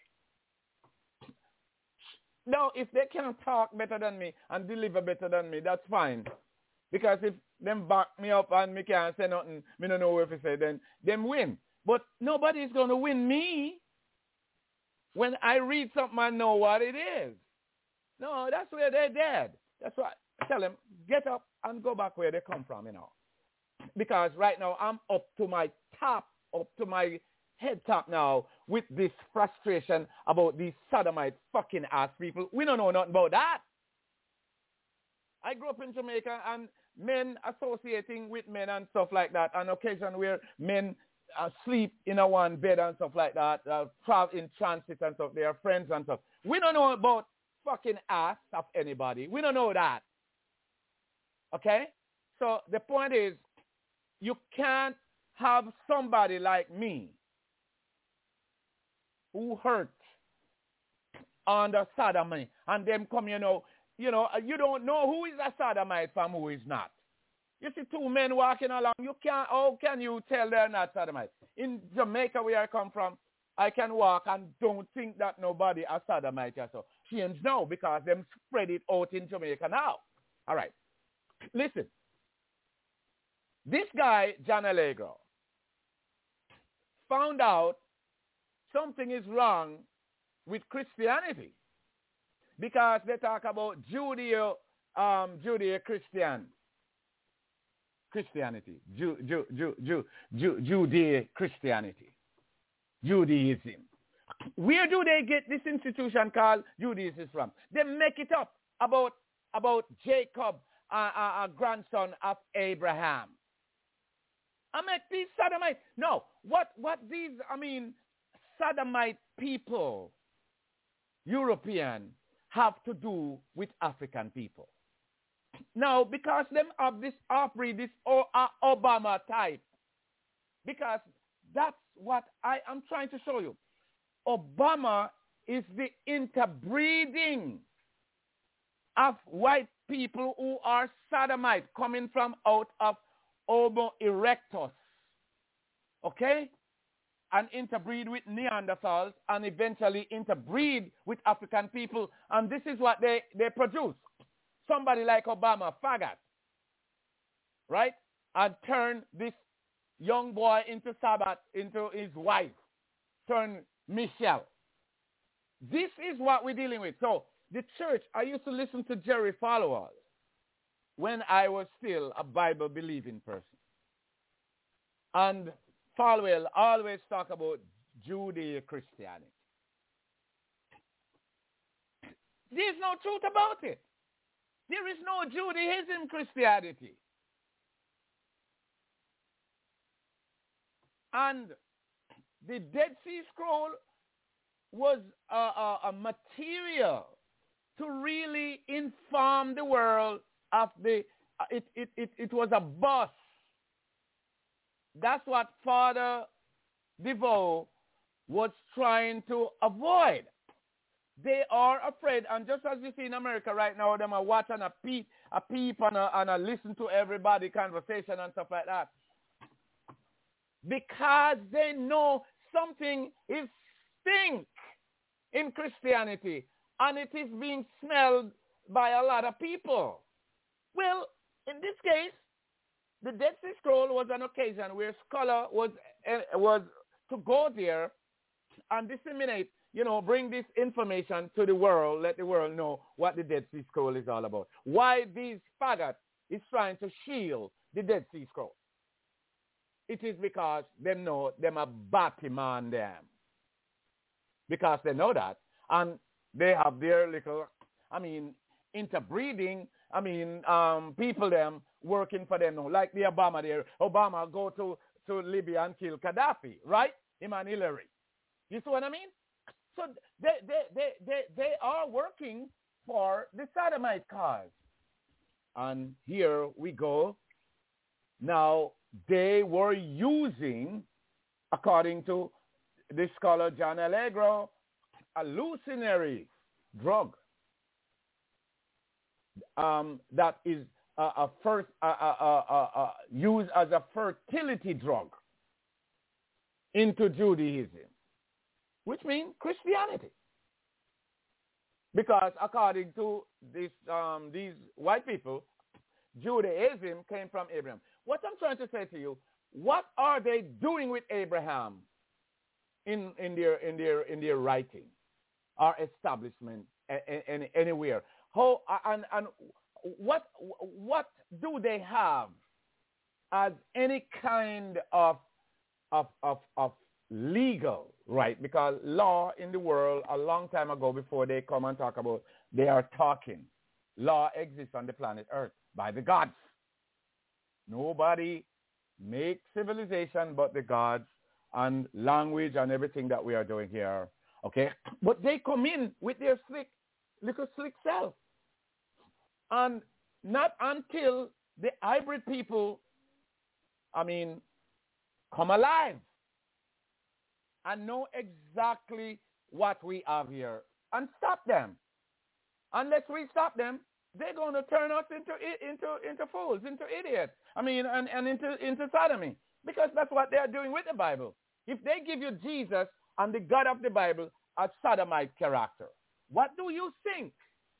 No, if they can talk better than me and deliver better than me, that's fine. Because if them back me up and me can't say nothing, me don't know what to say, then them win. But nobody's going to win me when I read something I know what it is. No, that's where they're dead. That's why I tell them, get up and go back where they come from, Because right now I'm up to my top, up to my head top now with this frustration about these sodomite fucking ass people. We don't know nothing about that. I grew up in Jamaica, and men associating with men and stuff like that, on occasion where men sleep in a one bed and stuff like that, travel in transit and stuff, they are friends and stuff. We don't know about fucking ass of anybody. We don't know that. Okay? So the point is, you can't have somebody like me who hurt under sodomy and them come, you don't know who is a sodomite from who is not. You see two men walking along, how can you tell they're not sodomite? In Jamaica, where I come from, I can walk and don't think that nobody a sodomite or so. Change now, because them spread it out in Jamaica now. All right. Listen. This guy, John Allegro, found out something is wrong with Christianity, because they talk about Judeo-Christianity, Judeo-Christianity, Judaism. Where do they get this institution called Judaism from? They make it up about Jacob, a grandson of Abraham. I make these sodomite. No, what these, sodomite people, European, have to do with African people. Now, because them have this off-breed, this Obama type, because that's what I am trying to show you. Obama is the interbreeding of white people who are sodomite, coming from out of Homo erectus, okay? And interbreed with Neanderthals, and eventually interbreed with African people. And this is what they produce. Somebody like Obama, faggot, right? And turn this young boy into Sabbath, into his wife. Turn Michelle. This is what we're dealing with. So the church, I used to listen to Jerry Falwell when I was still a Bible-believing person. And Falwell always talk about Judeo-Christianity. There's no truth about it. There is no Judaism Christianity. And the Dead Sea Scroll was a material to really inform the world of it was a bus. That's what Father DeVoe was trying to avoid. They are afraid, and just as you see in America right now, them are watching a peep and a listen to everybody conversation and stuff like that. Because they know something is stink in Christianity, and it is being smelled by a lot of people. Well, in this case, the Dead Sea Scroll was an occasion where scholar was to go there and disseminate, bring this information to the world, let the world know what the Dead Sea Scroll is all about. Why these faggots is trying to shield the Dead Sea Scroll. It is because they know them a batty man them. Because they know that. And they have their little, interbreeding people them working for them now, like the Obama there. Obama go to Libya and kill Gaddafi, right? Him and Hillary. You see what I mean? So they are working for the sodomite cause. And here we go. Now, they were using, according to the scholar John Allegro, a hallucinatory drug that is used as a fertility drug into Judaism, which means Christianity. Because according to these white people, Judaism came from Abraham. What I'm trying to say to you, what are they doing with Abraham in their writing or establishment anywhere? How and what do they have as any kind of legal right? Because law in the world a long time ago, before they come and talk about, they are talking. Law exists on the planet Earth by the gods. Nobody makes civilization but the gods, and language and everything that we are doing here. Okay? But they come in with their little slick self. And not until the hybrid people, come alive and know exactly what we have here and stop them. Unless we stop them, they're going to turn us into fools, into idiots. And into sodomy, because that's what they are doing with the Bible. If they give you Jesus and the God of the Bible as sodomite character, what do you think?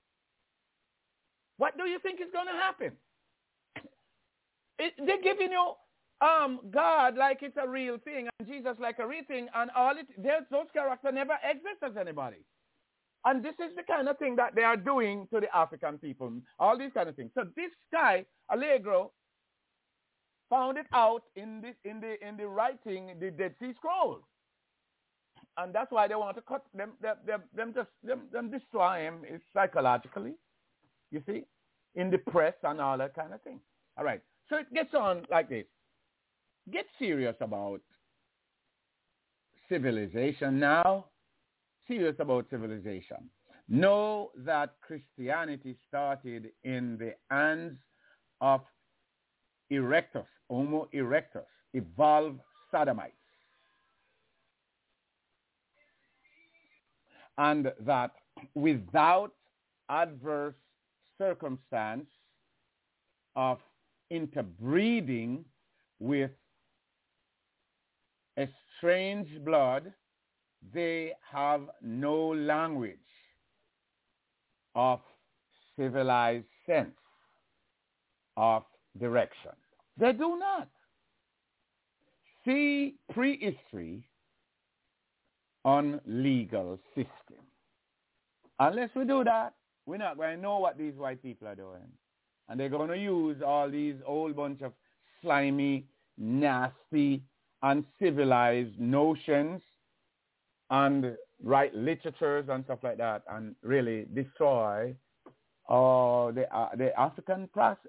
What do you think is going to happen? They're giving you God like it's a real thing and Jesus like a real thing, and those characters never exist as anybody. And this is the kind of thing that they are doing to the African people, all these kind of things. So this guy, Allegro, found it out in the writing, the Dead Sea Scrolls. And that's why they want to cut them destroy him psychologically, you see, in the press and all that kind of thing. All right. So it gets on like this. Get serious about civilization now. Serious about civilization. Know that Christianity started in the hands of erectus, Homo erectus, evolved sodomites. And that without adverse circumstance of interbreeding with estranged blood, they have no language of civilized sense of direction. They do not. See prehistory on legal system. Unless we do that, we're not going to know what these white people are doing. And they're going to use all these whole bunch of slimy, nasty, uncivilized notions and write literatures and stuff like that, and really destroy the African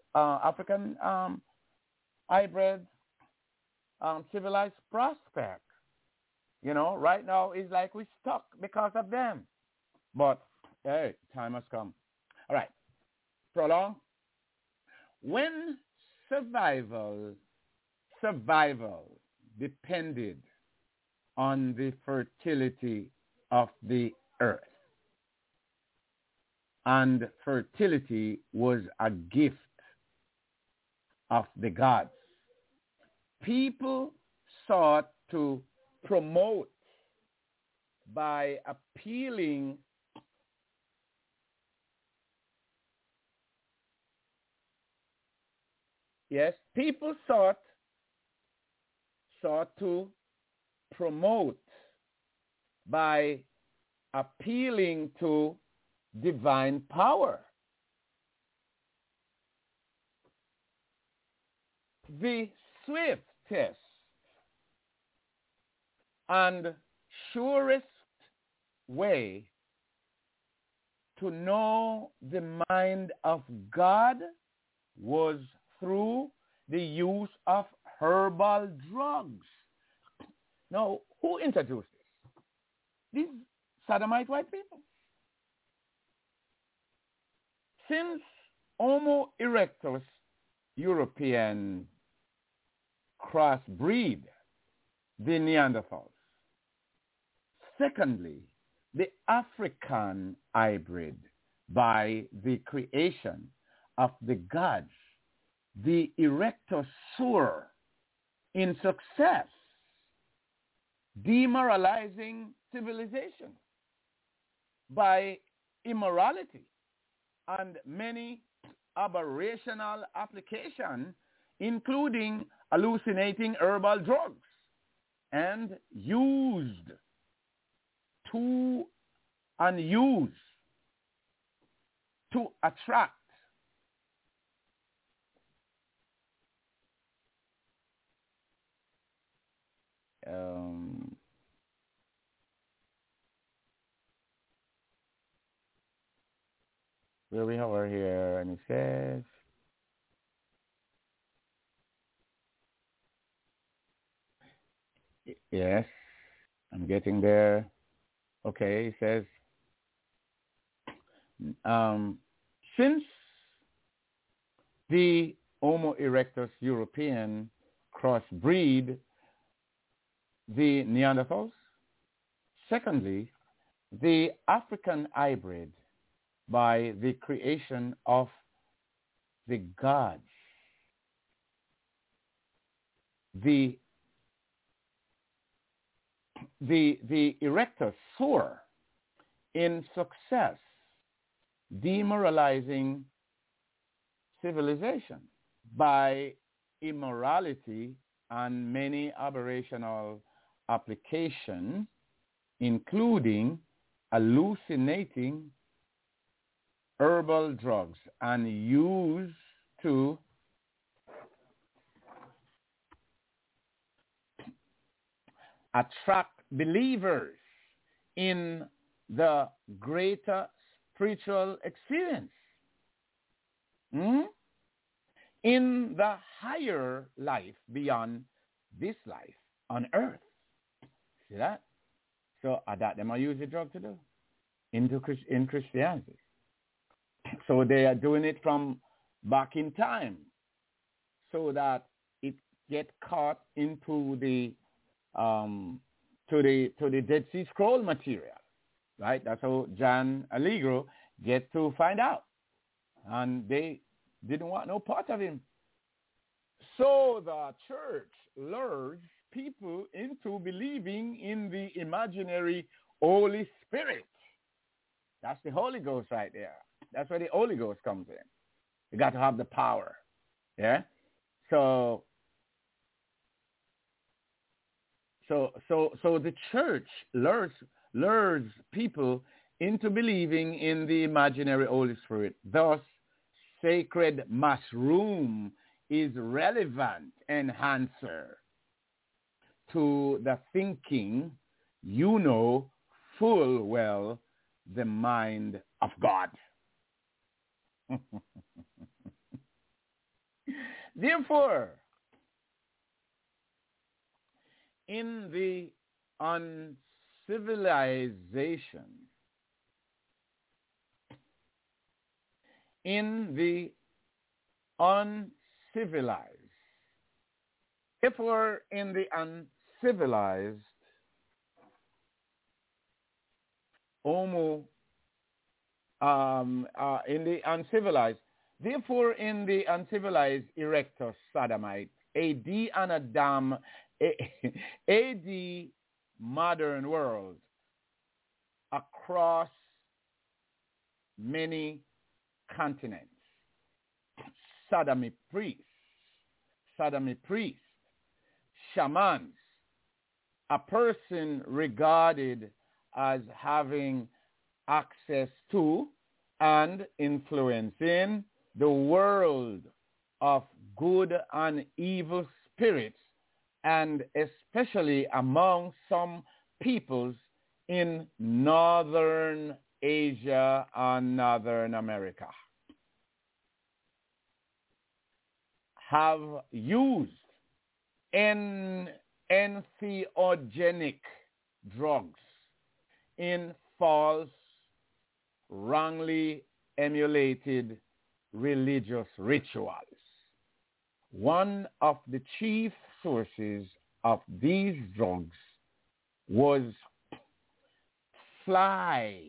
hybrid civilized prospect. You know, right now it's like we're stuck because of them. But hey, time has come. All right, prolong. When survival depended on the fertility of the earth, and fertility was a gift of the gods, people sought to promote by appealing people sought to promote by appealing to divine power. The swiftest and surest way to know the mind of God was through the use of herbal drugs. Now, who introduced this? These sodomite white people. Since Homo erectus European crossbreed the Neanderthals. Secondly, the African hybrid by the creation of the gods, the erectus soar in success, demoralizing civilization by immorality and many aberrational application, including hallucinating herbal drugs, and used to attract where we are here, and it says yes, I'm getting there. Okay, it says since the Homo erectus European crossbreed the Neanderthals. Secondly, the African hybrid by the creation of the gods. The erectus soar in success, demoralizing civilization by immorality and many aberrational applications, including hallucinating herbal drugs, and used to attract believers in the greater spiritual experience, in the higher life beyond this life on earth. See that? So that them are use the drug to do in Christianity. So they are doing it from back in time, so that it get caught into the to the Dead Sea Scroll material, right? That's how John Allegro get to find out, and they didn't want no part of him. So the church lures people into believing in the imaginary Holy Spirit. That's the Holy Ghost right there. That's where the Holy Ghost comes in. You got to have the power. Yeah? So the church lures people into believing in the imaginary Holy Spirit. Thus, sacred mushroom is relevant enhancer to the thinking, you know full well the mind of God. Therefore, in the uncivilization, if we're in the uncivilized therefore in the uncivilized erectus sodomite, AD and Adam, AD modern world, across many continents, sodomy priests, shamans, a person regarded as having access to and influencing the world of good and evil spirits, and especially among some peoples in northern Asia and Northern America have used entheogenic drugs in false, wrongly emulated religious rituals. One of the chief sources of these drugs was fly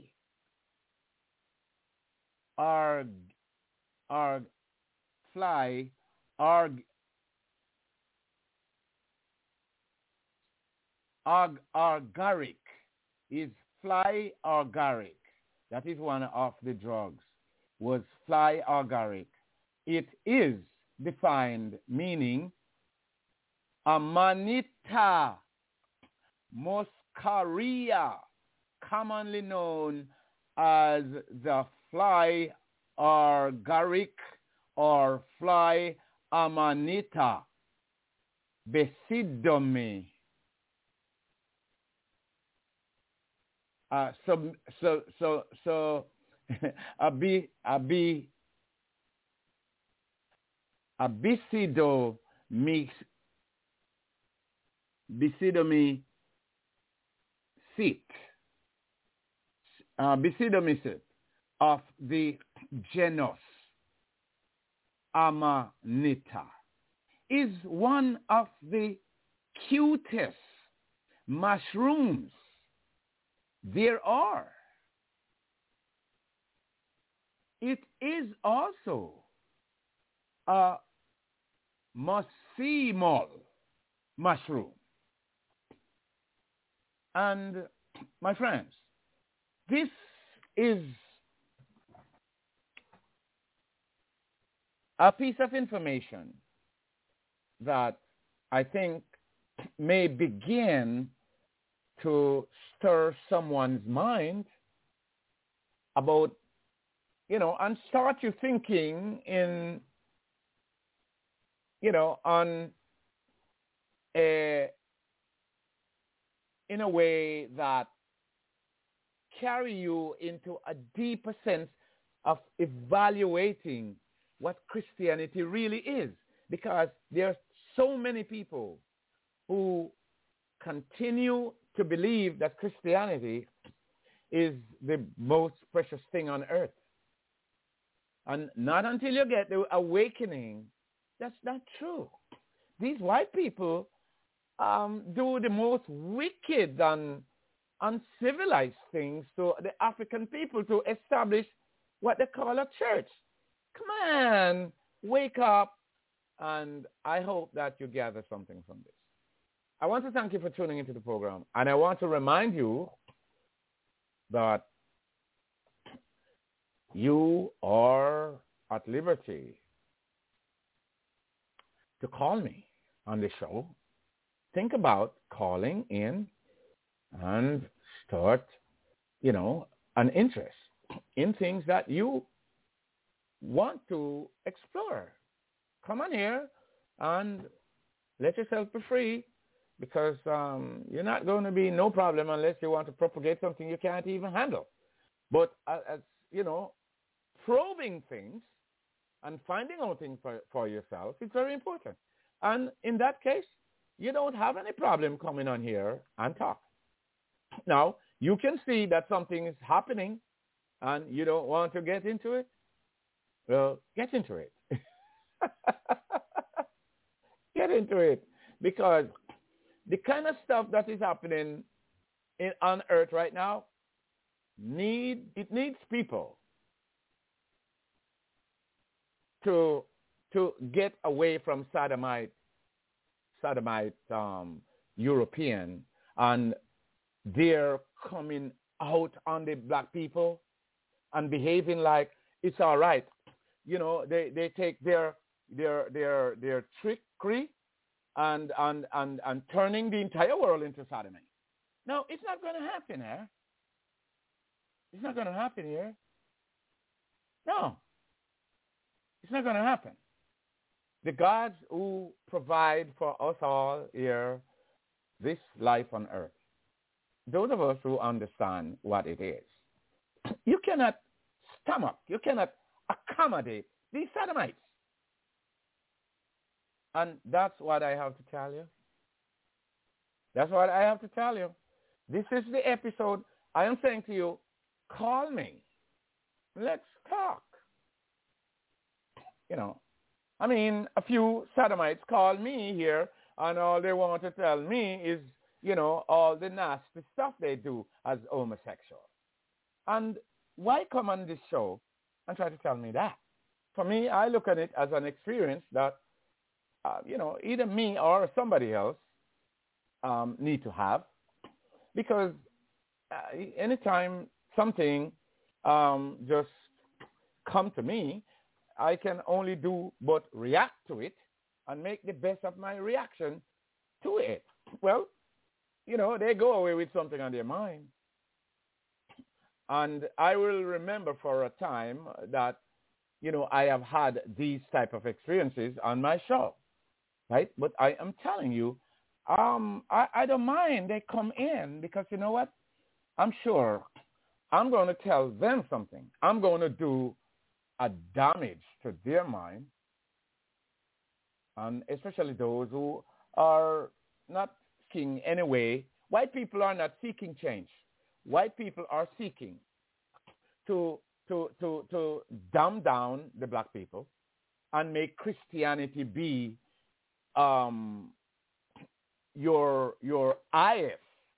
agaric is fly agaric. That is one of the drugs, was fly agaric. It is defined meaning Amanita muscaria, commonly known as the fly agaric or fly Amanita basidium. Basidomycete of the genus Amanita is one of the cutest mushrooms there are. It is also a muscimol mushroom. And my friends, this is a piece of information that I think may begin to stir someone's mind about, and start you thinking in a way that carry you into a deeper sense of evaluating what Christianity really is. Because there are so many people who continue to believe that Christianity is the most precious thing on earth. And not until you get the awakening, that's not true. These white people do the most wicked and uncivilized things to the African people to establish what they call a church. Come on, wake up, and I hope that you gather something from this. I want to thank you for tuning into the program, and I want to remind you that you are at liberty to call me on the show. Think about calling in and start, an interest in things that you want to explore. Come on here and let yourself be free, because you're not going to be no problem unless you want to propagate something you can't even handle. But as probing things and finding out things for yourself is very important. And in that case, you don't have any problem coming on here and talk. Now, you can see that something is happening and you don't want to get into it. Well, get into it. Get into it. Because the kind of stuff that is happening on earth right now, it needs people to get away from sodomite European, and they're coming out on the black people and behaving like it's all right. They take their trickery and turning the entire world into sodomy. No, it's not going to happen here. It's not going to happen here. No, it's not going to happen. The gods who provide for us all here this life on earth, those of us who understand what it is, cannot stomach, you cannot accommodate these sodomites. And that's what I have to tell you. That's what I have to tell you. This is the episode. I am saying to you, call me. Let's talk. You know, I mean, a few sodomites call me here, and all they want to tell me is, you know, all the nasty stuff they do as homosexual. And why come on this show and try to tell me that? For me, I look at it as an experience that, you know, either me or somebody else need to have. Because anytime something just come to me, I can only do but react to it and make the best of my reaction to it. Well, you know, they go away with something on their mind. And I will remember for a time that, you know, I have had these type of experiences on my show, right? But I am telling you, I don't mind they come in, because you know what? I'm sure I'm going to tell them something. I'm going to do a damage to their mind, and especially those who are not seeking any way. White people are not seeking change. White people are seeking to dumb down the black people and make Christianity be your highest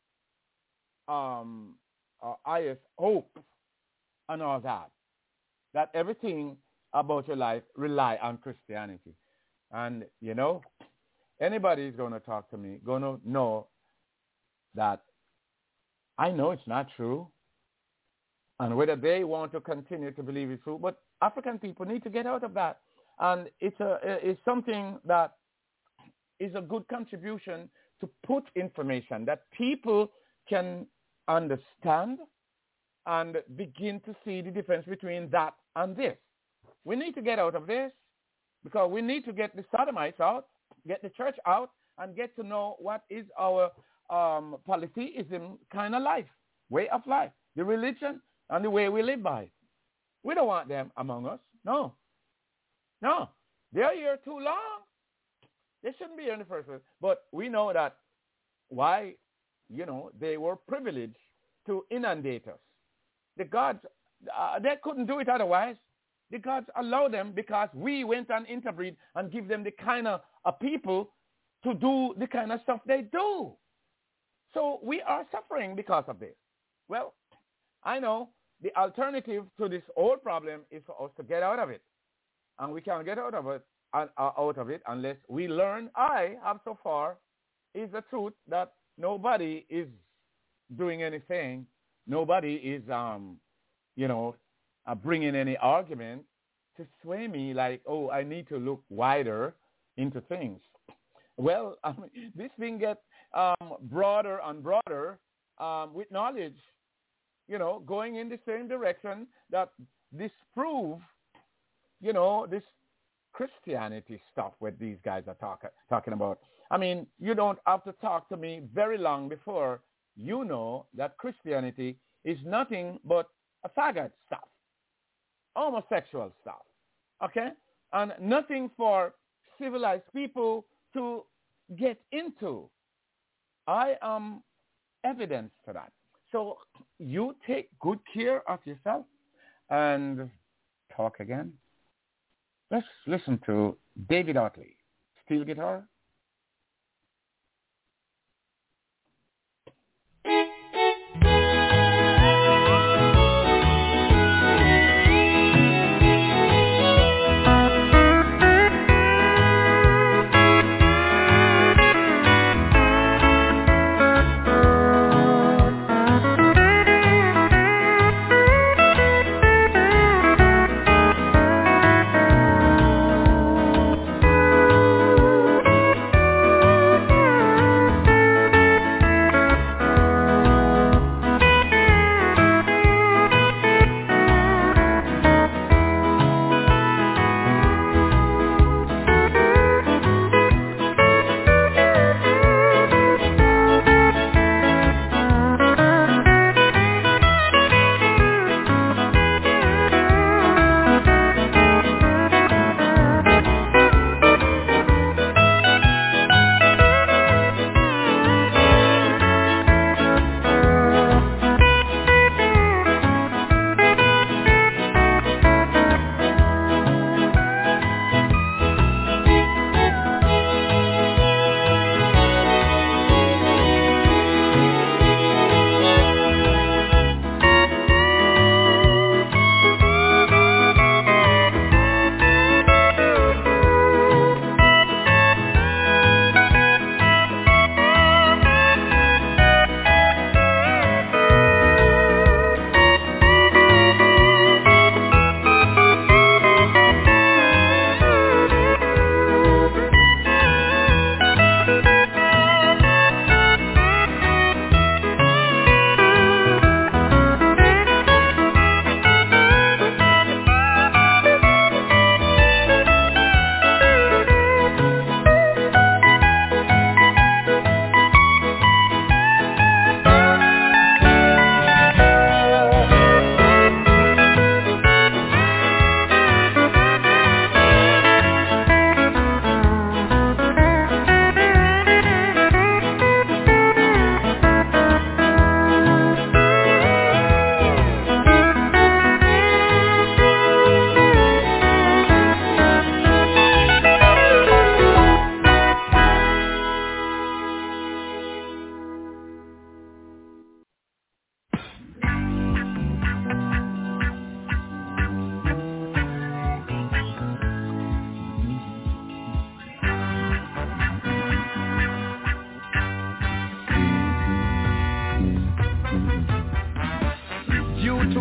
hope and all that. That everything about your life rely on Christianity. And, you know, anybody is going to talk to me, going to know that I know it's not true. And whether they want to continue to believe it's true, but African people need to get out of that. And it's something that is a good contribution to put information that people can understand and begin to see the difference between that and this. We need to get out of this, because we need to get the sodomites out, get the church out, and get to know what is our polytheism kind of life, way of life, the religion and the way we live by. We don't want them among us. No. They're here too long. They shouldn't be here in the first place. But we know that why, you know, they were privileged to inundate us. The gods, they couldn't do it otherwise. The gods allowed them because we went and interbreed and give them the kind of people to do the kind of stuff they do. So we are suffering because of this. Well, I know the alternative to this whole problem is for us to get out of it. And we can't get out of it unless we learn. I have so far is the truth that nobody is doing anything. Nobody is, bringing any argument to sway me like, oh, I need to look wider into things. Well, this thing gets broader and broader with knowledge, you know, going in the same direction that disprove, you know, this Christianity stuff what these guys are talking about. I mean, you don't have to talk to me very long before you know that Christianity is nothing but a faggot stuff, homosexual stuff, okay? And nothing for civilized people to get into. I am evidence to that. So you take good care of yourself and talk again. Let's listen to David Otley, steel guitar.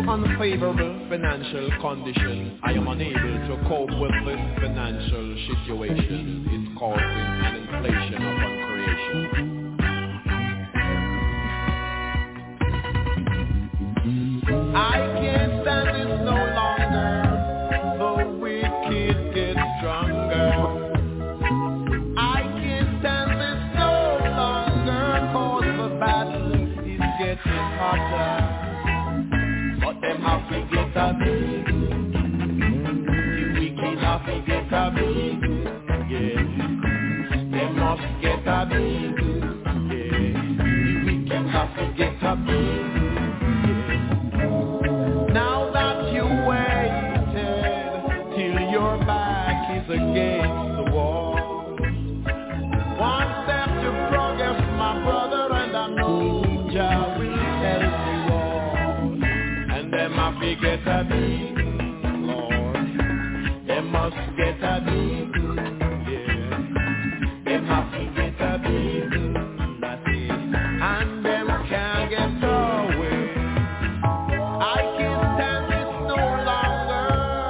unfavorable financial condition. I am unable to cope with this financial situation. It's causing an inflation upon creation. I can't stand this no longer. The wicked get stronger. I can't stand this no longer, 'cause the battle is getting hotter. But them have to get a big, the wicked have to get a big, yeah. They must get a big, yeah. The wicked have to get a big, yeah. Now that you waited till your back is against the wall, one step to progress, my brother, and I know Jah will help you all. And them have to get a big, Lord. They must get a big, yeah. Them have to get a big, that's it. And them can't get away. I can't stand this no longer.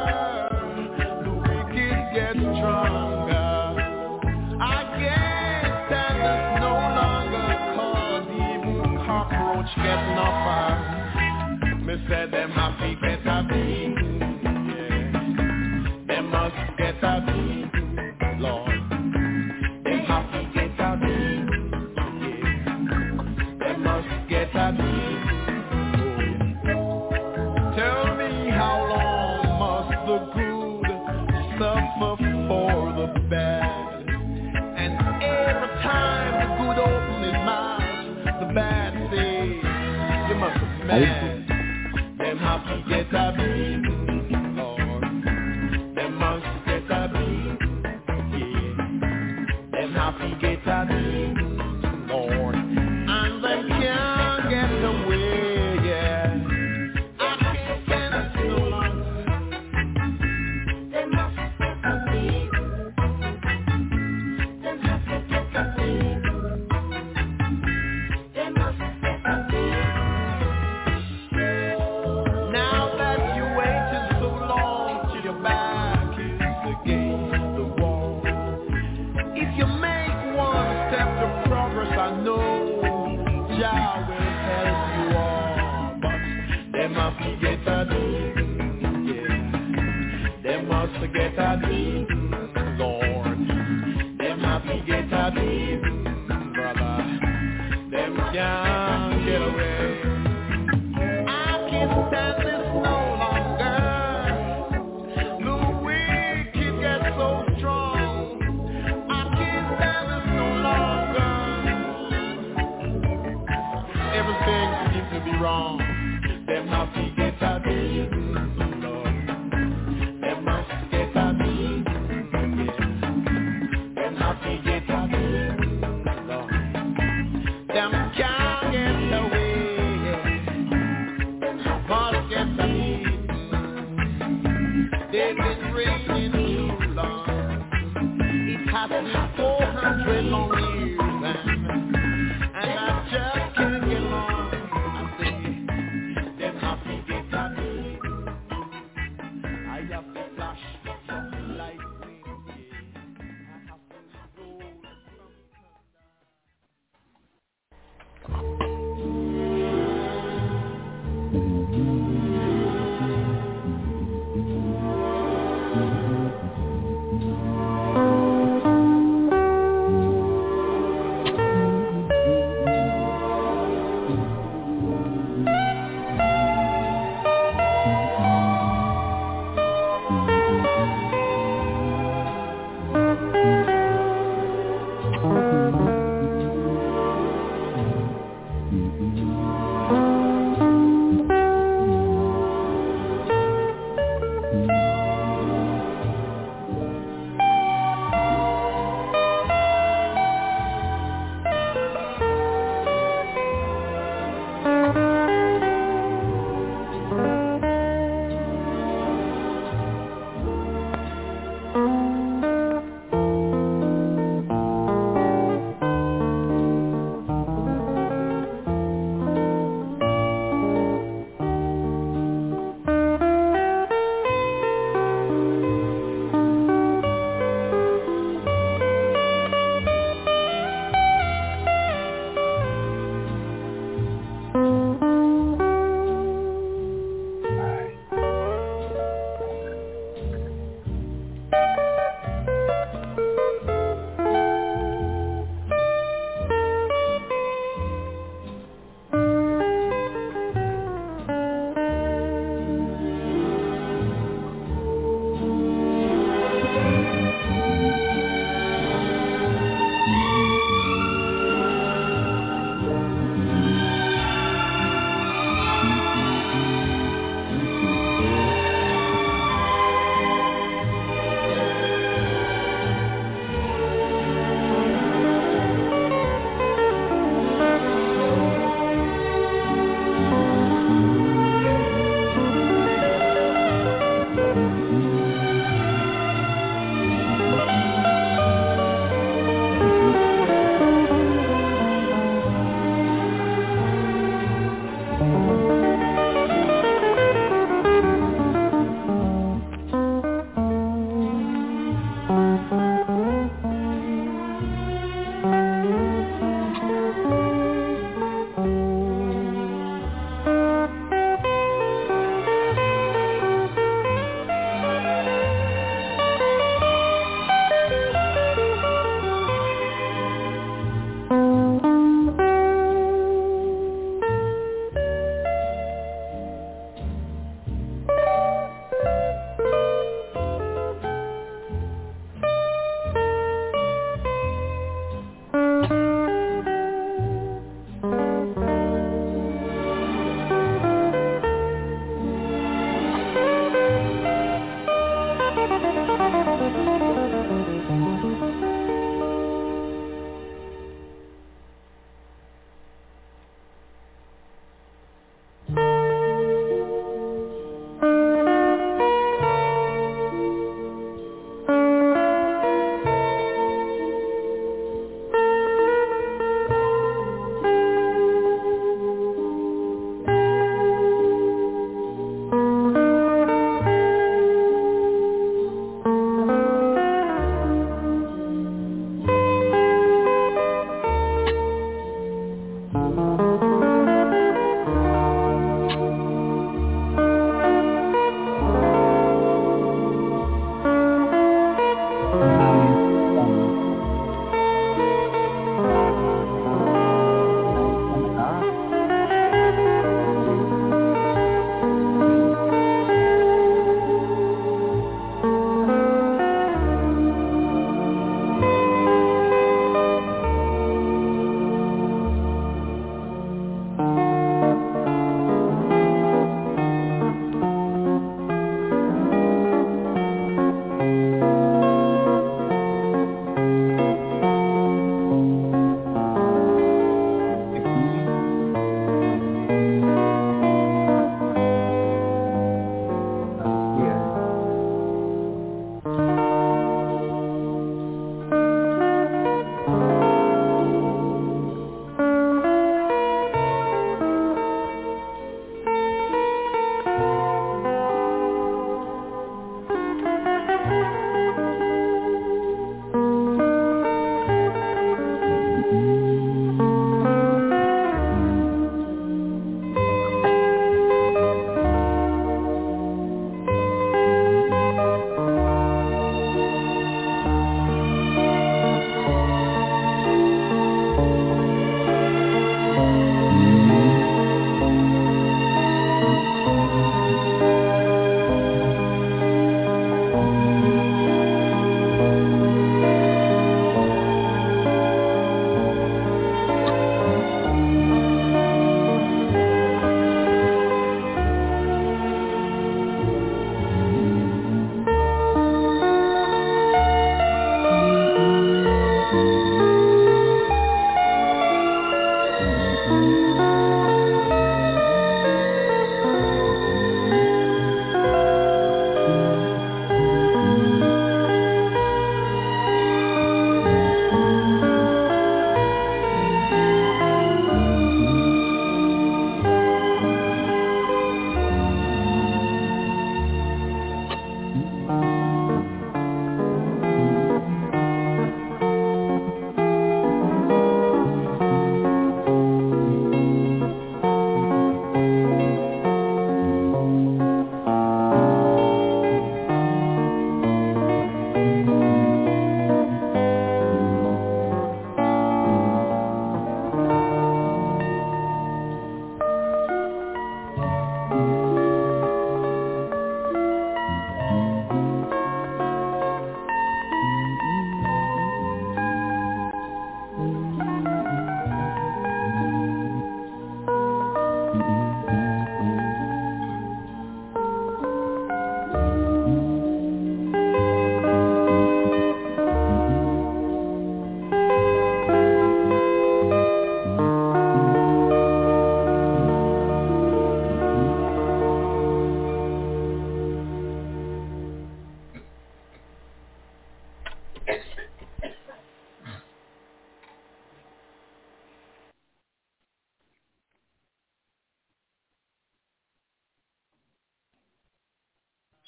The wicked get stronger. I can't stand this no longer, 'cause even cockroach get upper. Me say them have to get a big, yeah. They must get a big, Lord. They have to get a big, yeah. They must get a big, oh yeah. Tell me, how long must the good suffer for the bad? And every time the good open his mouth, the bad says, you must be mad. Them have to get a big, Lord. Them must get a big, yeah. Them have to get a big, Lord. And them can't get away, yeah. I can't stand it no longer. Them must get a big. Them have to get a big. Them must get a big. Now that you waited so long till your back is against the wall, if you make one step to progress, I know Jah will help you all. But them have to get a big, yeah. Them must get a big, Lord. Them have to get a big, brother. Them can't get away. I can't stand this no longer. The wicked get so strong. I can't stand this no longer. Everything seems to be wrong. Them have to get a big, Lord. Them must get a big, yeah. Them have to get a big, Lord. Them can't get away, yeah. Must get a big. They've been reigning too long. It has been 400 long years, and I just can't get along. I say, them have to get a big. I have to flash some lightning, yeah. I have to roll some thunder.